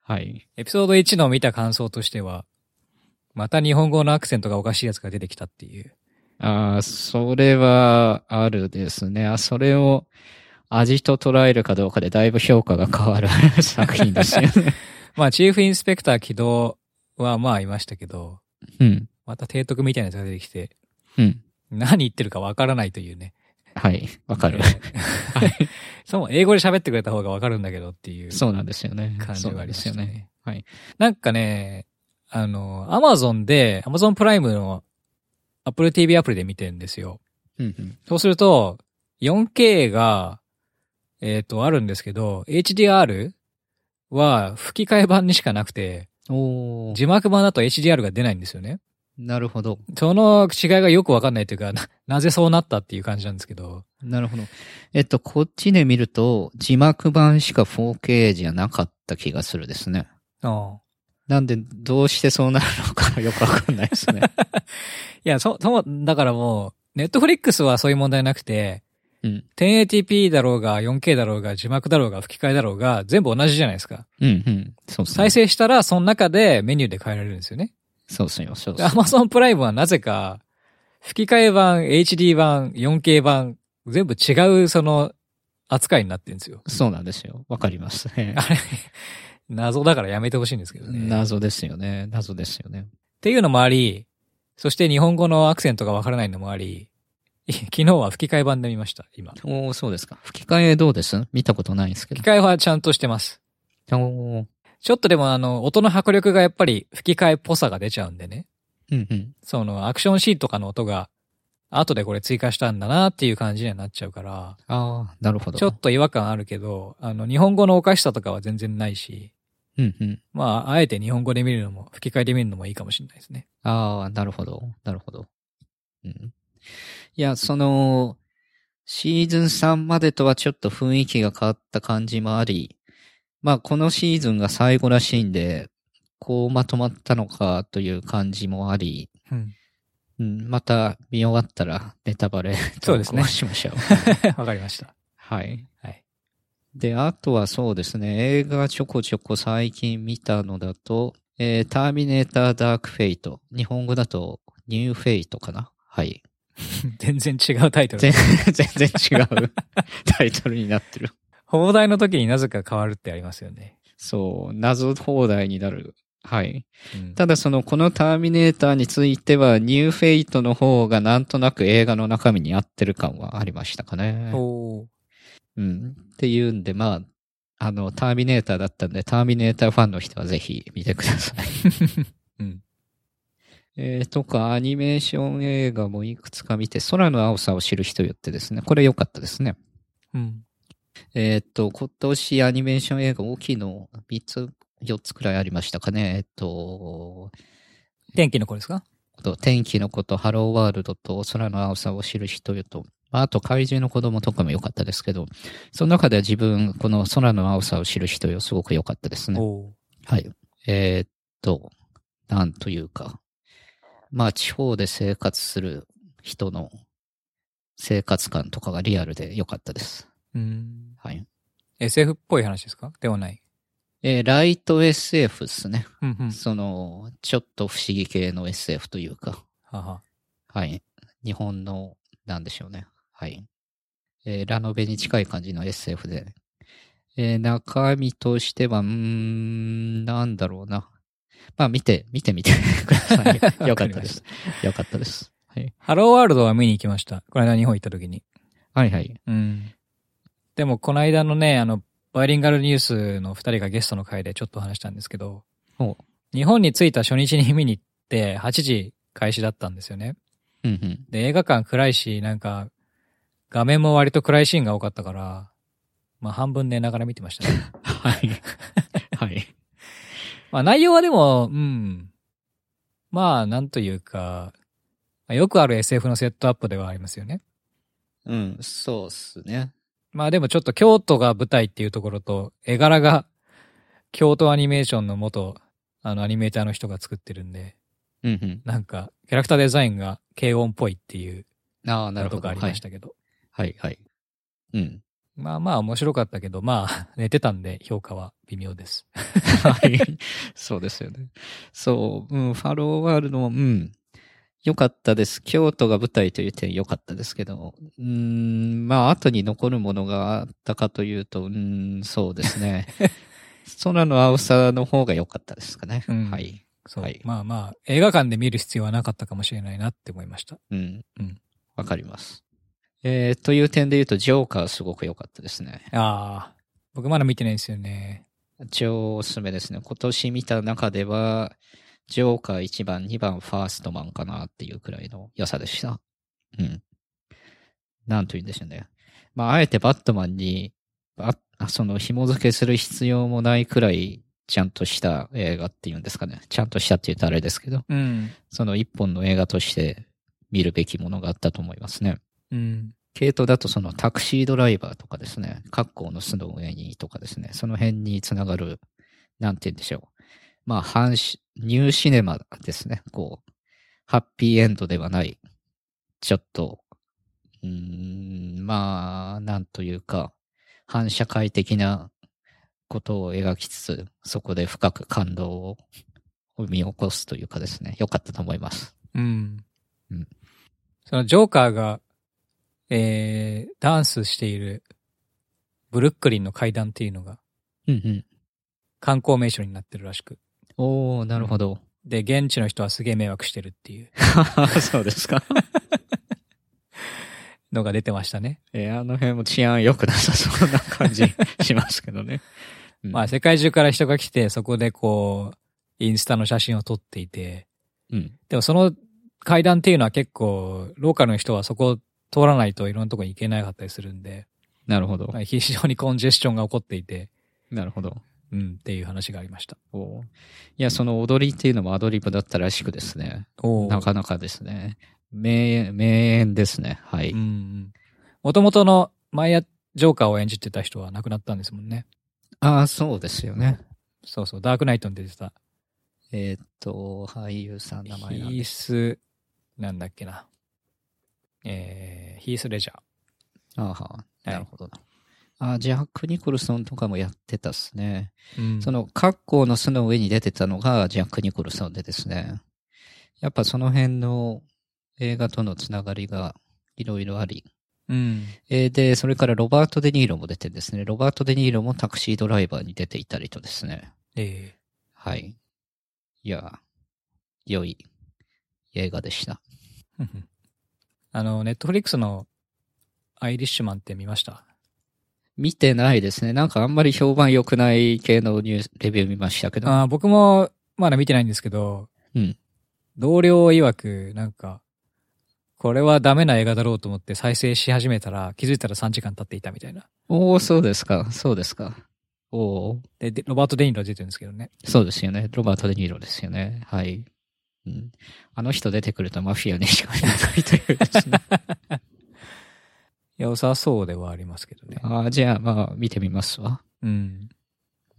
はい。 エピソードいちの見た感想としては、また日本語のアクセントがおかしいやつが出てきたっていう。 ああ、それはあるですね。あ、それを味と捉えるかどうかでだいぶ評価が変わる作品ですよね。 まあ、チーフインスペクター起動はまあいましたけど、 うん。 また提督みたいなやつが出てきて、 うん。 何言ってるかわからないというね。 はい。わかる。 えーはい。そう、英語で喋ってくれた方がわかるんだけどっていうそうなんですよね。 感じがありましたね。 そうなんですよね。はい。 なんかね、あの、アマゾンで、アマゾンプライムの Apple ティーブイ アプリで見てるんですよ。 うんうん。 そうすると、よんケー が、えっと、あるんですけど、エイチディーアール は吹き替え版にしかなくて、 おー。 字幕版だと エイチディーアール が出ないんですよね。 なるほど。 その違いがよくわかんないというか、な、なぜそうなったっていう感じなんですけど。 なるほど。えっと、こっちで見ると、字幕版しか フォーケー じゃなかった気がするですね。 ああ。 なんで、どうしてそうなるのかよくわかんないですね。 いや、そ、そう、だからもう、ネットフリックスはそういう問題なくて、 うん。 テンエイティーピー だろうが、よんケー だろうが、字幕だろうが、吹き替えだろうが、全部同じじゃないですか。 うんうん。そうですね。 再生したら、その中でメニューで変えられるんですよね。 そうっすよ、そうっすよ。 Amazon プライムはなぜか、吹き替え版、エイチディー 版、よんケー 版、全部違うその扱いになってるんですよ。 そうなんですよ。わかりますね。 あれ、謎だからやめてほしいんですけどね。 謎ですよね。謎ですよね。 っていうのもあり、そして日本語のアクセントがわからないのもあり、昨日は吹き替え版で見ました、今。 おー、そうですか。吹き替えどうです見たことないんですけど。 吹き替えはちゃんとしてます。 おー。 ちょっとでもあの、音の迫力がやっぱり吹き替えっぽさが出ちゃうんでね。 うんうん。 そのアクションシーンとかの音が、後でこれ追加したんだなっていう感じにはなっちゃうから、 ああ、なるほど。 ちょっと違和感あるけど、あの、日本語のおかしさとかは全然ないし、 うんうん。 まあ、あえて日本語で見るのも、吹き替えで見るのもいいかもしれないですね。 ああ、なるほど。なるほど。うん。いや、その、シーズンさんまでとはちょっと雰囲気が変わった感じもあり、まあ、このシーズンが最後らしいんで、こうまとまったのかという感じもあり、 うん。 うん、また見終わったらネタバレそうですね投稿しましょう。 わかりました。 はい。 はい。 で、あとはそうですね、映画ちょこちょこ最近見たのだと、えー、ターミネーターダークフェイト。日本語だとニューフェイトかな。はい。 全然違うタイトル。 全全然違うタイトルになってる。 放題の時になぜか変わるってありますよね。 そう、謎放題になる。はい。 うん、 ただその、このターミネーターについては、ニューフェイトの方がなんとなく映画の中身に合ってる感はありましたかね。 おー。 うん。っていうんで、まあ、あの、ターミネーターだったんで、ターミネーターファンの人はぜひ見てください。 うん。 えー、とか、アニメーション映画もいくつか見て、空の青さを知る人よってですね、これ良かったですね。 うん。 えっと、今年アニメーション映画大きいのみっつ、よっつくらいありましたかね。えっと、 天気の子ですか？ 天気のこと、ハローワールドと空の青さを知る人よと、あと怪獣の子供とかも良かったですけど、その中では自分、この空の青さを知る人よすごく良かったですね。 おー。 はい。えーっと、なんというか、まあ地方で生活する人の生活感とかがリアルで良かったです。 うん。 はい。 エスエフ っぽい話ですか？ではない。 えーライト エスエフ っすね。 うんうん。 その、ちょっと不思議系の エスエフ というか。 はは。 はい。日本の、なんでしょうね。はい。えーラノベに近い感じの エスエフ で。えー中身としては、うーん、なんだろうな。まあ見て、見てみてください。よかったです。よかったです。はい。 ハローワールドは見に行きました。この間日本行った時に。 はいはい。 うん。でもこの間のね、あの、バイリンガルニュースの二人がゲストの回でちょっと話したんですけど、日本に着いた初日に見に行ってはちじ開始だったんですよね。 うんうん。 で、映画館暗いし、なんか、画面も割と暗いシーンが多かったから、まあ半分寝ながら見てましたね。 はい。はい。 まあ内容はでも、うん。まあなんというか、よくある エスエフ のセットアップではありますよね。 うん、そうっすね。 まあでもちょっと京都が舞台っていうところと、絵柄が京都アニメーションの元、あのアニメーターの人が作ってるんで、 うんうん。 なんか、キャラクターデザインが軽音っぽいっていうああ、なるほど。 ことがありましたけど。 はい、はい、はい。うん。 まあまあ面白かったけど、まあ寝てたんで評価は微妙です。 はい。そうですよね。そう、うん、ファローワールドも、うん、良かったです。京都が舞台という点良かったですけど、うーん、まあ後に残るものがあったかというと、うーん、そうですね。空の青さの方が良かったですかね。 うん、 はい。 そう、 はい。 まあまあ映画館で見る必要はなかったかもしれないなって思いました。 うん。 うん。 わかります。えー、という点で言うと、ジョーカーすごく良かったですね。 ああ、僕まだ見てないんですよね。 超おすすめですね。今年見た中では、ジョーカーいちばん、にばんファーストマンかなっていうくらいの良さでした。うん。なんと言うんでしょうね。まあ、あえてバットマンに、あ、その紐付けする必要もないくらい、ちゃんとした映画っていうんですかね。ちゃんとしたって言うとあれですけど、 うん。 その一本の映画として見るべきものがあったと思いますね。 うん。 系統だとそのタクシードライバーとかですね、格好の巣の上にとかですね、その辺につながる、なんて言うんでしょう。まあ、半し、ニューシネマですね。こう、ハッピーエンドではない、ちょっと、うーん、まあ、なんというか、反社会的なことを描きつつ、そこで深く感動を生み起こすというかですね、良かったと思います。 うん。 うん。 そのジョーカーが、えー、ダンスしているブルックリンの階段っていうのがうんうん。 観光名所になってるらしく。 おー、なるほど。 で、現地の人はすげえ迷惑してるっていうそうですか。 のが出てましたね。 えー、あの辺も治安良くなさそうな感じしますけどね。うん、 まあ世界中から人が来て、そこでこう、インスタの写真を撮っていて、 うん。 でもその階段っていうのは結構、ローカルの人はそこを通らないといろんなところに行けなかったりするんで、 なるほど。 非常にコンジェスションが起こっていて、 なるほど。 うん、っていう話がありました。 おいや、その踊りっていうのもアドリブだったらしくですね。なかなかですね。名演、名演ですね。はい。 うん。もともとのマイヤ・ジョーカーを演じてた人は亡くなったんですもんね。 ああ、そうですよね。 そうそう、ダークナイトに出てた。 えー、っと、俳優さん名前なんヒーです。 ス、なんだっけな。えー、ヒース・レジャー。 ああ、はあ、なるほどな。あ、ジャック・ニコルソンとかもやってたっすね。うん、その、格好の巣の上に出てたのがジャック・ニコルソンでですね。やっぱその辺の映画とのつながりがいろいろあり。 うん、 えー、で、それからロバート・デ・ニーロも出てですね。ロバート・デ・ニーロもタクシードライバーに出ていたりとですね。 ええー。 はい。いや、良い映画でした。 あの、ネットフリックスのアイリッシュマンって見ました？ 見てないですね。なんかあんまり評判良くない系のニュース、レビュー見ましたけど。 あ、僕もまだ見てないんですけど、 うん。 同僚曰く、なんか、これはダメな映画だろうと思って再生し始めたら、気づいたらさんじかん経っていたみたいな。 おー、そうですか。そうですか。おー。 で、でロバート・デ・ニーロ出てるんですけどね。 そうですよね。ロバート・デ・ニーロですよね。はい。うん。あの人出てくるとマフィアにしか見えないというですね。 良さそうではありますけどね。 ああ、じゃあまあ見てみますわ。 うん。 うん。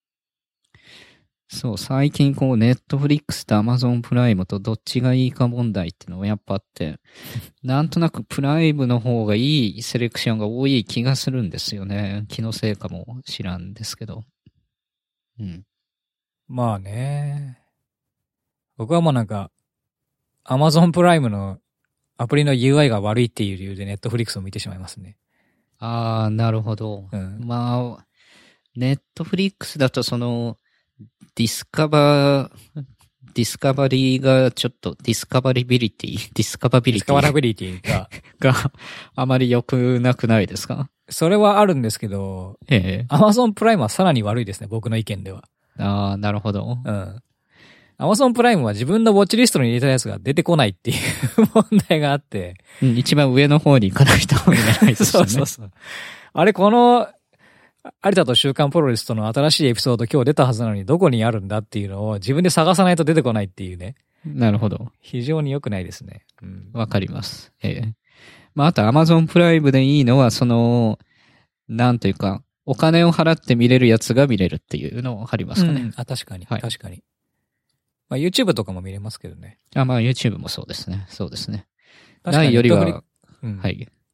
そう、最近こう、ネットフリックスとアマゾンプライムとどっちがいいか問題っていうのがやっぱあって、なんとなくプライムの方がいいセレクションが多い気がするんですよね。気のせいかも知らんですけど。うん。 まあね。僕はもうなんか、アマゾンプライムのアプリの ユーアイ が悪いっていう理由でネットフリックスを見てしまいますね。 ああ、なるほど。うん、まあ、ネットフリックスだとその、ディスカバー、ディスカバリーがちょっと、ディスカバリビリティ、ディスカバビリティ。 ディスカバラビリティが、 があまり良くなくないですか？ それはあるんですけど、ええ。Amazon プライムはさらに悪いですね、僕の意見では。 ああ、なるほど。 うん。Amazon プライムは自分のウォッチリストに入れたやつが出てこないっていう問題があって。 うん、一番上の方に行かないと見れないですよね。 そうそうそう。あれ、この、有田と週刊プロレスとの新しいエピソード今日出たはずなのにどこにあるんだっていうのを自分で探さないと出てこないっていうね。 なるほど。 非常に良くないですね。 うん。わかります。ええ。まあ、あと Amazon プライムでいいのは、その、なんというか、お金を払って見れるやつが見れるっていうのありますかね。うん、 あ、確かに、はい。確かに。まあ YouTube とかも見れますけどね。 あ、まあ YouTube もそうですね。そうですね。ないよりは、 うん、 はい。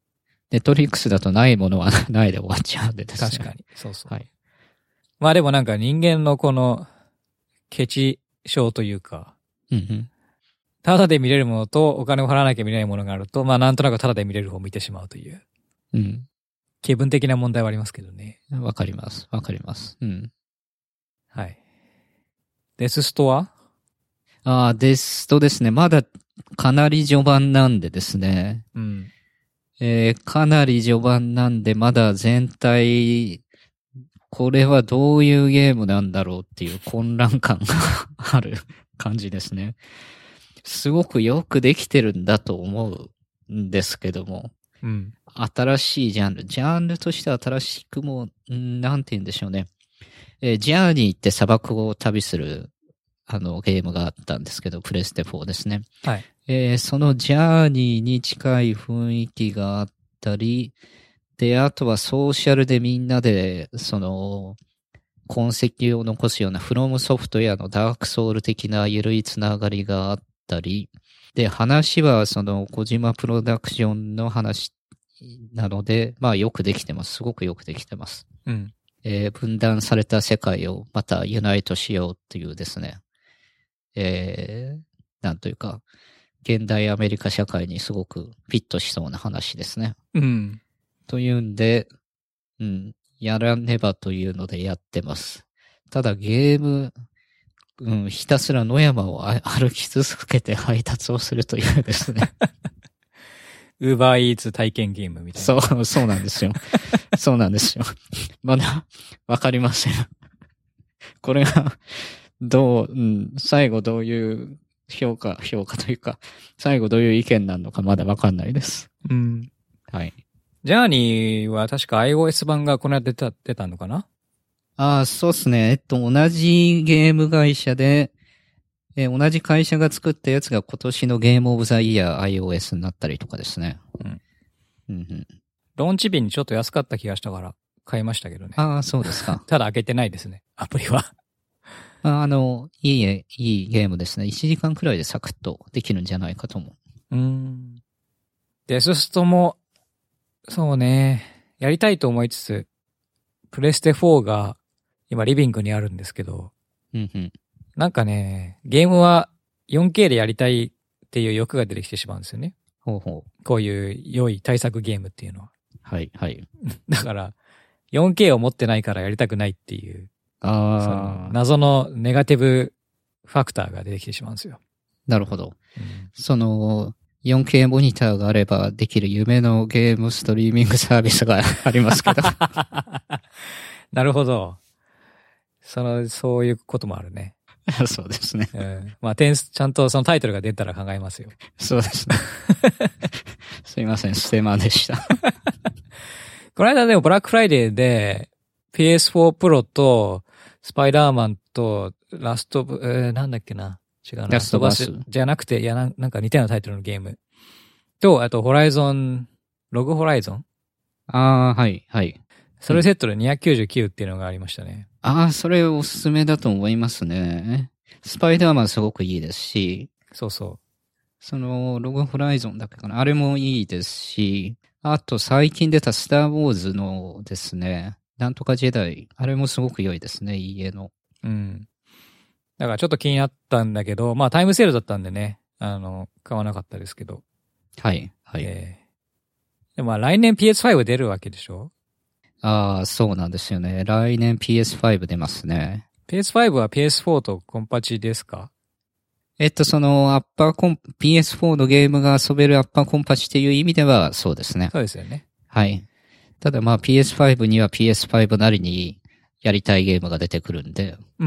ネットフリックスだとないものはないで終わっちゃうんでですね。 確かに。そうそう。 はい。 まあでもなんか人間のこの、ケチ症というか、 うんうん。 ただで見れるものとお金を払わなきゃ見れないものがあると、まあなんとなくただで見れる方を見てしまうという、 うん。 気分的な問題はありますけどね。 わかります。わかります。うん。 はい。デスストア？ ああ、ですとですね、まだかなり序盤なんでですね。 うん。 えー、かなり序盤なんで、まだ全体、これはどういうゲームなんだろうっていう混乱感がある感じですね。すごくよくできてるんだと思うんですけども、 うん。 新しいジャンル、ジャンルとして新しくも、んなんて言うんでしょうね。えージャーニーって砂漠を旅する、あの、ゲームがあったんですけど、プレステフォーですね。 はい。 えーそのジャーニーに近い雰囲気があったり、で、あとはソーシャルでみんなで、その、痕跡を残すようなフロムソフトウェアのダークソウル的な緩いつながりがあったり、で、話はその小島プロダクションの話なので、まあよくできてます。すごくよくできてます。 うん。 えー分断された世界をまたユナイトしようっていうですね、えー、なんというか、現代アメリカ社会にすごくフィットしそうな話ですね。 うん。 というんで、うん、やらねばというのでやってます。ただゲーム、うん、ひたすら野山をあ歩き続けて配達をするというですね。 ウーバーイーツ体験ゲームみたいな。 そう、そうなんですよ。そうなんですよ。まだ、わかりません。これが、どう、うん、最後どういう評価、評価というか、最後どういう意見なのかまだわかんないです。 うん。 はい。 ジャーニーは確か iOS 版がこの間出た、出たのかな？ ああ、そうですね。えっと、同じゲーム会社で、えー同じ会社が作ったやつが今年のゲームオブザイヤー iOS になったりとかですね。 うん。 うんうん、 ローンチ日にちょっと安かった気がしたから買いましたけどね。 ああ、そうですか。 ただ開けてないですね、アプリは。 ああの、いいえ、いいゲームですね。いちじかんくらいでサクッとできるんじゃないかと思う。 うーん。デスストも、そうね、やりたいと思いつつ、プレステフォーが今リビングにあるんですけど、 うんうん。 なんかね、ゲームは よんケー でやりたいっていう欲が出てきてしまうんですよね。 ほうほう。 こういう良い対策ゲームっていうのは。 はい、はい。 だから、よんケー を持ってないからやりたくないっていう、そのああ、 謎のネガティブファクターが出てきてしまうんですよ。 なるほど。 うんその、よんケー モニターがあればできる夢のゲームストリーミングサービスがありますけど。 なるほど。その、そういうこともあるね。 そうですね。 うん。まあ、点数、ちゃんとそのタイトルが出たら考えますよ。 そうですね。すいません、ステマでした。 この間でもブラックフライデーで ピーエスフォー Pro とスパイダーマンとラストブ、えー、なんだっけな。違うな。 ラストバスじゃなくて、いやな、なんか似たようなタイトルのゲーム。と、あと、ホライゾン、ログホライゾンああ、はい、はい。 それセットでにひゃくきゅうじゅうきゅうっていうのがありましたね。 ああ、それおすすめだと思いますね。スパイダーマンすごくいいですし、 そうそその、ログホライゾンだっけかな。あれもいいですし、あと最近出たスターウォーズのですね、なんとかジェダイ。あれもすごく良いですね、家の。 う。うん。だからちょっと気になったんだけど、まあタイムセールだったんでね、あの、買わなかったですけど。 はい、はい。 えー、でもまあ来年 ピーエスファイブ 出るわけでしょ？ ああ、そうなんですよね。来年 ピーエスファイブ 出ますね。 ピーエスファイブ は ピーエスフォー とコンパチですか？ えっと、その、アッパーコン、ピーエスフォー のゲームが遊べるアッパーコンパチっていう意味では、そうですね。 そうですよね。 はい。ただまあ ピーエスファイブ には ピーエスファイブ なりにやりたいゲームが出てくるんで。 うん。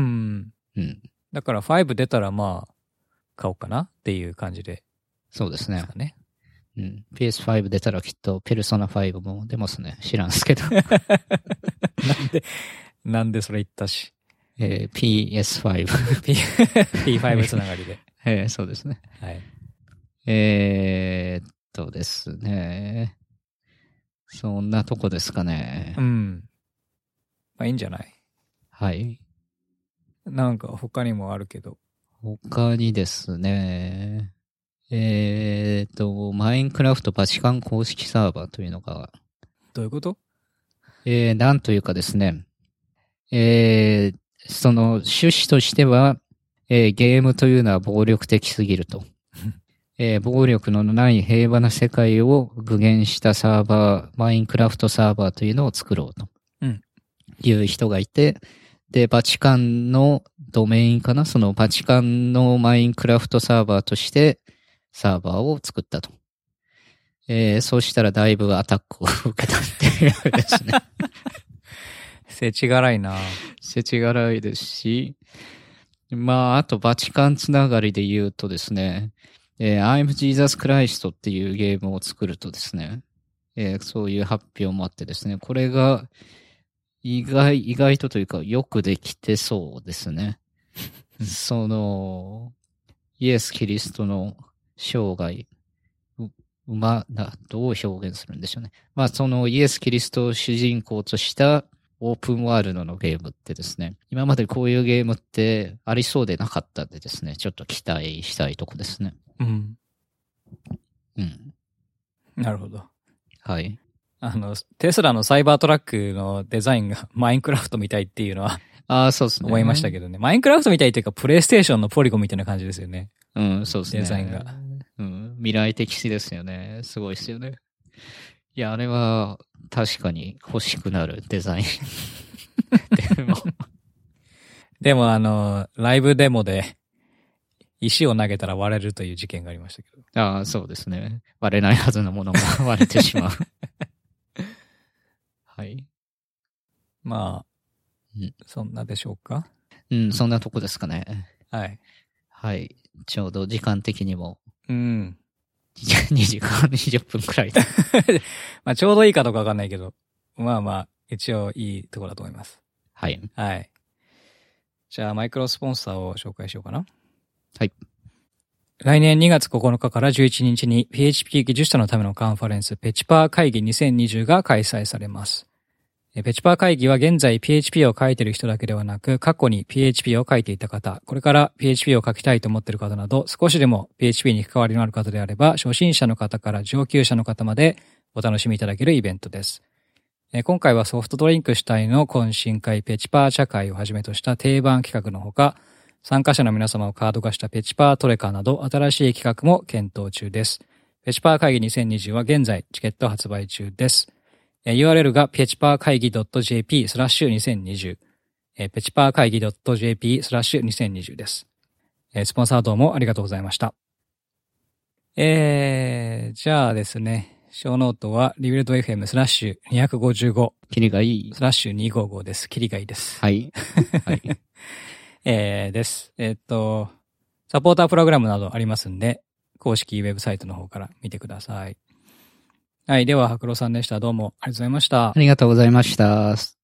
うん。 だからご出たらまあ、買おうかなっていう感じで。 そうですね。 ね。 うん。ピーエスファイブ 出たらきっと、ペルソナファイブも出ますね。知らんすけど。 なんで、なんでそれ言ったし。 えー、ピーエスファイブ。 ピーファイブ つながりで。 えー、そうですね。 はい。 えー、っとですね。そんなとこですかね。 うん。まあいいんじゃない？ はい。 なんか他にもあるけど。 他にですね。 えーと、マインクラフトバチカン公式サーバーというのが、 どういうこと？ えー、なんというかですね、えー、その趣旨としては、えー、ゲームというのは暴力的すぎると。えー、暴力のない平和な世界を具現したサーバー、マインクラフトサーバーというのを作ろうと。 うん。 いう人がいて、で、バチカンのドメインかな、そのバチカンのマインクラフトサーバーとしてサーバーを作ったと。えー、そうしたらだいぶアタックを受けたっていうですね。 世知辛いな。 世知辛いですし、まあ、あとバチカンつながりで言うとですね、えー、I'm Jesus Christ っていうゲームを作るとですね、えー、そういう発表もあってですね、これが意外、意外とというかよくできてそうですね。その、イエス・キリストの生涯、う、うま、な、どう表現するんでしょうね。まあ、そのイエス・キリストを主人公としたオープンワールドのゲームってですね、今までこういうゲームってありそうでなかったんでですね、ちょっと期待したいとこですね。 うん。 うん。 なるほど。 はい。 あの、テスラのサイバートラックのデザインがマインクラフトみたいっていうのはああ、そうですね。 思いましたけどね。マインクラフトみたいというか、プレイステーションのポリゴンみたいな感じですよね。 うん、そうですね。 デザインが。 うん、未来的ですよね。すごいですよね。いや、あれは確かに欲しくなるデザイン。でも、 でもあの、ライブデモで石を投げたら割れるという事件がありましたけど。 ああ、そうですね。割れないはずのものが割れてしまう。はい。 まあ、 うん、 そんなでしょうか。 うん、そんなとこですかね。 はい。 はい。ちょうど時間的にも。 うん。 にじかんにじゅっぷんくらいで。 まあちょうどいいかどうかわかんないけど、まあまあ、一応いいところだと思います。 はい。 はい。じゃあマイクロスポンサーを紹介しようかな。 はい。 来年にがつここのかからじゅういちにちに ピーエイチピー 技術者のためのカンファレンスペチパー会議にせんにじゅうが開催されます。ペチパー会議は現在 ピーエイチピー を書いている人だけではなく、過去に ピーエイチピー を書いていた方、これから ピーエイチピー を書きたいと思っている方など、少しでも ピーエイチピー に関わりのある方であれば、初心者の方から上級者の方までお楽しみいただけるイベントです。今回はソフトドリンク主体の懇親会ペチパー茶会をはじめとした定番企画のほか、参加者の皆様をカード化したペチパートレカなど新しい企画も検討中です。ペチパー会議にせんにじゅうは現在チケット発売中です。ユーアールエル がペチパー会議 .jp スラッシュ2020。ペチパー会議 .jp スラッシュ2020です。スポンサーどうもありがとうございました。えー、じゃあですね、小ノートはリビルド エフエム スラッシュにひゃくごじゅうご。 キリがいい。 スラッシュにひゃくごじゅうごです。キリがいいです。 はい。はい。 えー、です。えー、っと、サポータープログラムなどありますんで、公式ウェブサイトの方から見てください。はい。では、白郎さんでした。どうもありがとうございました。 ありがとうございました。